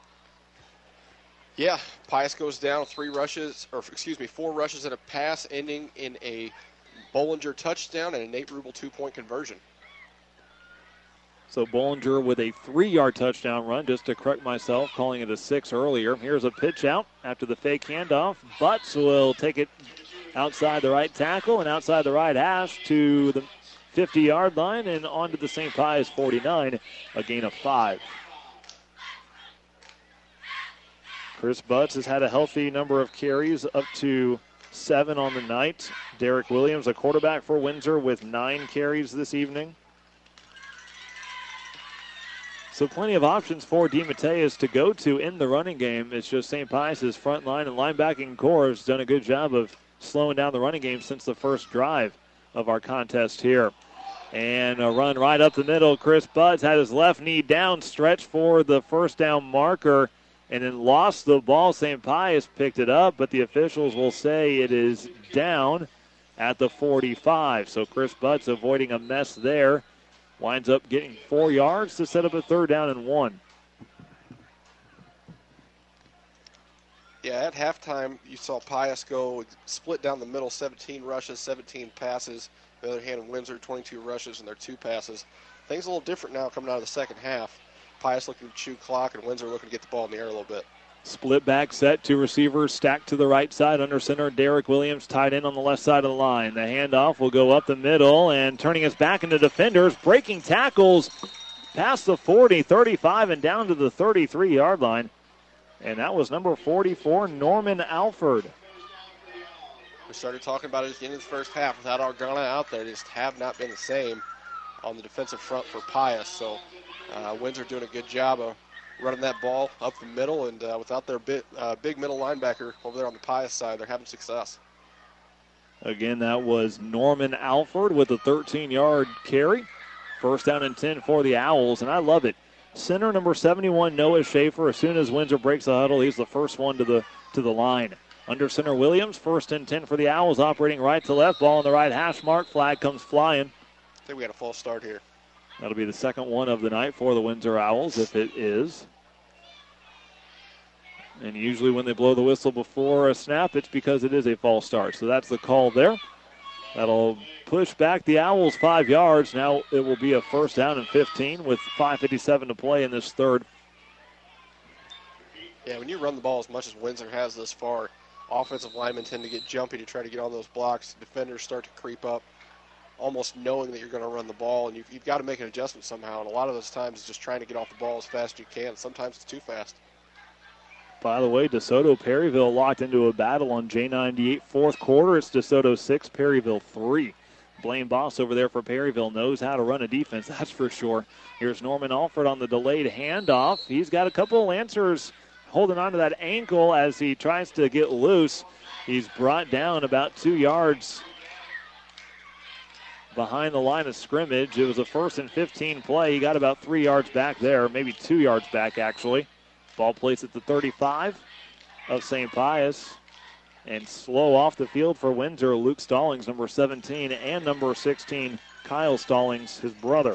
Yeah, Pius goes down three rushes, or excuse me, four rushes and a pass, ending in a Bollinger touchdown and a Nate Rubel two-point conversion. So Bollinger with a three-yard touchdown run, just to correct myself, calling it a six earlier. Here's a pitch out after the fake handoff. Butts will take it outside the right tackle and outside the right hash to the fifty-yard line and onto the Saint Pius forty-nine, a gain of five. Chris Butts has had a healthy number of carries, up to seven on the night. Derek Williams, a quarterback for Windsor, with nine carries this evening. So plenty of options for DeMatteis to go to in the running game. It's just Saint Pius's front line and linebacking core has done a good job of slowing down the running game since the first drive of our contest here. And a run right up the middle. Chris Buds had his left knee down, stretched for the first down marker, and then lost the ball. Saint Pius picked it up, but the officials will say it is down at the forty-five. So Chris Buds avoiding a mess there. Winds up getting four yards to set up a third down and one. Yeah, at halftime, you saw Pius go split down the middle, seventeen rushes, seventeen passes. On the other hand, Windsor, twenty-two rushes and their two passes. Things a little different now coming out of the second half. Pius looking to chew clock, and Windsor looking to get the ball in the air a little bit. Split back set, two receivers stacked to the right side. Under center, Derek Williams tied in on the left side of the line. The handoff will go up the middle, and turning us back into defenders, breaking tackles past the forty, thirty-five, and down to the thirty-three-yard line. And that was number forty-four, Norman Alford. We started talking about it at the end of the first half. Without Argana out there, they just have not been the same on the defensive front for Pius. So uh, Windsor doing a good job of running that ball up the middle, and uh, without their bit, uh, big middle linebacker over there on the Pius side, they're having success. Again, that was Norman Alford with a thirteen-yard carry. First down and ten for the Owls, and I love it. Center number seventy-one, Noah Schaefer. As soon as Windsor breaks the huddle, he's the first one to the to the line. Under center Williams, first and ten for the Owls, operating right to left. Ball on the right hash mark. Flag comes flying. I think we got a false start here. That'll be the second one of the night for the Windsor Owls, if it is. And usually when they blow the whistle before a snap, it's because it is a false start. So that's the call there. That'll push back the Owls five yards. Now it will be a first down and fifteen with five fifty-seven to play in this third. Yeah, when you run the ball as much as Windsor has this far, offensive linemen tend to get jumpy to try to get on those blocks. Defenders start to creep up, almost knowing that you're going to run the ball, and you've, you've got to make an adjustment somehow. And a lot of those times it's just trying to get off the ball as fast as you can. Sometimes it's too fast. By the way, DeSoto Perryville locked into a battle on J ninety-eight. Fourth quarter, it's DeSoto six, Perryville three. Blaine Boss over there for Perryville knows how to run a defense, that's for sure. Here's Norman Alford on the delayed handoff. He's got a couple of Lancers holding on to that ankle as he tries to get loose. He's brought down about two yards behind the line of scrimmage. It was a first and fifteen play. He got about three yards back there, maybe two yards back actually. Ball placed at the thirty-five of Saint Pius. And slow off the field for Windsor, Luke Stallings, number seventeen, and number sixteen, Kyle Stallings, his brother.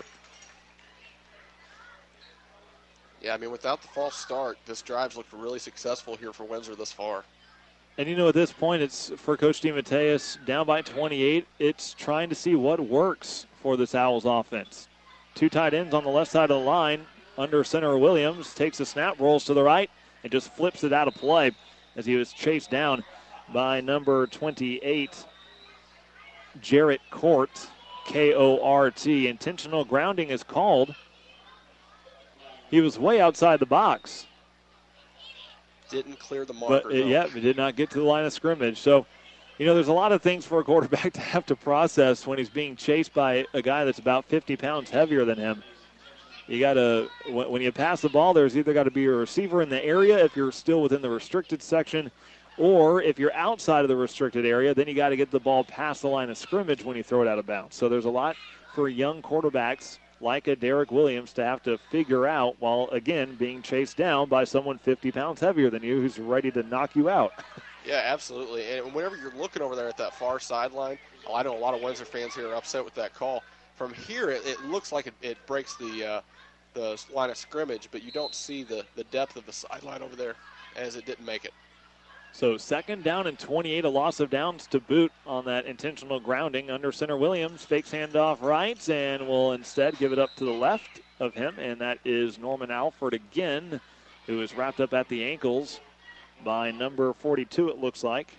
Yeah, I mean, without the false start, this drive's looked really successful here for Windsor this far. And, you know, at this point, it's for Coach DeMatteis, down by twenty-eight, it's trying to see what works for this Owls offense. Two tight ends on the left side of the line. Under center Williams takes a snap, rolls to the right, and just flips it out of play as he was chased down by number twenty-eight, Jarrett Court, K O R T. Intentional grounding is called. He was way outside the box. Didn't clear the marker. But, uh, yeah, it did not get to the line of scrimmage. So, you know, there's a lot of things for a quarterback to have to process when he's being chased by a guy that's about fifty pounds heavier than him. You got to, when you pass the ball, there's either got to be a receiver in the area if you're still within the restricted section, or if you're outside of the restricted area, then you got to get the ball past the line of scrimmage when you throw it out of bounds. So there's a lot for young quarterbacks like a Derek Williams to have to figure out while, again, being chased down by someone fifty pounds heavier than you who's ready to knock you out. Yeah, absolutely. And whenever you're looking over there at that far sideline, oh, I know a lot of Windsor fans here are upset with that call. From here, it, it looks like it, it breaks the uh, the line of scrimmage, but you don't see the, the depth of the sideline over there as it didn't make it. So second down and twenty-eight, a loss of downs to boot on that intentional grounding. Under center Williams fakes handoff right and will instead give it up to the left of him, and that is Norman Alford again, who is wrapped up at the ankles by number forty-two, it looks like.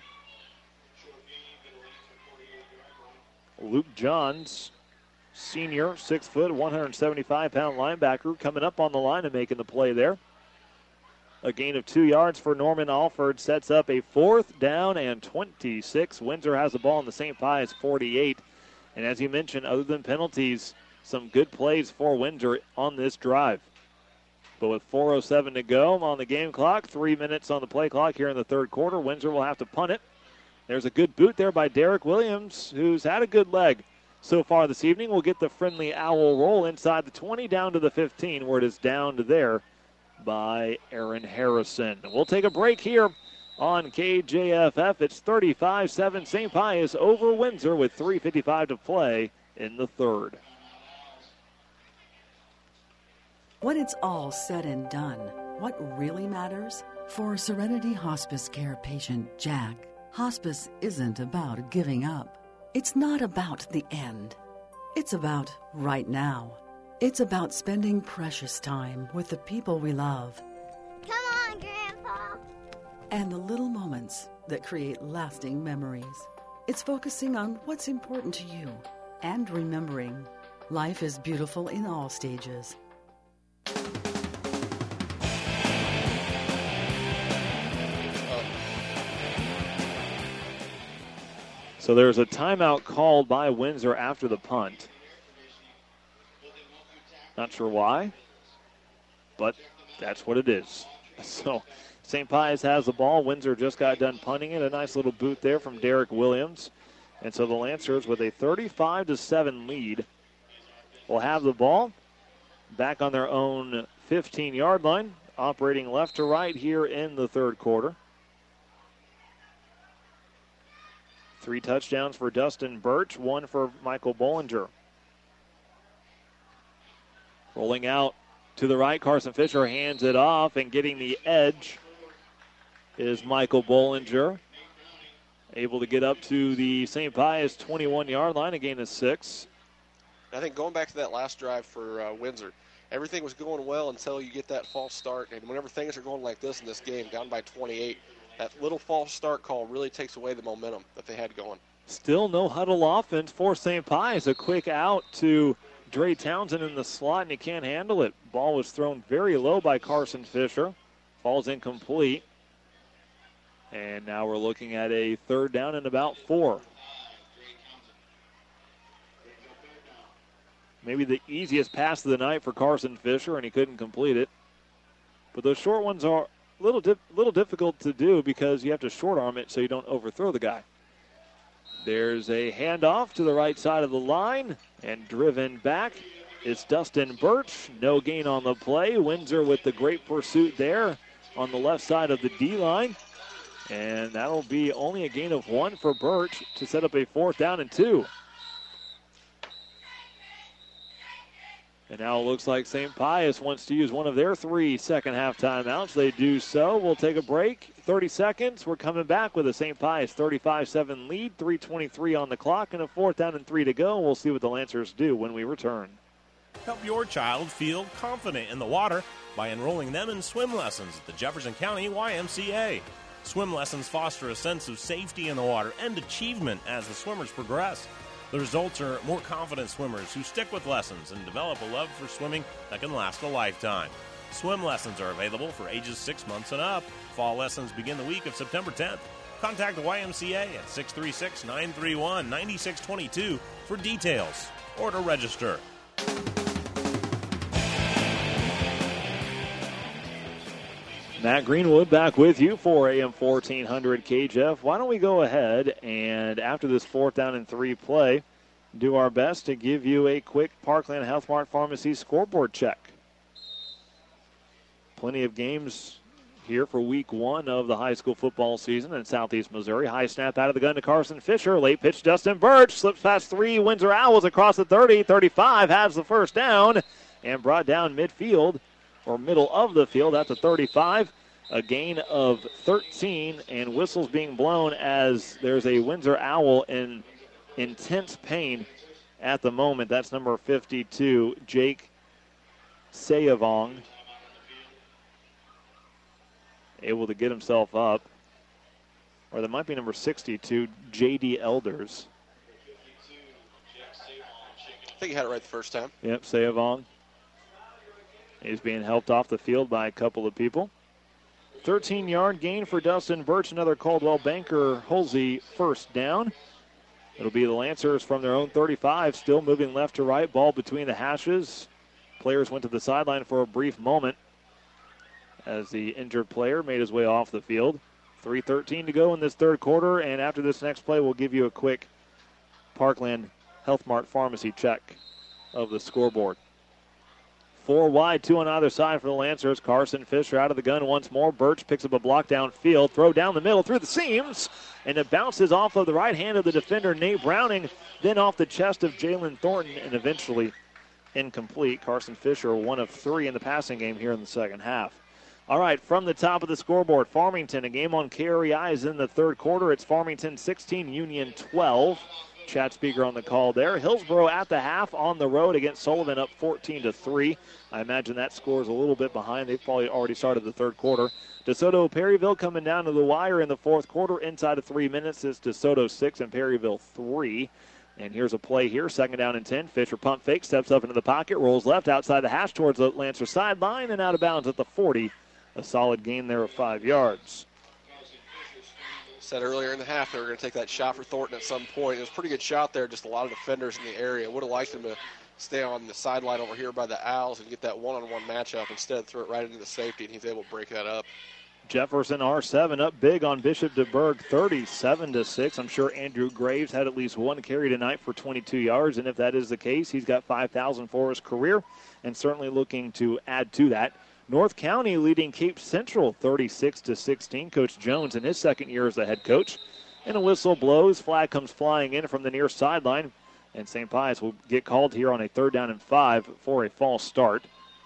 Luke Johns, senior, six foot, one hundred seventy-five pound linebacker, coming up on the line and making the play there. A gain of two yards for Norman Alford sets up a fourth down and twenty-six. Windsor has the ball in the Saint Pius forty-eight. And as you mentioned, other than penalties, some good plays for Windsor on this drive. But with four oh seven to go on the game clock, three minutes on the play clock here in the third quarter, Windsor will have to punt it. There's a good boot there by Derek Williams, who's had a good leg so far this evening. We'll get the friendly owl roll inside the twenty down to the fifteen, where it is downed there by Aaron Harrison. We'll take a break here on K J F F. It's thirty-five seven Saint Pius over Windsor with three fifty-five to play in the third. When it's all said and done, what really matters? For Serenity Hospice Care patient Jack, hospice isn't about giving up. It's not about the end. It's about right now. It's about spending precious time with the people we love. Come on, Grandpa. And the little moments that create lasting memories. It's focusing on what's important to you and remembering life is beautiful in all stages. So there's a timeout called by Windsor after the punt. Not sure why, but that's what it is. So Saint Pius has the ball. Windsor just got done punting it. A nice little boot there from Derek Williams. And so the Lancers, with a thirty-five to seven lead, will have the ball back on their own fifteen-yard line, operating left to right here in the third quarter. Three touchdowns for Dustin Birch, one for Michael Bollinger. Rolling out to the right, Carson Fisher hands it off, and getting the edge is Michael Bollinger. Able to get up to the Saint Pius twenty-one-yard line, a gain of six. I think going back to that last drive for uh, Windsor, everything was going well until you get that false start. And whenever things are going like this in this game, down by twenty-eight, that little false start call really takes away the momentum that they had going. Still no huddle offense for Saint Pius. A quick out to Dre Townsend in the slot, and he can't handle it. Ball was thrown very low by Carson Fisher. Falls incomplete. And now we're looking at a third down and about four. Maybe the easiest pass of the night for Carson Fisher, and he couldn't complete it. But those short ones are a little, dip, little difficult to do because you have to short arm it so you don't overthrow the guy. There's a handoff to the right side of the line, and driven back is Dustin Birch. No gain on the play. Windsor with the great pursuit there on the left side of the D-line. And that'll be only a gain of one for Birch to set up a fourth down and two. And now it looks like Saint Pius wants to use one of their three second half timeouts. They do so. We'll take a break. thirty seconds. We're coming back with a Saint Pius thirty-five seven lead, three twenty-three on the clock, and a fourth down and three to go. We'll see what the Lancers do when we return. Help your child feel confident in the water by enrolling them in swim lessons at the Jefferson County Y M C A. Swim lessons foster a sense of safety in the water and achievement as the swimmers progress. The results are more confident swimmers who stick with lessons and develop a love for swimming that can last a lifetime. Swim lessons are available for ages six months and up. Fall lessons begin the week of September tenth. Contact the Y M C A at six three six, nine three one, nine six two two for details or to register. Matt Greenwood back with you for A M fourteen hundred K J F. Why don't we go ahead and, after this fourth down and three play, do our best to give you a quick Parkland Health Mart Pharmacy scoreboard check. Plenty of games here for week one of the high school football season in Southeast Missouri. High snap out of the gun to Carson Fisher. Late pitch, Dustin Birch slips past three. Windsor Owls across the thirty. thirty-five has the first down and brought down midfield, or middle of the field at the thirty-five. A gain of thirteen, and whistles being blown as there's a Windsor Owl in intense pain at the moment. That's number fifty-two, Jake Sayavong, able to get himself up. Or that might be number sixty-two, J D Elders. I think you had it right the first time. Yep, Sayavong. He's being helped off the field by a couple of people. thirteen-yard gain for Dustin Birch. Another Caldwell Banker Holsey first down. It'll be the Lancers from their own thirty-five, still moving left to right. Ball between the hashes. Players went to the sideline for a brief moment. as the injured player made his way off the field. three thirteen to go in this third quarter, and after this next play, we'll give you a quick Parkland Health Mart Pharmacy check of the scoreboard. Four wide, two on either side for the Lancers. Carson Fisher out of the gun once more. Birch picks up a block downfield. Throw down the middle through the seams. And it bounces off of the right hand of the defender, Nate Browning. Then off the chest of Jalen Thornton and eventually incomplete. Carson Fisher, one of three in the passing game here in the second half. All right, from the top of the scoreboard, Farmington, a game on K R E I is in the third quarter. It's Farmington sixteen, Union twelve. Chad Speaker on the call there. Hillsboro at the half on the road against Sullivan, up fourteen to three. I imagine that score is a little bit behind. They've probably already started the third quarter. DeSoto Perryville coming down to the wire in the fourth quarter. Inside of three minutes, it's DeSoto six and Perryville three. And here's a play here, second down and ten. Fisher pump fake, steps up into the pocket, rolls left outside the hash towards the Lancer sideline and out of bounds at the forty. A solid gain there of five yards. Said earlier in the half they were going to take that shot for Thornton at some point. It was a pretty good shot there, just a lot of defenders in the area. Would have liked him to stay on the sideline over here by the Owls and get that one-on-one matchup. Instead, threw it right into the safety, and he's able to break that up. Jefferson R seven up big on Bishop DeBerg, thirty-seven to six. I'm sure Andrew Graves had at least one carry tonight for twenty-two yards, and if that is the case, he's got five thousand for his career and certainly looking to add to that. North County leading Cape Central thirty-six to sixteen. Coach Jones in his second year as the head coach. And a whistle blows. Flag comes flying in from the near sideline. And Saint Pius will get called here on a third down and five for a false start.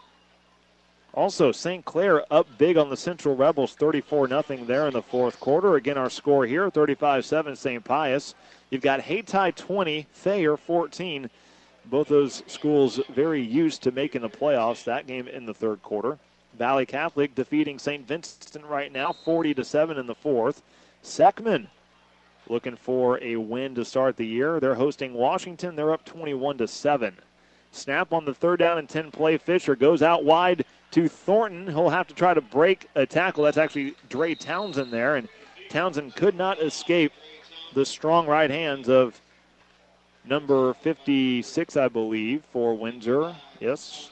Also, Saint Clair up big on the Central Rebels, thirty-four nothing there in the fourth quarter. Again, our score here, thirty-five seven Saint Pius. You've got Hayti twenty, Thayer fourteen. Both those schools very used to making the playoffs. That game in the third quarter. Valley Catholic defeating Saint Vincent right now, forty to seven in the fourth. Seckman looking for a win to start the year. They're hosting Washington. They're up twenty-one to seven. Snap on the third down and ten play. Fisher goes out wide to Thornton. He'll have to try to break a tackle. That's actually Dre Townsend there, and Townsend could not escape the strong right hands of number fifty-six, I believe, for Windsor. Yes.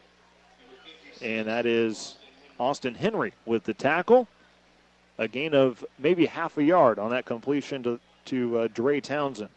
And that is Austin Henry with the tackle. A gain of maybe half a yard on that completion to, to uh, Dre Townsend.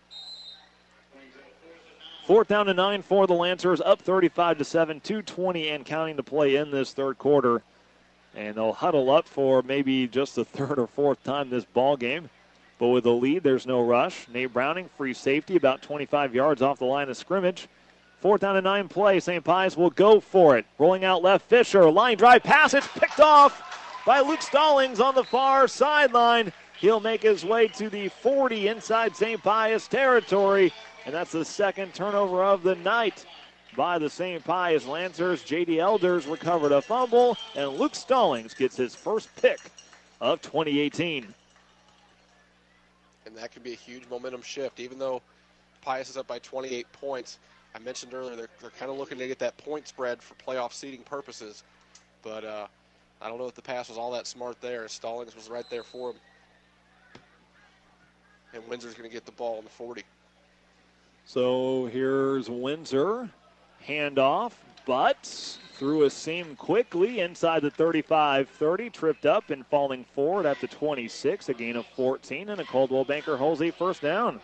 Fourth down and nine for the Lancers, up thirty-five to seven, two twenty and counting to play in this third quarter. And they'll huddle up for maybe just the third or fourth time this ball game. But with a lead, there's no rush. Nate Browning, free safety, about twenty-five yards off the line of scrimmage. Fourth down and nine play. Saint Pius will go for it. Rolling out left, Fisher. Line drive pass. It's picked off by Luke Stallings on the far sideline. He'll make his way to the forty inside Saint Pius territory. And that's the second turnover of the night by the Saint Pius Lancers. J D Elders recovered a fumble, and Luke Stallings gets his first pick of twenty eighteen. And that could be a huge momentum shift. Even though Pius is up by twenty-eight points, I mentioned earlier they're, they're kind of looking to get that point spread for playoff seeding purposes. But uh, I don't know if the pass was all that smart there. Stallings was right there for him. And Windsor's going to get the ball in the forty. So here's Windsor. Handoff, but through a seam quickly inside the thirty-five thirty. Tripped up and falling forward at the twenty-six. A gain of fourteen, and a Caldwell Banker holds a first down.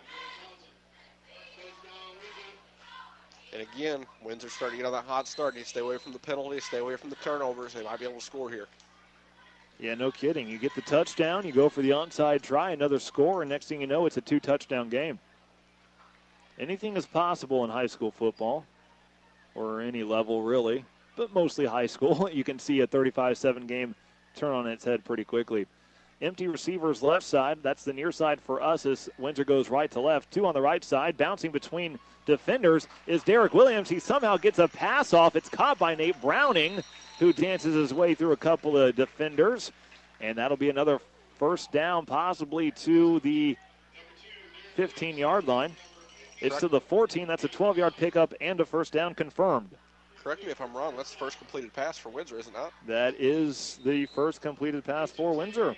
And again, Windsor starting to get on that hot start. Need to stay away from the penalties, stay away from the turnovers. They might be able to score here. Yeah, no kidding. You get the touchdown, you go for the onside try, another score, and next thing you know, it's a two-touchdown game. Anything is possible in high school football, or any level really, but mostly high school. You can see a thirty-five seven game turn on its head pretty quickly. Empty receivers left side. That's the near side for us as Windsor goes right to left. Two on the right side. Bouncing between defenders is Derek Williams. He somehow gets a pass off. It's caught by Nate Browning, who dances his way through a couple of defenders. And that'll be another first down, possibly to the fifteen-yard line. It's to the fourteen. That's a twelve-yard pickup and a first down confirmed. Correct me if I'm wrong. That's the first completed pass for Windsor, is it not? That is the first completed pass for Windsor.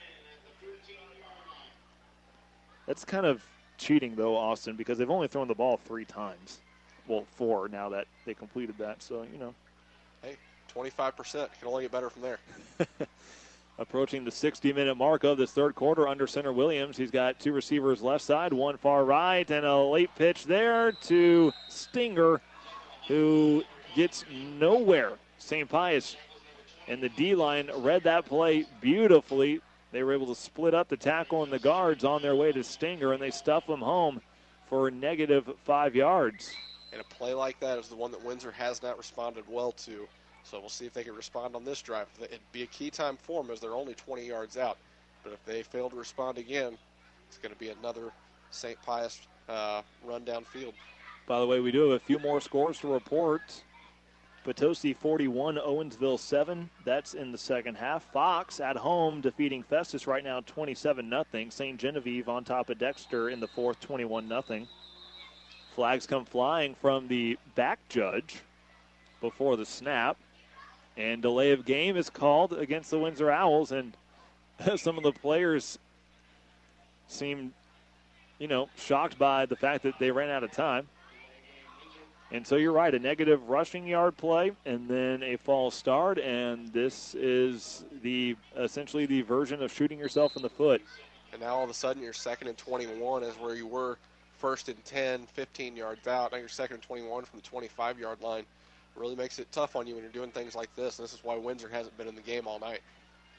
That's kind of cheating, though, Austin, because they've only thrown the ball three times. Well, four now that they completed that, so, you know. Hey, twenty-five percent. Can only get better from there. Approaching the sixty-minute mark of this third quarter under center Williams. He's got two receivers left side, one far right, and a late pitch there to Stinger, who gets nowhere. Saint Pius and the D-line read that play beautifully. They were able to split up the tackle and the guards on their way to Stinger, and they stuff them home for negative five yards. And a play like that is the one that Windsor has not responded well to. So we'll see if they can respond on this drive. It'd be a key time for them as they're only twenty yards out. But if they fail to respond again, it's going to be another Saint Pius uh, run downfield. By the way, we do have a few more scores to report. Potosi forty-one, Owensville seven. That's in the second half. Fox at home defeating Festus right now twenty-seven nothing. Saint Genevieve on top of Dexter in the fourth, twenty-one nothing. Flags come flying from the back judge before the snap. And delay of game is called against the Windsor Owls. And some of the players seem, you know, shocked by the fact that they ran out of time. And so you're right, a negative rushing yard play and then a false start. And this is the essentially the version of shooting yourself in the foot. And now all of a sudden you're second and twenty-one is where you were first and ten, fifteen yards out. Now you're second and twenty-one from the twenty-five-yard line. Really makes it tough on you when you're doing things like this. This is why Windsor hasn't been in the game all night.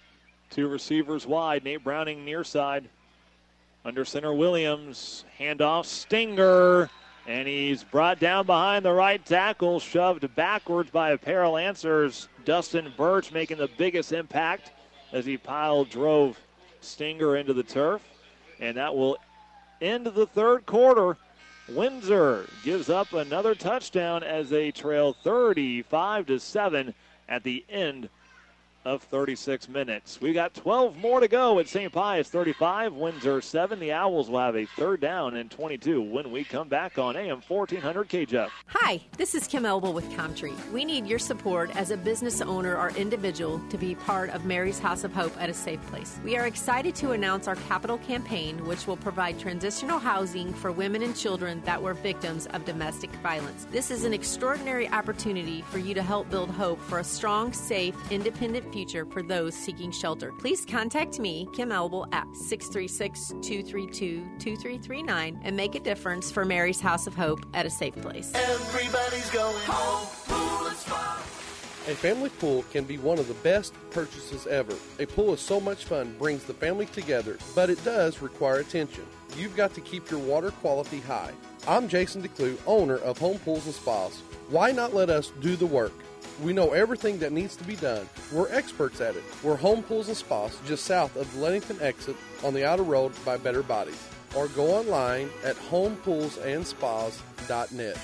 Two receivers wide. Nate Browning near side. Under center Williams. Handoff Stinger. And he's brought down behind the right tackle. Shoved backwards by a pair of Lancers. Dustin Birch making the biggest impact as he pile drove Stinger into the turf. And that will end the third quarter. Windsor gives up another touchdown as they trail thirty-five to seven at the end of thirty-six minutes. We got twelve more to go at Saint Pius thirty-five, Windsor seven. The Owls will have a third down and twenty-two when we come back on A M fourteen hundred K J F. Hi, this is Kim Elbel with Comtree. We need your support as a business owner or individual to be part of Mary's House of Hope at a safe place. We are excited to announce our capital campaign, which will provide transitional housing for women and children that were victims of domestic violence. This is an extraordinary opportunity for you to help build hope for a strong, safe, independent future for those seeking shelter. Please contact me, Kim Elbel, at six three six, two three two, two three three nine and make a difference for Mary's House of Hope at a safe place. Everybody's going home, pool and spa. A family pool can be one of the best purchases ever. A pool is so much fun, brings the family together, but it does require attention. You've got to keep your water quality high. I'm Jason DeClue, owner of Home Pools and Spas. Why not let us do the work? We know everything that needs to be done. We're experts at it. We're Home Pools and Spas just south of the Ludington exit on the outer road by Better Bodies. Or go online at home pools and spas dot net.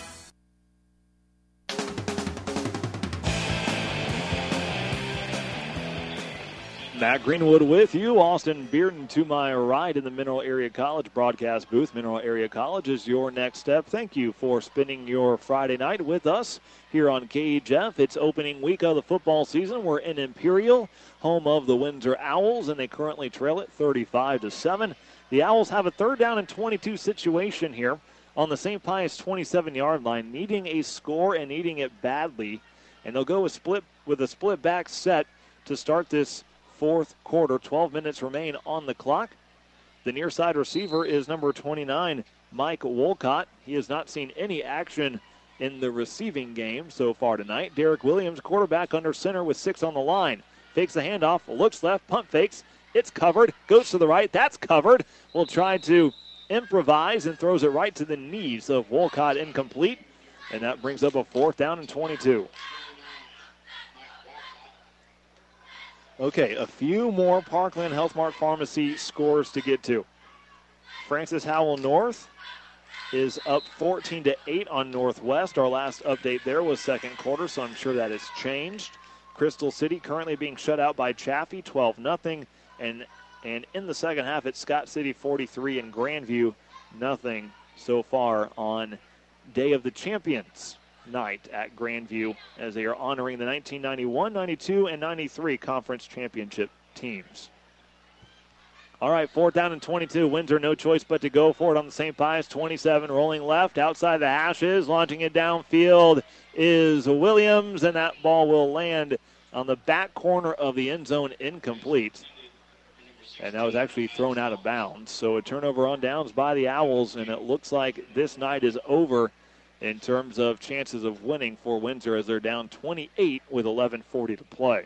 Matt Greenwood with you. Austin Bearden to my right in the Mineral Area College broadcast booth. Mineral Area College is your next step. Thank you for spending your Friday night with us here on K H F. It's opening week of the football season. We're in Imperial, home of the Windsor Owls, and they currently trail it thirty-five to seven. The Owls have a third down and twenty-two situation here on the Saint Pius twenty-seven-yard line, needing a score and needing it badly. And they'll go with split with a split back set to start this fourth quarter. twelve minutes remain on the clock. The near side receiver is number twenty-nine, Mike Wolcott. He has not seen any action in the receiving game so far tonight. Derek Williams, quarterback under center with six on the line. Fakes the handoff, looks left, pump fakes. It's covered, goes to the right, that's covered. Will try to improvise and throws it right to the knees of Wolcott, incomplete. And that brings up a fourth down and twenty-two. Okay, a few more Parkland Health Mart Pharmacy scores to get to. Francis Howell North is up fourteen to eight on Northwest. Our last update there was second quarter, so I'm sure that has changed. Crystal City currently being shut out by Chaffee, twelve nothing. And and in the second half, it's Scott City forty-three and Grandview nothing so far on Day of the Champions night at Grandview as they are honoring the nineteen ninety-one, ninety-two, and ninety-three conference championship teams. All right, fourth down and twenty-two. Windsor no choice but to go for it on the Saint Pius twenty-seven. Rolling left outside the hashes. Launching it downfield is Williams, and that ball will land on the back corner of the end zone, incomplete. And that was actually thrown out of bounds. So a turnover on downs by the Owls, and it looks like this night is over in terms of chances of winning for Windsor as they're down twenty-eight with eleven forty to play.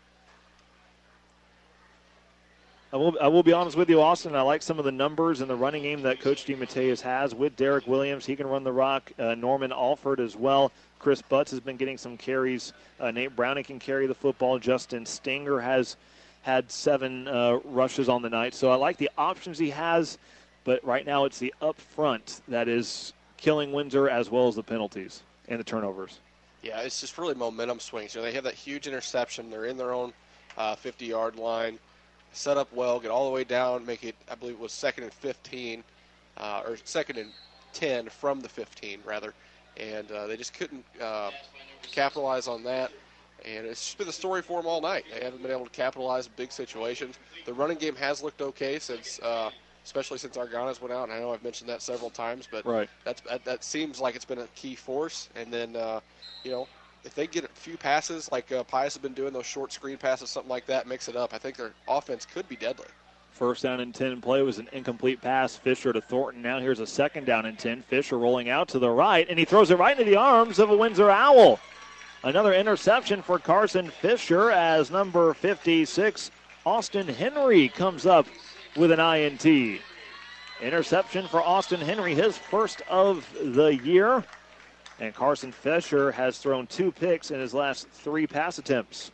I will, I will be honest with you, Austin. I like some of the numbers in the running game that Coach DeMatteis has with Derek Williams. He can run the rock. Uh, Norman Alford as well. Chris Butts has been getting some carries. Uh, Nate Browning can carry the football. Justin Stinger has had seven uh, rushes on the night. So I like the options he has, but right now it's the up front that is killing Windsor as well as the penalties and the turnovers. Yeah, it's just really momentum swings. You know, they have that huge interception. They're in their own uh, fifty-yard line. Set up well, get all the way down, make it, I believe it was second and fifteen, uh, or second and ten from the fifteen, rather. And uh, they just couldn't uh, capitalize on that. And it's just been the story for them all night. They haven't been able to capitalize in big situations. The running game has looked okay since, uh, especially since Arganas went out. And I know I've mentioned that several times, but right. that's, that, that seems like it's been a key force. And then, uh, you know, if they get a few passes like uh, Pius has been doing, those short screen passes, something like that, mix it up, I think their offense could be deadly. First down and ten play was an incomplete pass. Fisher to Thornton. Now here's a second down and ten. Fisher rolling out to the right, and he throws it right into the arms of a Windsor Owl. Another interception for Carson Fisher as number fifty-six, Austin Henry, comes up with an I N T. Interception for Austin Henry, his first of the year. And Carson Fisher has thrown two picks in his last three pass attempts.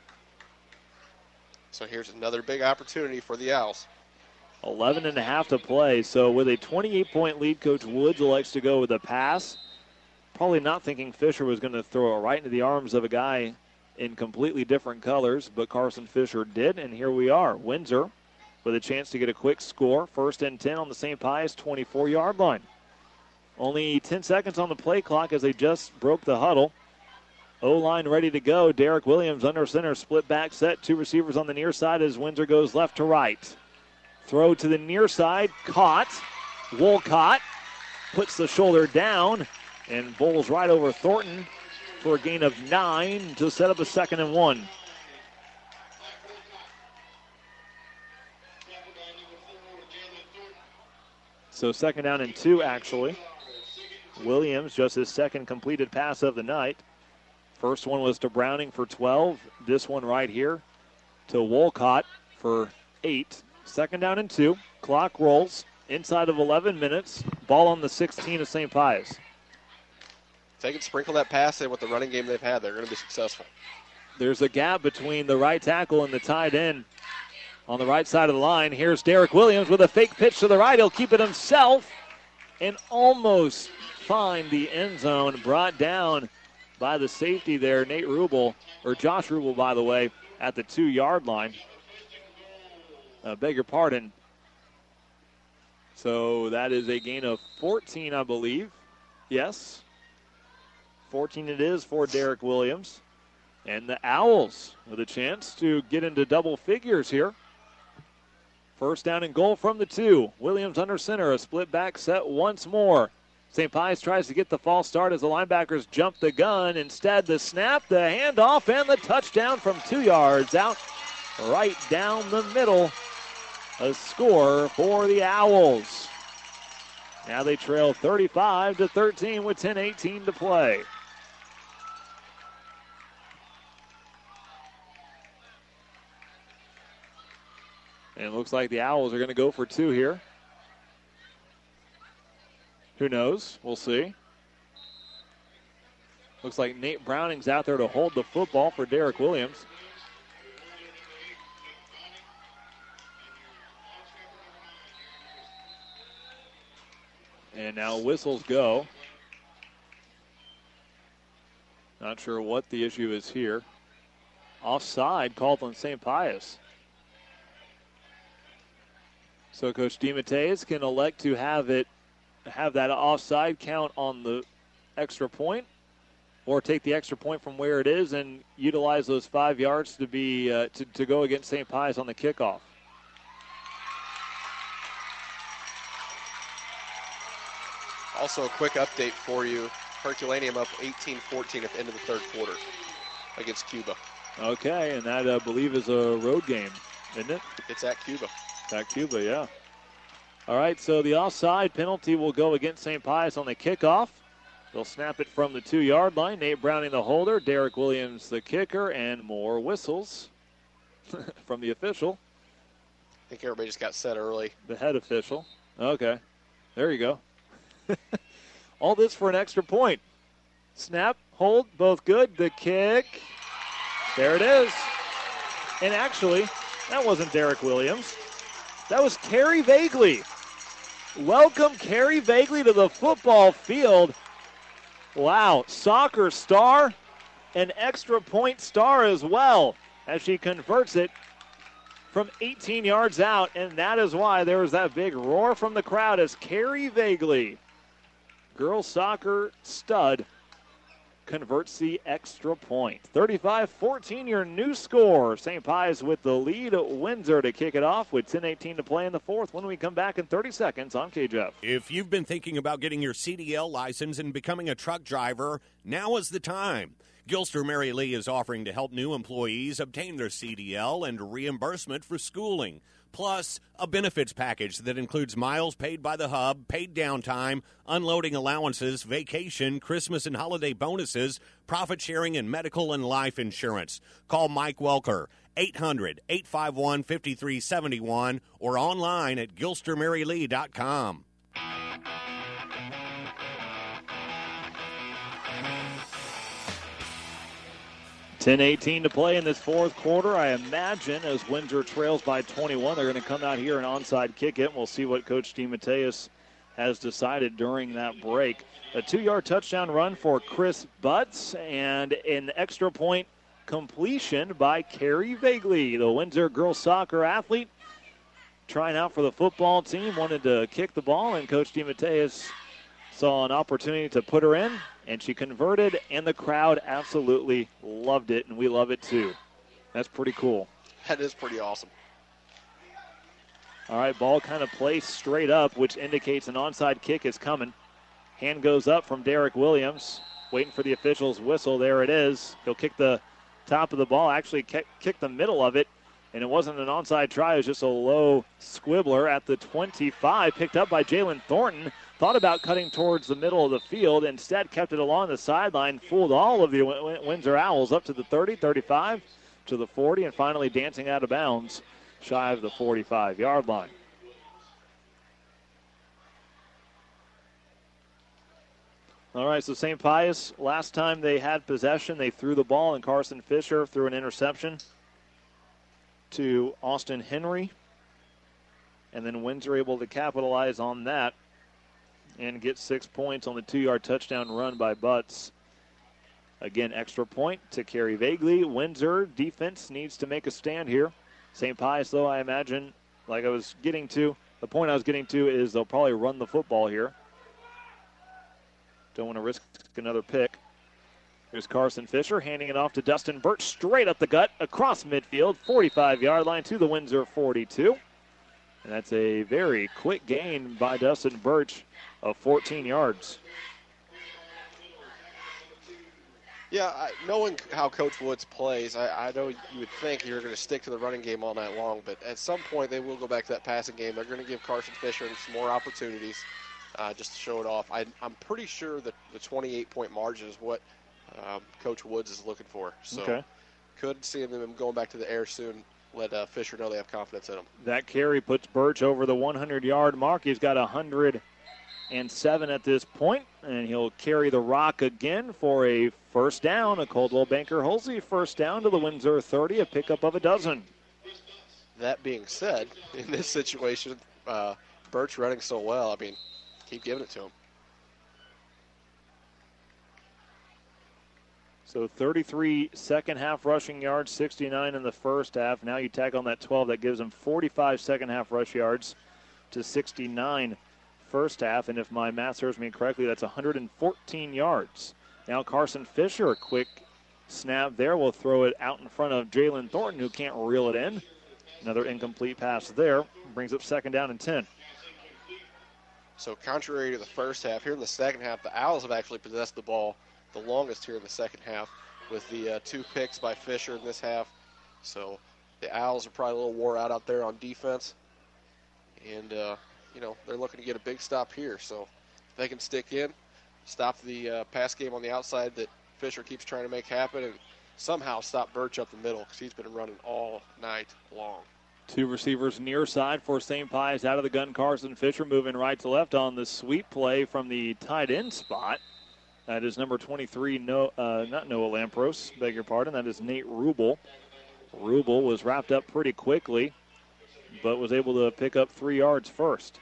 So here's another big opportunity for the Owls. eleven and a half to play. So with a twenty-eight point lead, Coach Woods elects to go with a pass. Probably not thinking Fisher was going to throw it right into the arms of a guy in completely different colors, but Carson Fisher did, and here we are. Windsor with a chance to get a quick score. First and ten on the Saint Pius twenty-four-yard line. Only ten seconds on the play clock as they just broke the huddle. O-line ready to go. Derek Williams under center, split back set. Two receivers on the near side as Windsor goes left to right. Throw to the near side, caught. Wolcott puts the shoulder down and bowls right over Thornton for a gain of nine to set up a second and one. So second down and two, actually. Williams, just his second completed pass of the night. First one was to Browning for twelve. This one right here to Wolcott for eight. Second down and two. Clock rolls inside of eleven minutes. Ball on the sixteen of Saint Pius. If they can sprinkle that pass in with the running game they've had, they're going to be successful. There's a gap between the right tackle and the tight end on the right side of the line. Here's Derek Williams with a fake pitch to the right. He'll keep it himself and almost find the end zone. Brought down by the safety there, Nate Rubel, or Josh Rubel, by the way, at the two-yard line. Uh, beg your pardon. So that is a gain of fourteen, I believe. Yes. fourteen it is for Derek Williams. And the Owls with a chance to get into double figures here. First down and goal from the two. Williams under center, a split back set once more. Saint Pius tries to get the false start as the linebackers jump the gun. Instead, the snap, the handoff, and the touchdown from two yards out right down the middle. A score for the Owls. Now they trail thirty-five to thirteen with ten eighteen to play. And it looks like the Owls are going to go for two here. Who knows? We'll see. Looks like Nate Browning's out there to hold the football for Derek Williams. And now whistles go. Not sure what the issue is here. Offside called on Saint Pius. So Coach DeMatteis can elect to have it, have that offside count on the extra point, or take the extra point from where it is and utilize those five yards to be uh, to, to go against Saint Pius on the kickoff. Also, a quick update for you. Herculaneum up eighteen fourteen at the end of the third quarter against Cuba. Okay, and that, I believe, is a road game, isn't it? It's at Cuba. At Cuba, yeah. All right, so the offside penalty will go against Saint Pius on the kickoff. They'll snap it from the two-yard line. Nate Browning, the holder. Derek Williams, the kicker. And more whistles from the official. I think everybody just got set early. The head official. Okay. There you go. All this for an extra point. Snap, hold, both good. The kick. There it is. And actually, that wasn't Derek Williams. That was Carrie Vagley. Welcome, Carrie Vagley, to the football field. Wow, soccer star, an extra point star as well, as she converts it from eighteen yards out, and that is why there was that big roar from the crowd as Carrie Vagley, girls soccer stud, converts the extra point. thirty-five fourteen, your new score. Saint Pius with the lead. Windsor to kick it off with ten eighteen to play in the fourth when we come back in thirty seconds on K J F. If you've been thinking about getting your C D L license and becoming a truck driver, now is the time. Gilster Mary Lee is offering to help new employees obtain their C D L and reimbursement for schooling. Plus, a benefits package that includes miles paid by the hub, paid downtime, unloading allowances, vacation, Christmas and holiday bonuses, profit sharing, and medical and life insurance. Call Mike Welker, eight hundred, eight five one, five three seven one, or online at gilster mary lee dot com. ten eighteen to play in this fourth quarter. I imagine as Windsor trails by twenty-one, they're going to come out here and onside kick it. We'll see what Coach DeMatteis has decided during that break. A two-yard touchdown run for Chris Butts and an extra point completion by Carrie Vagley, the Windsor girls soccer athlete, trying out for the football team, wanted to kick the ball, and Coach DeMatteis saw an opportunity to put her in, and she converted, and the crowd absolutely loved it, and we love it too. That's pretty cool. That is pretty awesome. All right, ball kind of placed straight up, which indicates an onside kick is coming. Hand goes up from Derek Williams, waiting for the official's whistle. There it is. He'll kick the top of the ball, actually kick, kick the middle of it, and it wasn't an onside try. It was just a low squibbler at the twenty-five, picked up by Jalen Thornton. Thought about cutting towards the middle of the field, instead kept it along the sideline, fooled all of the Windsor Owls up to the thirty, thirty-five, to the forty, and finally dancing out of bounds shy of the forty-five-yard line. All right, so Saint Pius, last time they had possession, they threw the ball, and Carson Fisher threw an interception to Austin Henry, and then Windsor able to capitalize on that and get six points on the two-yard touchdown run by Butts. Again, extra point to Carrie Vagley. Windsor defense needs to make a stand here. Saint Pius, though, I imagine, like I was getting to, the point I was getting to is they'll probably run the football here. Don't want to risk another pick. Here's Carson Fisher handing it off to Dustin Birch, straight up the gut, across midfield, forty-five-yard line to the Windsor forty-two. And that's a very quick gain by Dustin Birch of fourteen yards. Yeah, I, knowing how Coach Woods plays, I, I know you would think you're going to stick to the running game all night long, but at some point they will go back to that passing game. They're going to give Carson Fisher some more opportunities uh, just to show it off. I, I'm pretty sure that the twenty-eight point margin is what um, Coach Woods is looking for. So okay. Could see them going back to the air soon. Let uh, Fisher know they have confidence in him. That carry puts Birch over the hundred-yard mark. He's got one hundred seven at this point, and he'll carry the rock again for a first down. A Coldwell Banker Halsey first down to the Windsor thirty, a pickup of a dozen. That being said, in this situation, uh, Birch running so well, I mean, keep giving it to him. So thirty-three second half rushing yards, sixty-nine in the first half. Now you tack on that twelve, that gives him forty-five second half rush yards to sixty-nine first half. And if my math serves me correctly, that's one hundred fourteen yards. Now Carson Fisher, a quick snap there. Will throw it out in front of Jalen Thornton, who can't reel it in. Another incomplete pass there. Brings up second down and ten. So contrary to the first half, here in the second half, the Owls have actually possessed the ball the longest here in the second half with the uh, two picks by Fisher in this half. So the Owls are probably a little wore out out there on defense. And, uh, you know, they're looking to get a big stop here. So if they can stick in, stop the uh, pass game on the outside that Fisher keeps trying to make happen, and somehow stop Birch up the middle because he's been running all night long. Two receivers near side for Saint Pius out of the gun. Carson Fisher moving right to left on the sweep play from the tight end spot. That is number twenty-three, no, uh, not Noah Lampros, beg your pardon. That is Nate Rubel. Rubel was wrapped up pretty quickly, but was able to pick up three yards first.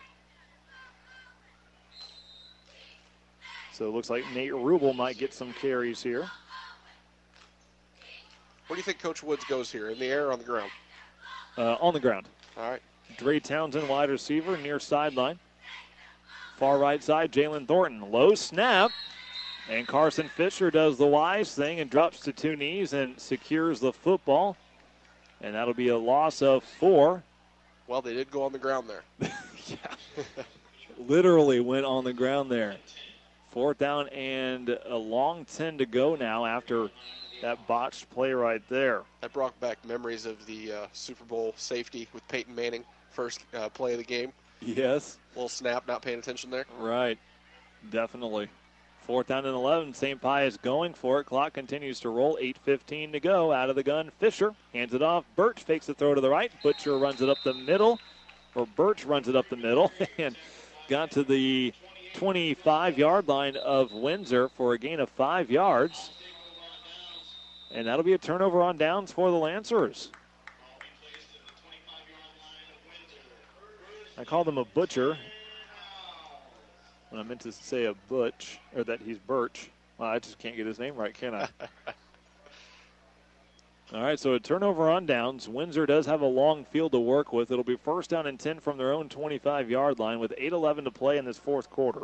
So it looks like Nate Rubel might get some carries here. Where do you think Coach Woods goes here, in the air or on the ground? Uh, on the ground. All right. Dre Townsend, wide receiver, near sideline. Far right side, Jalen Thornton. Low snap. And Carson Fisher does the wise thing and drops to two knees and secures the football. And that'll be a loss of four. Well, they did go on the ground there. Yeah. Literally went on the ground there. Fourth down and a long ten to go now after that botched play right there. That brought back memories of the uh, Super Bowl safety with Peyton Manning, first uh, play of the game. Yes. Little snap, not paying attention there. Right. Definitely. Fourth down and eleven. Saint Pius going for it. Clock continues to roll. eight fifteen to go. Out of the gun. Fisher hands it off. Birch fakes the throw to the right. Butcher runs it up the middle. Or Birch runs it up the middle. And got to the twenty-five-yard line of Windsor for a gain of five yards. And that'll be a turnover on downs for the Lancers. I called him a butcher when I meant to say a butch, or that he's Birch. Well, I just can't get his name right, can I? All right, so a turnover on downs. Windsor does have a long field to work with. It'll be first down and ten from their own twenty-five-yard line with eight eleven to play in this fourth quarter.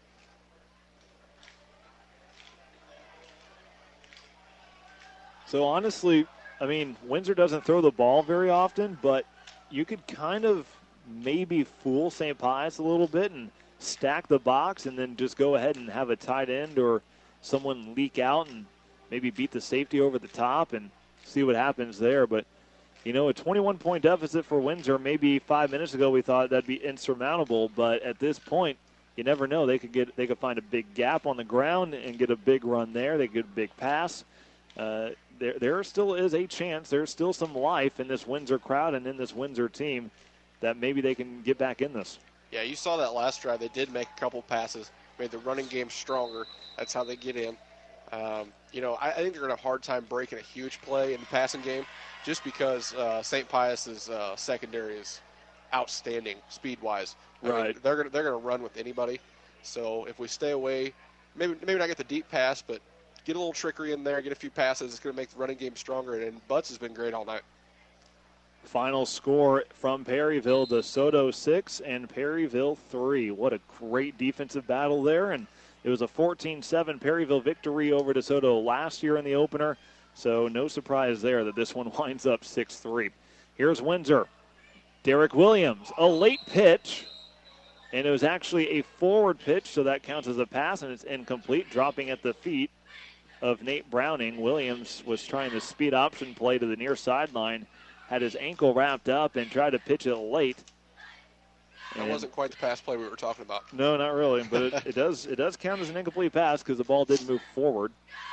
So honestly, I mean, Windsor doesn't throw the ball very often, but you could kind of maybe fool Saint Pius a little bit and stack the box and then just go ahead and have a tight end or someone leak out and maybe beat the safety over the top and see what happens there. But, you know, a twenty-one point deficit for Windsor, maybe five minutes ago we thought that'd be insurmountable, but at this point, you never know. They could get, they could find a big gap on the ground and get a big run there. They get a big pass. Uh, there, there still is a chance. There's still some life in this Windsor crowd and in this Windsor team that maybe they can get back in this. Yeah, you saw that last drive. They did make a couple passes, made the running game stronger. That's how they get in. Um, you know, I, I think they're going to have a hard time breaking a huge play in the passing game just because uh, Saint Pius's uh, secondary is outstanding speed-wise. I right. mean, they're going they're going to run with anybody. So if we stay away, maybe maybe not get the deep pass, but get a little trickery in there, get a few passes. It's going to make the running game stronger. And Butts has been great all night. Final score from Perryville, DeSoto six and Perryville three. What a great defensive battle there. And it was a fourteen seven Perryville victory over DeSoto last year in the opener. So no surprise there that this one winds up six three. Here's Windsor. Derek Williams, a late pitch. And it was actually a forward pitch, so that counts as a pass, and it's incomplete, dropping at the feet of Nate Browning. Williams was trying the speed option play to the near sideline, had his ankle wrapped up, and tried to pitch it late. That and wasn't quite the pass play we were talking about. No, not really, but it, it does it does count as an incomplete pass because the ball did move forward.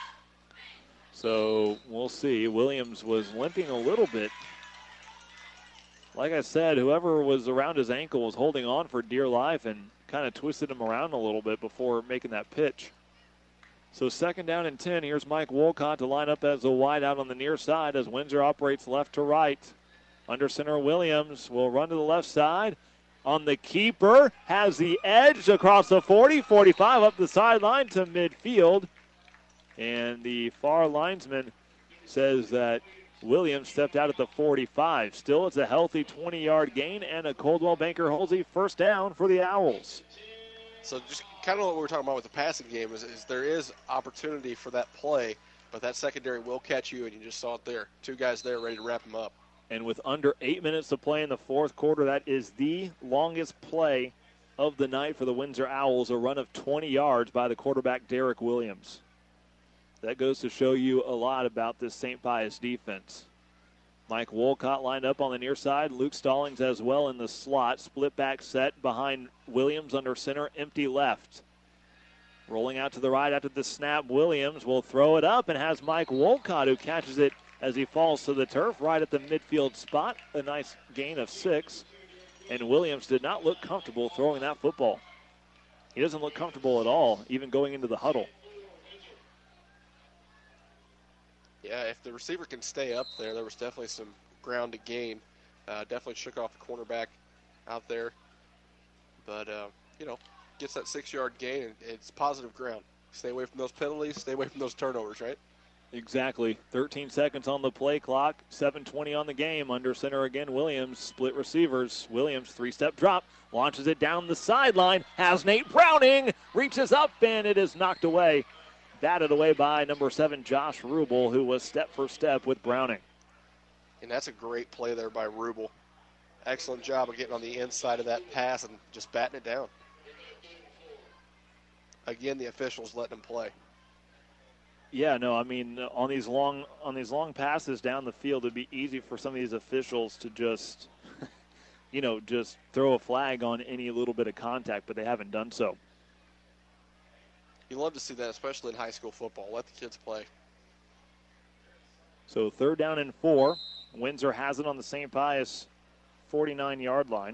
So we'll see. Williams was limping a little bit. Like I said, whoever was around his ankle was holding on for dear life and kind of twisted him around a little bit before making that pitch. So second down and ten. Here's Mike Wolcott to line up as a wide out on the near side as Windsor operates left to right. Under center, Williams will run to the left side. On the keeper, has the edge across the forty, forty-five up the sideline to midfield. And the far linesman says that Williams stepped out at the forty-five. Still, it's a healthy twenty-yard gain and a Coldwell Banker Halsey first down for the Owls. So just kind of what we were talking about with the passing game is, is there is opportunity for that play, but that secondary will catch you, and you just saw it there. Two guys there ready to wrap him up. And with under eight minutes to play in the fourth quarter, that is the longest play of the night for the Windsor Owls, a run of twenty yards by the quarterback, Derek Williams. That goes to show you a lot about this Saint Pius defense. Mike Wolcott lined up on the near side. Luke Stallings as well in the slot. Split back set behind Williams under center, empty left. Rolling out to the right after the snap, Williams will throw it up and has Mike Wolcott who catches it as he falls to the turf right at the midfield spot. A nice gain of six. And Williams did not look comfortable throwing that football. He doesn't look comfortable at all, even going into the huddle. Yeah, if the receiver can stay up there, there was definitely some ground to gain. Uh, definitely shook off the cornerback out there. But, uh, you know, gets that six-yard gain, and it's positive ground. Stay away from those penalties, stay away from those turnovers, right? Exactly. thirteen seconds on the play clock, seven twenty on the game. Under center again, Williams, split receivers. Williams, three-step drop, launches it down the sideline, has Nate Browning, reaches up, and it is knocked away. Batted away by number seven, Josh Rubel, who was step for step with Browning. And that's a great play there by Rubel. Excellent job of getting on the inside of that pass and just batting it down. Again, the officials letting him play. Yeah, no, I mean, on these long on these long passes down the field, it'd be easy for some of these officials to just, you know, just throw a flag on any little bit of contact, but they haven't done so. You love to see that, especially in high school football. Let the kids play. So third down and four. Windsor has it on the Saint Pius forty-nine-yard line.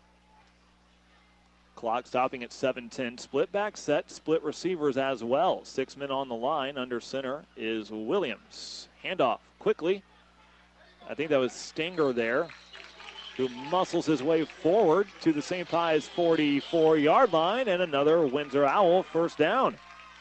Clock stopping at seven ten. Split back set, split receivers as well. Six men on the line. Under center is Williams. Handoff quickly. I think that was Stinger there, who muscles his way forward to the Saint Pius forty-four-yard line, and another Windsor Owl first down.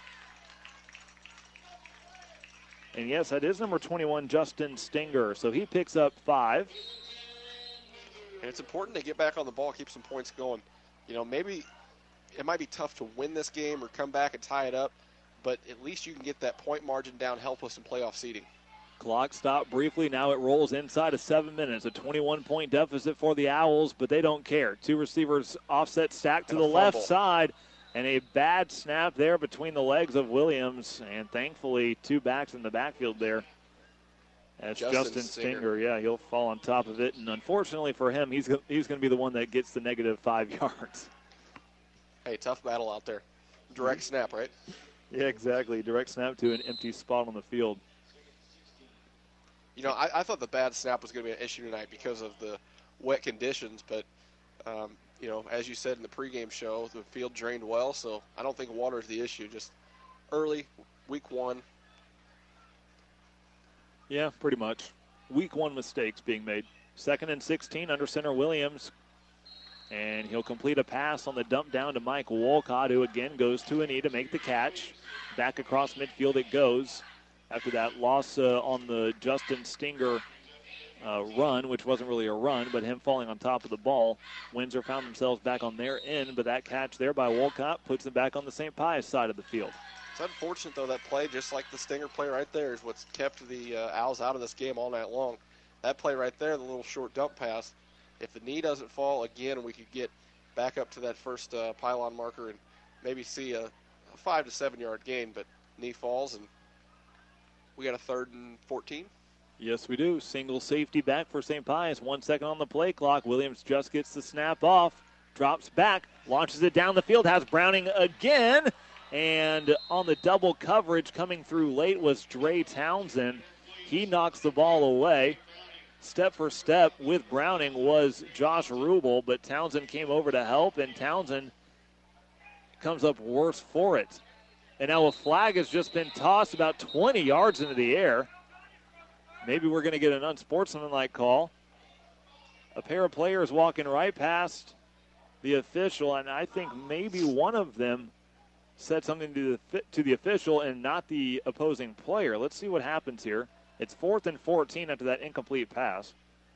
And yes, that is number twenty-one, Justin Stinger. So he picks up five. And it's important to get back on the ball, keep some points going. You know, maybe it might be tough to win this game or come back and tie it up, but at least you can get that point margin down, help us in playoff seeding. Clock stopped briefly. Now it rolls inside of seven minutes. A twenty-one-point deficit for the Owls, but they don't care. Two receivers offset stack to the left side, and a bad snap there between the legs of Williams, and thankfully two backs in the backfield there. That's Justin, Justin Stinger. Stinger. Yeah, he'll fall on top of it. And unfortunately for him, he's he's going to be the one that gets the negative five yards. Hey, tough battle out there. Direct snap, right? Yeah, exactly. Direct snap to an empty spot on the field. You know, I, I thought the bad snap was going to be an issue tonight because of the wet conditions. But, um, you know, as you said in the pregame show, the field drained well. So I don't think water is the issue. Just early, week one. Yeah, pretty much. Week one mistakes being made. Second and sixteen, under center Williams. And he'll complete a pass on the dump down to Mike Wolcott, who again goes to a knee to make the catch. Back across midfield it goes. After that loss uh, on the Justin Stinger uh, run, which wasn't really a run, but him falling on top of the ball. Windsor found themselves back on their end, but that catch there by Wolcott puts them back on the Saint Pius side of the field. It's unfortunate, though, that play, just like the Stinger play right there, is what's kept the uh, Owls out of this game all night long. That play right there, the little short dump pass, if the knee doesn't fall again, we could get back up to that first uh, pylon marker and maybe see a, a five to seven yard gain, but knee falls, and we got a third and fourteen. Yes, we do. Single safety back for Saint Pius. One second on the play clock. Williams just gets the snap off, drops back, launches it down the field, has Browning again. And on the double coverage coming through late was Dre Townsend. He knocks the ball away. Step for step with Browning was Josh Rubel, but Townsend came over to help, and Townsend comes up worse for it. And now a flag has just been tossed about twenty yards into the air. Maybe we're going to get an unsportsmanlike call. A pair of players walking right past the official, and I think maybe one of them said something to the to the official and not the opposing player. Let's see what happens here. It's fourth and fourteen after that incomplete pass.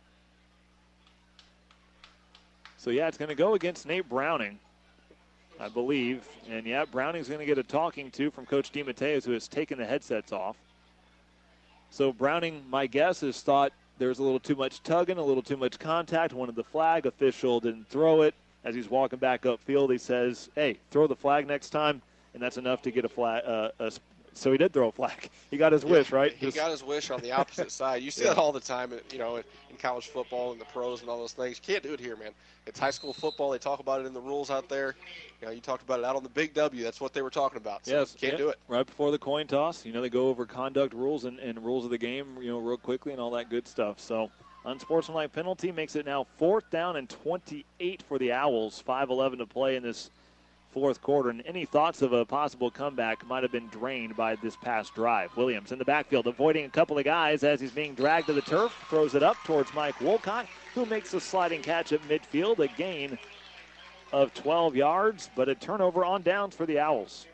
So, yeah, it's going to go against Nate Browning, I believe. And, yeah, Browning's going to get a talking to from Coach DeMatteis, who has taken the headsets off. So Browning, my guess, is thought there's a little too much tugging, a little too much contact, wanted the flag. Official didn't throw it. as he's walking back upfield, he says, hey, throw the flag next time, and that's enough to get a flag. Uh, a, so he did throw a flag. He got his yeah, wish, right? He Just, got his wish on the opposite side. You see yeah. that all the time, you know, in college football and the pros and all those things. You can't do it here, man. It's high school football. They talk about it in the rules out there. You know, you talked about it out on the Big W. That's what they were talking about. So yes, you can't yeah, do it. Right before the coin toss, you know, they go over conduct rules and, and rules of the game, you know, real quickly and all that good stuff. So unsportsmanlike penalty makes it now fourth down and twenty-eight for the Owls. five eleven to play in this fourth quarter. And any thoughts of a possible comeback might have been drained by this past drive. Williams in the backfield, avoiding a couple of guys as he's being dragged to the turf. Throws it up towards Mike Wolcott, who makes a sliding catch at midfield. A gain of twelve yards, but a turnover on downs for the Owls.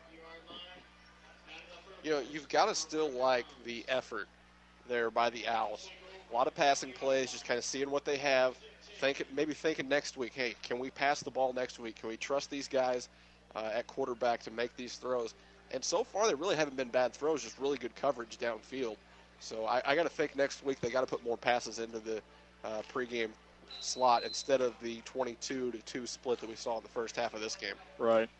You know, you've got to still like the effort there by the Owls. A lot of passing plays, just kind of seeing what they have. Think, maybe thinking next week, hey, can we pass the ball next week? Can we trust these guys uh, at quarterback to make these throws? And so far, they really haven't been bad throws, just really good coverage downfield. So I, I got to think next week they got to put more passes into the uh, pregame slot instead of the twenty-two to two split that we saw in the first half of this game. Right.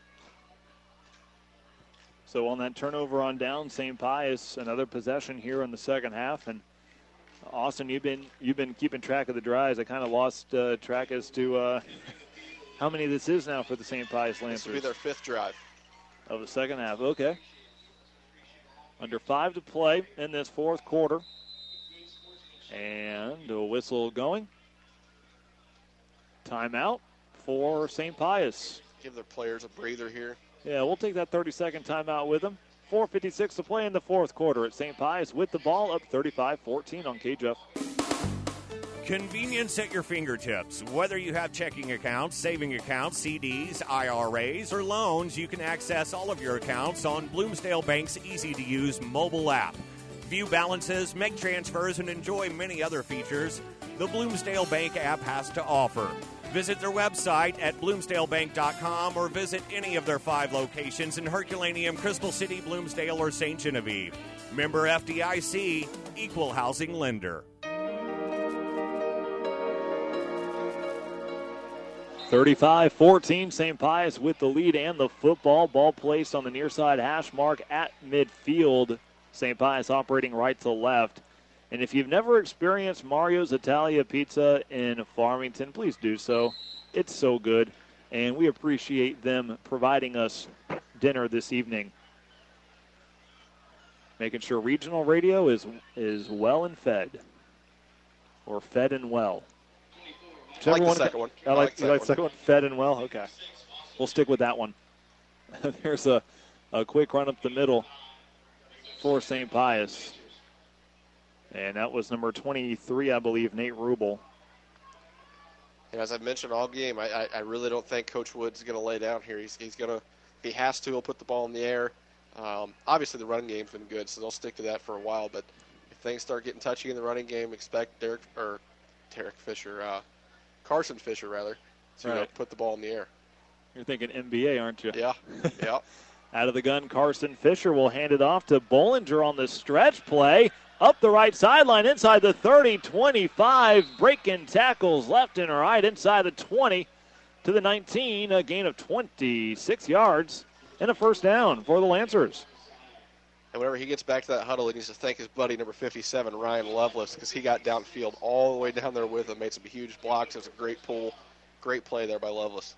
So on that turnover on down, Saint Pius, another possession here in the second half. And Austin, you've been you've been keeping track of the drives. I kind of lost uh, track as to uh, how many this is now for the Saint Pius Lancers. This will be their fifth drive of the second half. Okay. Under five to play in this fourth quarter. And a whistle going. Timeout for Saint Pius. Give their players a breather here. Yeah, we'll take that thirty-second timeout with them. four fifty-six to play in the fourth quarter at Saint Pius with the ball up thirty-five fourteen on K J F. Convenience at your fingertips. Whether you have checking accounts, saving accounts, C Ds, I R As, or loans, you can access all of your accounts on Bloomsdale Bank's easy-to-use mobile app. View balances, make transfers, and enjoy many other features the Bloomsdale Bank app has to offer. Visit their website at bloomsdale bank dot com or visit any of their five locations in Herculaneum, Crystal City, Bloomsdale, or Saint Genevieve. Member F D I C, Equal Housing Lender. thirty-five fourteen, Saint Pius with the lead and the football. Ball placed on the near side hash mark at midfield. Saint Pius operating right to left. And if you've never experienced Mario's Italia Pizza in Farmington, please do so. It's so good, and we appreciate them providing us dinner this evening. Making sure regional radio is is well and fed, or fed and well. I like the second one. I like, I like the like second one. Fed and well? Okay. We'll stick with that one. There's a, a quick run up the middle for Saint Pius. And that was number twenty-three, I believe, Nate Rubel. And as I've mentioned all game, I, I, I really don't think Coach Wood's is going to lay down here. He's, he's going to, if he has to, he'll put the ball in the air. Um, obviously, the running game's been good, so they'll stick to that for a while. But if things start getting touchy in the running game, expect Derek or Derek Fisher, uh, Carson Fisher rather, to right. uh, put the ball in the air. You're thinking N B A, aren't you? Yeah, yeah. Out of the gun, Carson Fisher will hand it off to Bollinger on the stretch play. Up the right sideline, inside the thirty, twenty-five, breaking tackles left and right, inside the twenty to the nineteen, a gain of twenty-six yards, and a first down for the Lancers. And whenever he gets back to that huddle, he needs to thank his buddy, number fifty-seven, Ryan Lovelace, because he got downfield all the way down there with him, made some huge blocks. It was a great pull, great play there by Lovelace.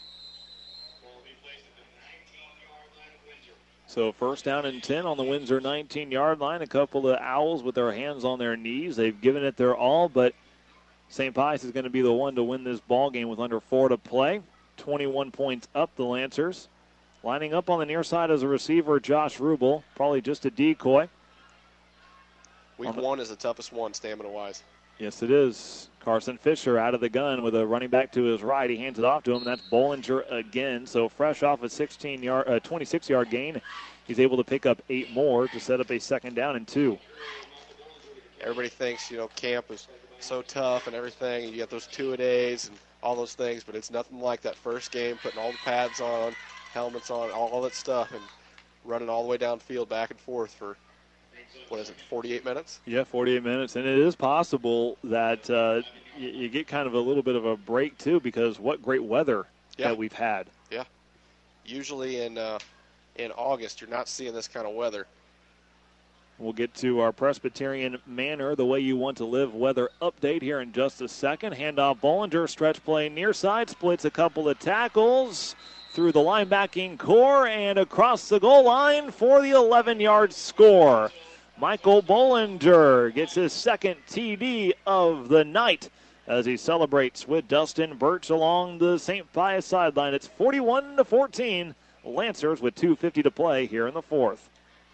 So first down and ten on the Windsor nineteen-yard line. A couple of Owls with their hands on their knees. They've given it their all, but Saint Pius is going to be the one to win this ball game with under four to play. twenty-one points up, the Lancers. Lining up on the near side as a receiver, Josh Rubel, probably just a decoy. Week one is the toughest one, stamina-wise. Yes, it is. Carson Fisher out of the gun with a running back to his right. He hands it off to him, and that's Bollinger again. So fresh off a sixteen-yard, uh, twenty-six-yard gain, he's able to pick up eight more to set up a second down and two. Everybody thinks, you know, camp is so tough and everything. You get those two-a-days and all those things, but it's nothing like that first game, putting all the pads on, helmets on, all that stuff, and running all the way downfield back and forth for, what is it, forty-eight minutes? Yeah, forty-eight minutes. And it is possible that uh, you, you get kind of a little bit of a break, too, because what great weather Yeah. that we've had. Yeah. Usually in uh, in August, you're not seeing this kind of weather. We'll get to our Presbyterian Manor, the way you want to live weather update here in just a second. Handoff Bollinger, stretch play near side, splits a couple of tackles through the linebacking core and across the goal line for the eleven-yard score. Michael Bollinger gets his second T D of the night as he celebrates with Dustin Birch along the Saint Pius sideline. It's forty-one to fourteen. Lancers with two fifty to play here in the fourth.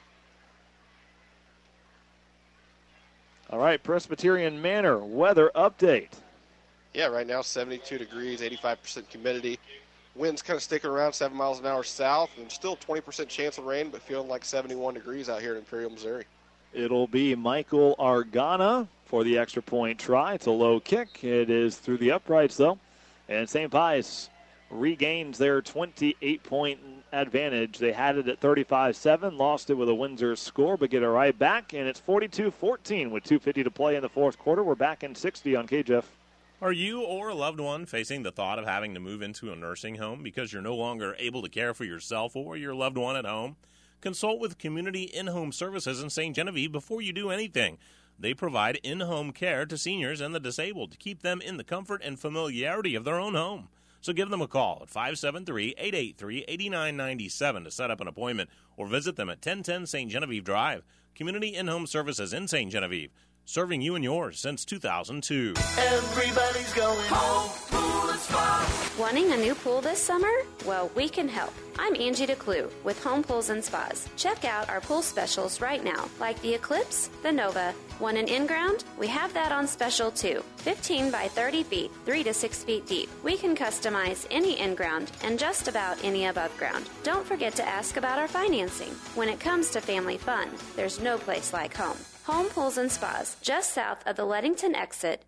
All right, Presbyterian Manor weather update. Yeah, right now seventy-two degrees, eighty-five percent humidity. Winds kind of sticking around seven miles an hour south, and still twenty percent chance of rain, but feeling like seventy-one degrees out here in Imperial, Missouri. It'll be Michael Argana for the extra point try. It's a low kick. It is through the uprights, though. And Saint Pius regains their twenty-eight point advantage. They had it at thirty-five seven, lost it with a Windsor score, but get it right back, and it's forty-two fourteen with two fifty to play in the fourth quarter. We're back in sixty on K J F. Are you or a loved one facing the thought of having to move into a nursing home because you're no longer able to care for yourself or your loved one at home? Consult with Community In-Home Services in Saint Genevieve before you do anything. They provide in-home care to seniors and the disabled to keep them in the comfort and familiarity of their own home. So give them a call at five seven three, eight eight three, eight nine nine seven to set up an appointment or visit them at ten ten Saint Genevieve Drive. Community In-Home Services in Saint Genevieve, serving you and yours since two thousand two. Everybody's going home, pool and spa. Wanting a new pool this summer? Well, we can help. I'm Angie DeClue with Home Pools and Spas. Check out our pool specials right now, like the Eclipse, the Nova. Want an in-ground? We have that on special too. fifteen by thirty feet, three to six feet deep. We can customize any in-ground and just about any above ground. Don't forget to ask about our financing. When it comes to family fun, there's no place like home. Home Pools and Spas, just south of the Leadington exit.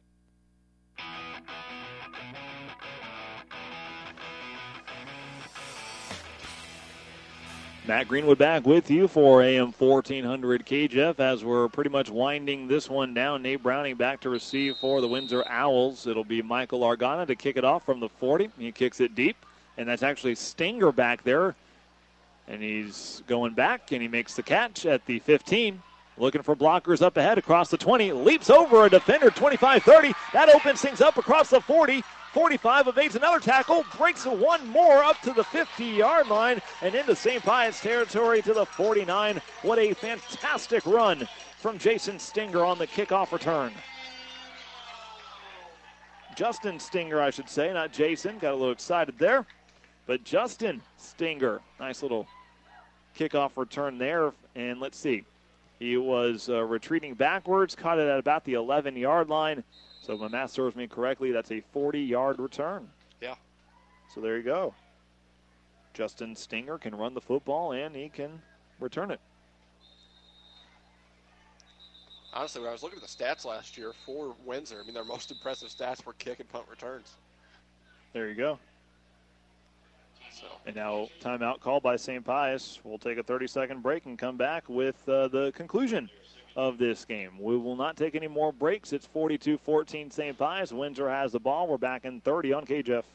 Matt Greenwood back with you for A M fourteen hundred K J F as we're pretty much winding this one down. Nate Browning back to receive for the Windsor Owls. It'll be Michael Argana to kick it off from the forty. He kicks it deep, and that's actually Stinger back there. And he's going back, and he makes the catch at the fifteen. Looking for blockers up ahead across the twenty. Leaps over a defender, twenty-five thirty. That opens things up across the forty. forty-five evades another tackle, breaks one more up to the fifty-yard line and into Saint Pius territory to the forty-nine. What a fantastic run from Jason Stinger on the kickoff return. Justin Stinger, I should say, not Jason. Got a little excited there. But Justin Stinger, nice little kickoff return there. And let's see. He was uh, retreating backwards, caught it at about the eleven-yard line. So if my math serves me correctly, that's a forty-yard return. Yeah. So there you go. Justin Stinger can run the football, and he can return it. Honestly, when I was looking at the stats last year for Windsor, I mean, their most impressive stats were kick and punt returns. There you go. So. And now timeout called by Saint Pius. We'll take a thirty-second break and come back with uh, the conclusion of this game. We will not take any more breaks. It's forty-two fourteen Saint Pius. Windsor has the ball. We're back in thirty on K J F.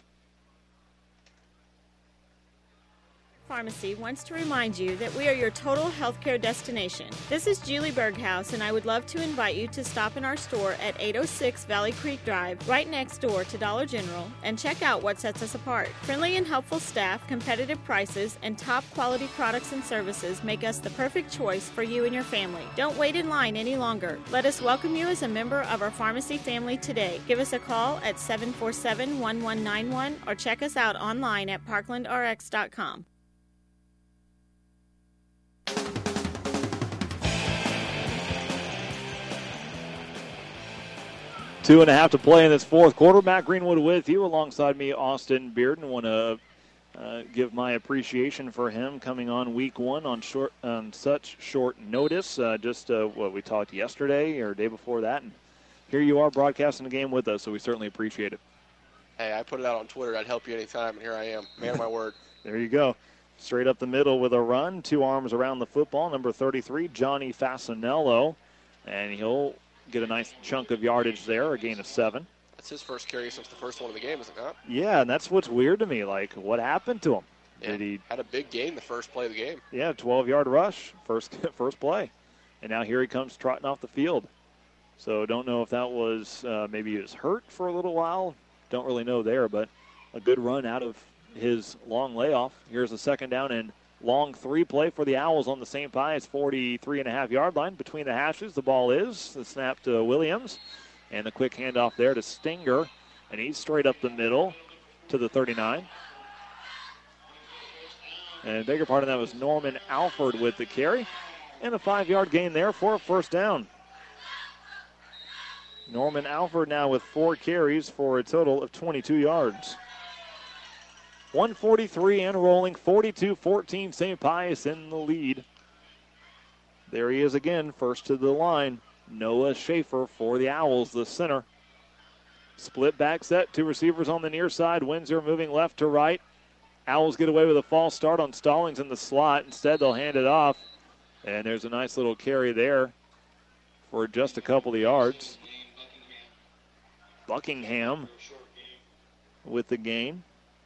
Pharmacy wants to remind you that we are your total healthcare destination. This is Julie Berghaus, and I would love to invite you to stop in our store at eight oh six Valley Creek Drive, right next door to Dollar General, and check out what sets us apart. Friendly and helpful staff, competitive prices, and top quality products and services make us the perfect choice for you and your family. Don't wait in line any longer. Let us welcome you as a member of our pharmacy family today. Give us a call at seven four seven, one one nine one or check us out online at parkland r x dot com. Two and a half to play in this fourth quarter. Matt Greenwood with you alongside me, Austin Bearden. Want to uh, give my appreciation for him coming on week one on short on such short notice. Uh, just uh, what we talked yesterday or day before that, and here you are broadcasting the game with us. So we certainly appreciate it. Hey, I put it out on Twitter. I'd help you anytime, and here I am. Man of my word. There you go. Straight up the middle with a run, two arms around the football. Number thirty-three, Johnny Fasanello, and he'll get a nice chunk of yardage there, a gain of seven. That's his first carry since the first one of the game, is it not? Yeah, and that's what's weird to me. Like, what happened to him? Yeah, Did he had a big gain the first play of the game? Yeah, twelve-yard rush, first first play. And now here he comes trotting off the field. So don't know if that was uh, maybe he was hurt for a little while. Don't really know there, but a good run out of his long layoff. Here's a second down and long three play for the Owls on the Saint Pius forty-three and a half yard line. Between the hashes, the ball is. The snap to Williams. And the quick handoff there to Stinger. And he's straight up the middle to the thirty-nine. And a bigger part of that was Norman Alford with the carry. And a five-yard gain there for a first down. Norman Alford now with four carries for a total of twenty-two yards. one forty-three and rolling, forty-two fourteen, Saint Pius in the lead. There he is again, first to the line. Noah Schaefer for the Owls, the center. Split back set, two receivers on the near side. Windsor moving left to right. Owls get away with a false start on Stallings in the slot. Instead, they'll hand it off. And there's a nice little carry there for just a couple of yards. Buckingham with the gain.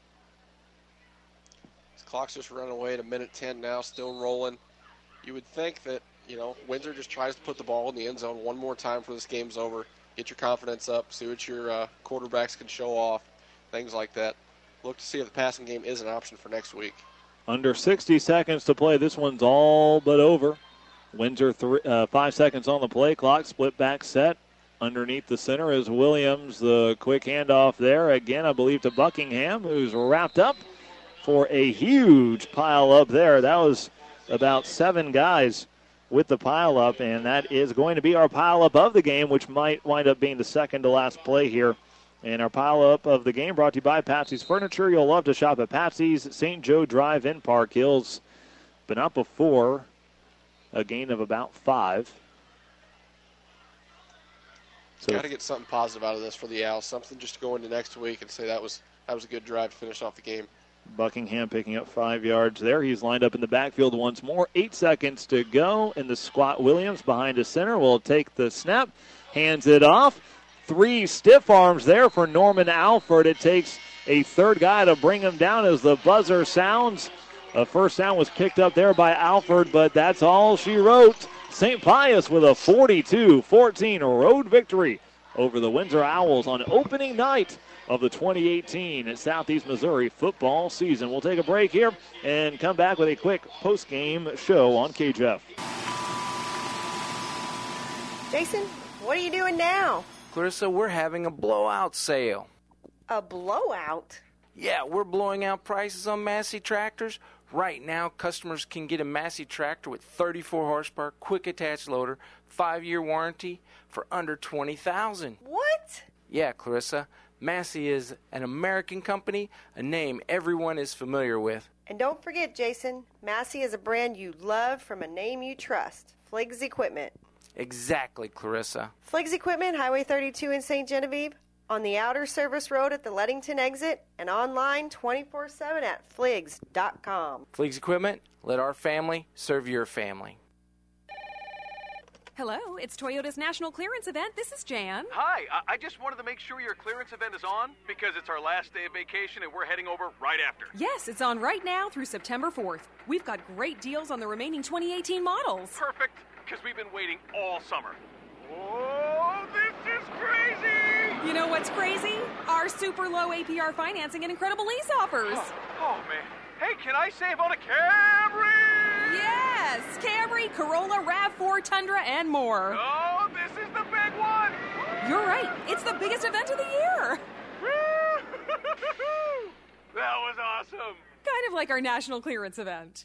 This clock's just running away at a minute ten now, still rolling. You would think that, you know, Windsor just tries to put the ball in the end zone one more time before this game's over. Get your confidence up, see what your uh, quarterbacks can show off, things like that. Look to see if the passing game is an option for next week. Under sixty seconds to play. This one's all but over. Windsor, three, uh, five seconds on the play clock. Split back set. Underneath the center is Williams. The quick handoff there. Again, I believe, to Buckingham, who's wrapped up for a huge pile up there. That was about seven guys with the pile up, and that is going to be our pile up of the game, which might wind up being the second to last play here. And our pile up of the game brought to you by Patsy's Furniture. You'll love to shop at Patsy's, Saint Joe Drive in Park Hills, but not before a gain of about five. So got to get something positive out of this for the Owls, something just to go into next week and say that was that was a good drive to finish off the game. Buckingham picking up five yards there. He's lined up in the backfield once more. Eight seconds to go in the squat. Williams behind the center will take the snap, hands it off. Three stiff arms there for Norman Alford. It takes a third guy to bring him down as the buzzer sounds. A first down was picked up there by Alford, but that's all she wrote. Saint Pius with a forty-two fourteen road victory over the Windsor Owls on opening night of the twenty eighteen Southeast Missouri football season. We'll take a break here and come back with a quick post-game show on K J F. Jason, what are you doing now? Clarissa, we're having a blowout sale. A blowout? Yeah, we're blowing out prices on Massey tractors. Right now, customers can get a Massey tractor with thirty-four horsepower, quick attach loader, five-year warranty for under twenty thousand dollars. What? Yeah, Clarissa. Massey is an American company, a name everyone is familiar with. And don't forget, Jason, Massey is a brand you love from a name you trust, Fliggs Equipment. Exactly, Clarissa. Fliggs Equipment, Highway thirty-two in Saint Genevieve, on the outer service road at the Leadington exit, and online twenty-four seven at fliggs dot com. Fliggs Equipment, let our family serve your family. Hello, it's Toyota's National Clearance Event. This is Jan. Hi, I-, I just wanted to make sure your clearance event is on because it's our last day of vacation and we're heading over right after. Yes, it's on right now through September fourth. We've got great deals on the remaining twenty eighteen models. Perfect, because we've been waiting all summer. Oh, this is crazy! You know what's crazy? Our super low A P R financing and incredible lease offers. Oh, oh man. Hey, can I save on a Camry? Yes! Camry, Corolla, RAV four, Tundra, and more. Oh, this is the big one! You're right. It's the biggest event of the year. That was awesome. Kind of like our national clearance event.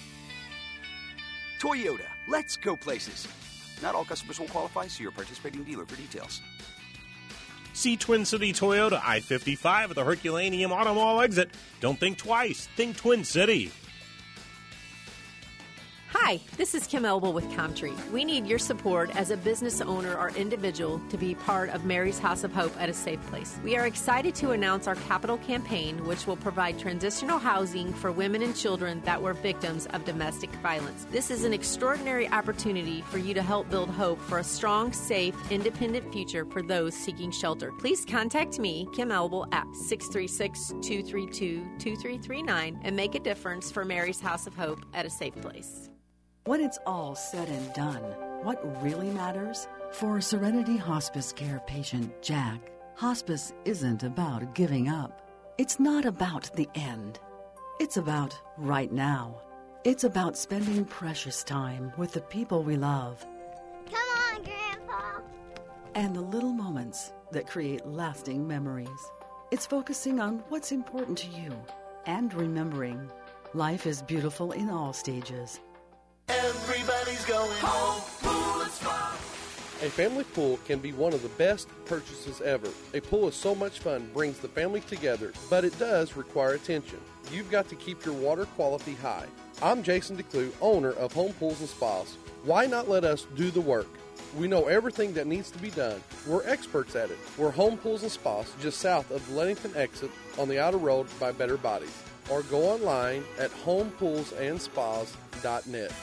Toyota, let's go places. Not all customers will qualify. See your participating dealer for details. See Twin City Toyota, I fifty-five at the Herculaneum Auto Mall exit. Don't think twice. Think Twin City. Hi, Hi, this is Kim Elbel with Comtree. We need your support as a business owner or individual to be part of Mary's House of Hope at a safe place. We are excited to announce our capital campaign, which will provide transitional housing for women and children that were victims of domestic violence. This is an extraordinary opportunity for you to help build hope for a strong, safe, independent future for those seeking shelter. Please contact me, Kim Elbel, at six three six, two three two, two three three nine and make a difference for Mary's House of Hope at a safe place. When it's all said and done, what really matters? For Serenity Hospice Care patient Jack, hospice isn't about giving up. It's not about the end. It's about right now. It's about spending precious time with the people we love. Come on, Grandpa. And the little moments that create lasting memories. It's focusing on what's important to you and remembering life is beautiful in all stages. Everybody's going home, pool and spa. A family pool can be one of the best purchases ever. A pool is so much fun, brings the family together, but it does require attention. You've got to keep your water quality high. I'm Jason DeClue, owner of Home Pools and Spas. Why not let us do the work? We know everything that needs to be done. We're experts at it. We're Home Pools and Spas just south of the Leadington exit on the outer road by Better Bodies. Or go online at home pools and spas dot net.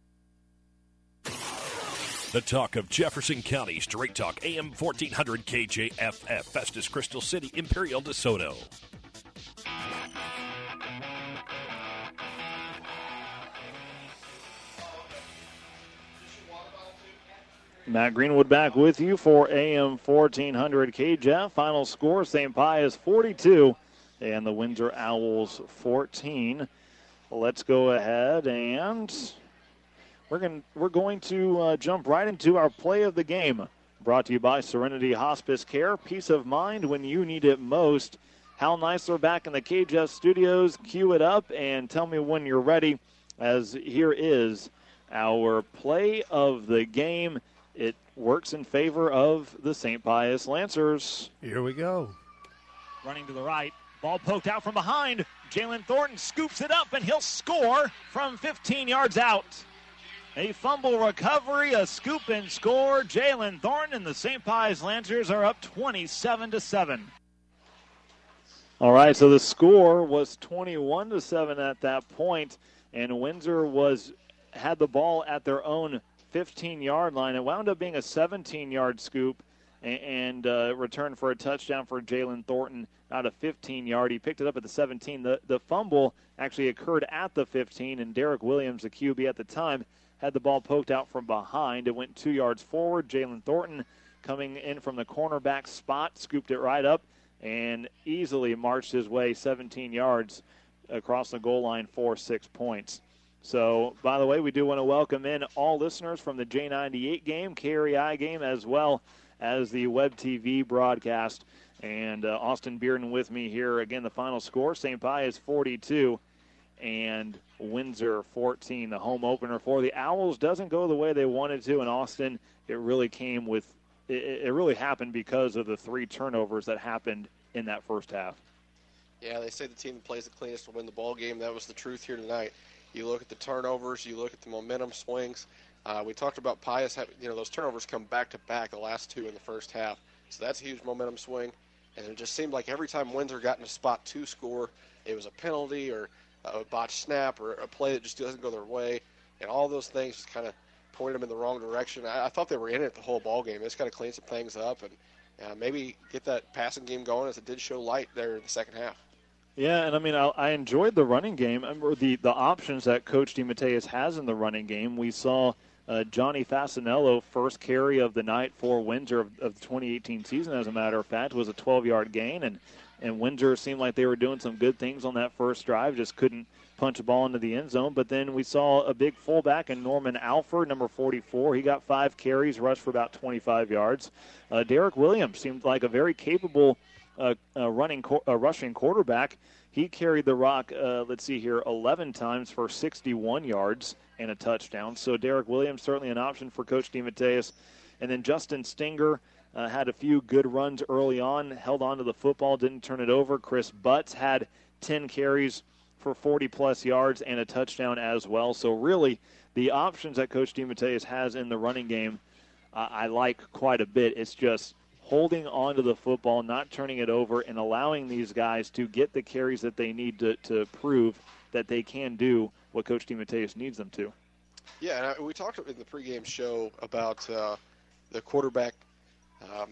The talk of Jefferson County, Straight Talk, A M fourteen hundred K J F F, Festus, Crystal City, Imperial, DeSoto. Matt Greenwood back with you for A M fourteen hundred K J F. Final score, Saint Pius forty-two and the Windsor Owls fourteen. Let's go ahead and we're going we're going to uh, jump right into our play of the game. Brought to you by Serenity Hospice Care. Peace of mind when you need it most. Hal Neisler back in the K J F studios. Cue it up and tell me when you're ready, as here is our play of the game. It works in favor of the Saint Pius Lancers. Here we go. Running to the right. Ball poked out from behind. Jalen Thornton scoops it up, and he'll score from fifteen yards out. A fumble recovery, a scoop and score. Jalen Thornton and the Saint Pius Lancers are up twenty-seven to seven. All right, so the score was twenty-one to seven at that point, and Windsor was had the ball at their own fifteen-yard line. It wound up being a seventeen-yard scoop and, and uh, return for a touchdown for Jalen Thornton out of fifteen-yard. He picked it up at the seventeen. The, the fumble actually occurred at the fifteen, and Derek Williams, the Q B at the time, had the ball poked out from behind. It went two yards forward. Jalen Thornton, coming in from the cornerback spot, scooped it right up and easily marched his way seventeen yards across the goal line for six points. So, by the way, we do want to welcome in all listeners from the J ninety-eight game, K R E I game, as well as the Web T V broadcast. And uh, Austin Bearden with me here. Again, the final score, Saint Pius forty-two and Windsor fourteen. The home opener for the Owls doesn't go the way they wanted to in Austin. It really came with, it, it really happened because of the three turnovers that happened in that first half. Yeah, they say the team that plays the cleanest will win the ball game. That was the truth here tonight. You look at the turnovers, you look at the momentum swings. Uh, we talked about Pius, having, you know, those turnovers come back to back, the last two in the first half. So that's a huge momentum swing. And it just seemed like every time Windsor got in a spot to score, it was a penalty or a botched snap or a play that just doesn't go their way. And all those things just kind of point them in the wrong direction. I, I thought they were in it the whole ball game. They just got to clean some things up and uh, maybe get that passing game going, as it did show light there in the second half. Yeah, and I mean, I, I enjoyed the running game. I remember the, the options that Coach DeMatteis has in the running game. We saw uh, Johnny Fasanello, first carry of the night for Windsor of, of the twenty eighteen season, as a matter of fact, was a twelve-yard gain. And, and Windsor seemed like they were doing some good things on that first drive, just couldn't punch a ball into the end zone. But then we saw a big fullback in Norman Alford, number forty-four. He got five carries, rushed for about twenty-five yards. Uh, Derek Williams seemed like a very capable uh, uh, running uh, rushing quarterback. He carried the rock, uh, let's see here, eleven times for sixty-one yards and a touchdown. So Derek Williams, certainly an option for Coach DeMatteis. And then Justin Stinger uh, had a few good runs early on, held on to the football, didn't turn it over. Chris Butts had ten carries for forty-plus yards and a touchdown as well. So really, the options that Coach DeMatteis has in the running game, uh, I like quite a bit. It's just holding on to the football, not turning it over, and allowing these guys to get the carries that they need to, to prove that they can do what Coach DeMatteis needs them to. Yeah, and we talked in the pregame show about uh, the quarterback, um,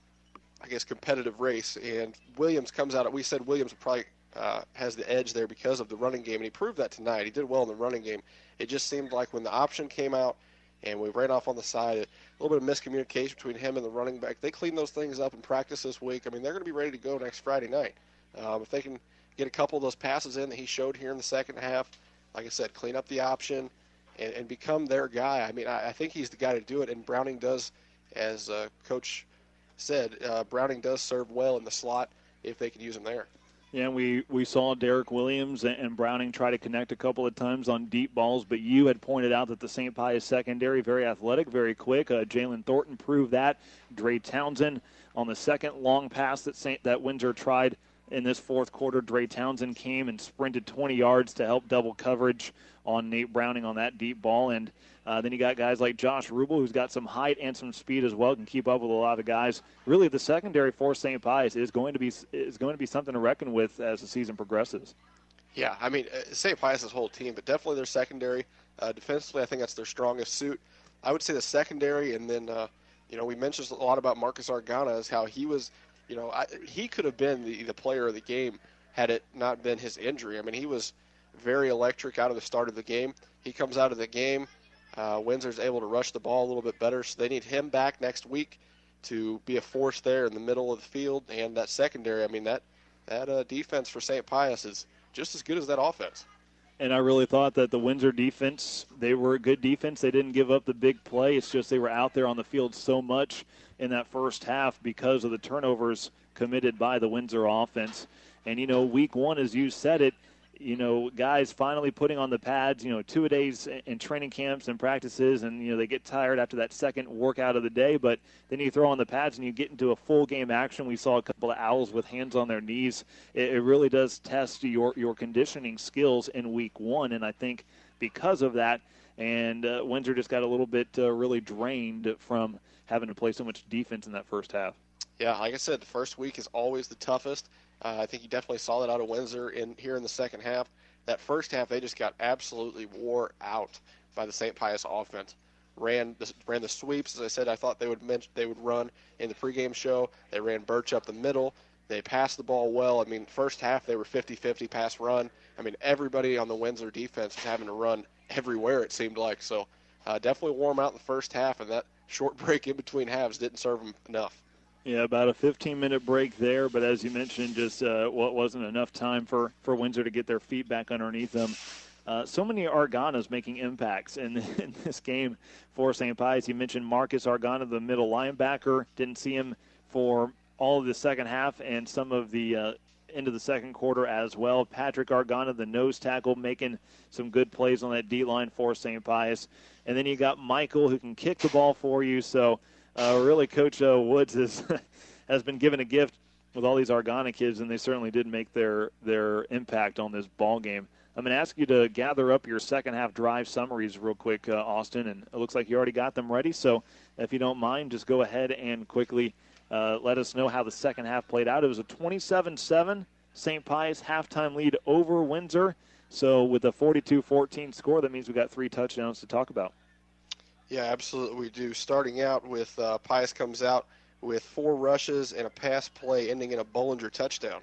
I guess, competitive race, and Williams comes out. We said Williams probably uh, has the edge there because of the running game, and he proved that tonight. He did well in the running game. It just seemed like when the option came out and we ran off on the side, a little bit of miscommunication between him and the running back. They cleaned those things up in practice this week. I mean, they're going to be ready to go next Friday night. Um, if they can get a couple of those passes in that he showed here in the second half, like I said, clean up the option and, and become their guy. I mean, I, I think he's the guy to do it, and Browning does, as uh, Coach said, uh, Browning does serve well in the slot if they can use him there. Yeah, we, we saw Derek Williams and Browning try to connect a couple of times on deep balls, but you had pointed out that the Saint Pius secondary, very athletic, very quick. Uh, Jalen Thornton proved that. Dre Townsend on the second long pass that Saint, that Windsor tried in this fourth quarter, Dre Townsend came and sprinted twenty yards to help double coverage on Nate Browning on that deep ball. And uh, then you got guys like Josh Rubel, who's got some height and some speed as well, can keep up with a lot of guys. Really, the secondary for Saint Pius is going to be is going to be something to reckon with as the season progresses. Yeah, I mean, Saint Pius' whole team, but definitely their secondary. Uh, defensively, I think that's their strongest suit. I would say the secondary, and then, uh, you know, we mentioned a lot about Marcus Argana, is how he was, you know, I, he could have been the, the player of the game had it not been his injury. I mean, he was very electric out of the start of the game. He comes out of the game. Uh, Windsor's able to rush the ball a little bit better, so they need him back next week to be a force there in the middle of the field. And that secondary, I mean, that, that uh, defense for Saint Pius is just as good as that offense. And I really thought that the Windsor defense, they were a good defense. They didn't give up the big play. It's just they were out there on the field so much in that first half because of the turnovers committed by the Windsor offense. And, you know, week one, as you said it, you know, guys finally putting on the pads, you know, two-a-days in training camps and practices, and, you know, they get tired after that second workout of the day, but then you throw on the pads and you get into a full game action. We saw a couple of Owls with hands on their knees. It, it really does test your, your conditioning skills in week one, and I think because of that, and uh, Windsor just got a little bit uh, really drained from having to play so much defense in that first half. Yeah, like I said, the first week is always the toughest. Uh, I think you definitely saw that out of Windsor in here in the second half. That first half, they just got absolutely wore out by the Saint Pius offense. Ran the, ran the sweeps, as I said. I thought they would mention, they would run in the pregame show. They ran Birch up the middle. They passed the ball well. I mean, first half they were fifty-fifty pass run. I mean, everybody on the Windsor defense was having to run everywhere, it seemed like. So uh, definitely wore them out in the first half, and that short break in between halves didn't serve them enough. Yeah, about a fifteen-minute break there, but as you mentioned, just uh, what wasn't enough time for, for Windsor to get their feet back underneath them. Uh, so many Arganas making impacts in, in this game for Saint Pius. You mentioned Marcus Argana, the middle linebacker. Didn't see him for all of the second half and some of the uh, end of the second quarter as well. Patrick Argana, the nose tackle, making some good plays on that D-line for Saint Pius. And then you got Michael, who can kick the ball for you, so... Uh, really, Coach uh, Woods has, has been given a gift with all these Argana kids, and they certainly did make their, their impact on this ball game. I'm going to ask you to gather up your second-half drive summaries real quick, uh, Austin, and it looks like you already got them ready. So if you don't mind, just go ahead and quickly uh, let us know how the second half played out. It was a twenty-seven seven Saint Pius halftime lead over Windsor. So with a forty-two fourteen score, that means we got three touchdowns to talk about. Yeah, absolutely we do. Starting out with uh, Pius comes out with four rushes and a pass play ending in a Bollinger touchdown.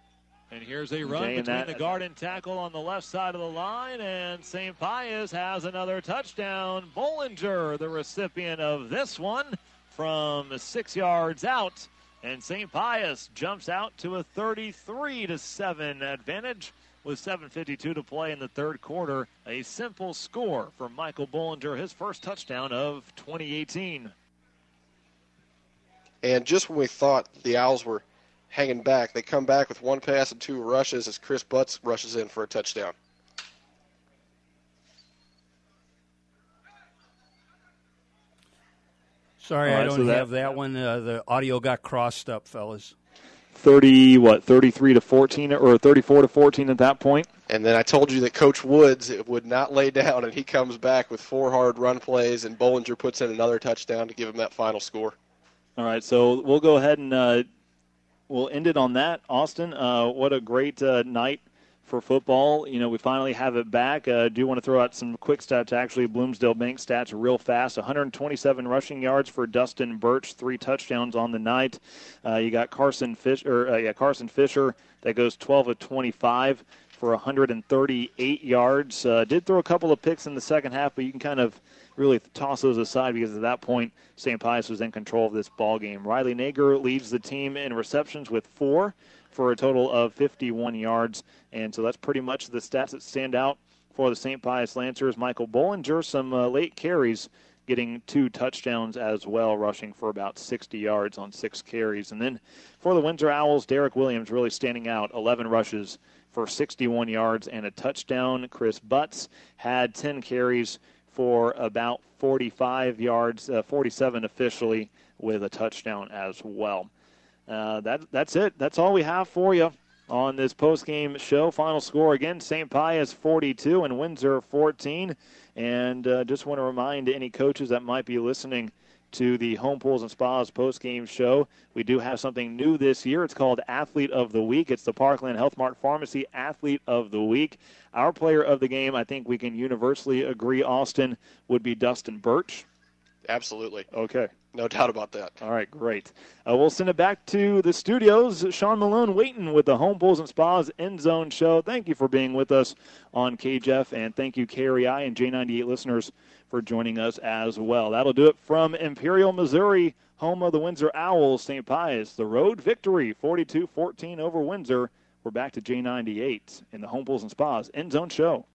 And here's a run between that. the guard and tackle on the left side of the line, and Saint Pius has another touchdown. Bollinger, the recipient of this one from six yards out, and Saint Pius jumps out to a thirty-three to seven advantage. With seven fifty-two to play in the third quarter, a simple score for Michael Bollinger, his first touchdown of twenty eighteen. And just when we thought the Owls were hanging back, they come back with one pass and two rushes as Chris Butts rushes in for a touchdown. Sorry, right, I don't so that, have that one. Uh, the audio got crossed up, fellas. thirty, what, thirty-three to fourteen or thirty-four to fourteen at that point. And then I told you that Coach Woods would not lay down, and he comes back with four hard run plays, and Bollinger puts in another touchdown to give him that final score. All right, so we'll go ahead and uh, we'll end it on that. Austin, uh, what a great uh, night for football. You know, we finally have it back. I uh, do want to throw out some quick stats, actually. Bloomsdale Bank stats real fast. one hundred twenty-seven rushing yards for Dustin Birch, three touchdowns on the night. Uh, you got Carson Fisher, or, uh, yeah, Carson Fisher that goes twelve of twenty-five for one hundred thirty-eight yards. Uh, did throw a couple of picks in the second half, but you can kind of really toss those aside because at that point, Saint Pius was in control of this ball game. Riley Nager leads the team in receptions with four for a total of fifty-one yards. And so that's pretty much the stats that stand out for the Saint Pius Lancers. Michael Bollinger, some uh, late carries, getting two touchdowns as well, rushing for about sixty yards on six carries. And then for the Windsor Owls, Derek Williams really standing out, eleven rushes for sixty-one yards and a touchdown. Chris Butts had ten carries for about forty-five yards, uh, forty-seven officially, with a touchdown as well. Uh, that that's it. That's all we have for you on this post-game show. Final score again, Saint Pius forty-two and Windsor fourteen. And uh, just want to remind any coaches that might be listening to the Home Pools and Spas post-game show, we do have something new this year. It's called Athlete of the Week. It's the Parkland Health Mart Pharmacy Athlete of the Week. Our player of the game, I think we can universally agree, Austin, would be Dustin Birch. Absolutely. Okay. No doubt about that. All right, great. Uh, we'll send it back to the studios. Sean Malone waiting with the Home Pools and Spas End Zone Show. Thank you for being with us on K J F, and thank you, K R E I and J ninety-eight listeners, for joining us as well. That'll do it from Imperial, Missouri, home of the Windsor Owls. Saint Pius, the road victory, forty-two fourteen over Windsor. We're back to J ninety-eight in the Home Pools and Spas End Zone Show.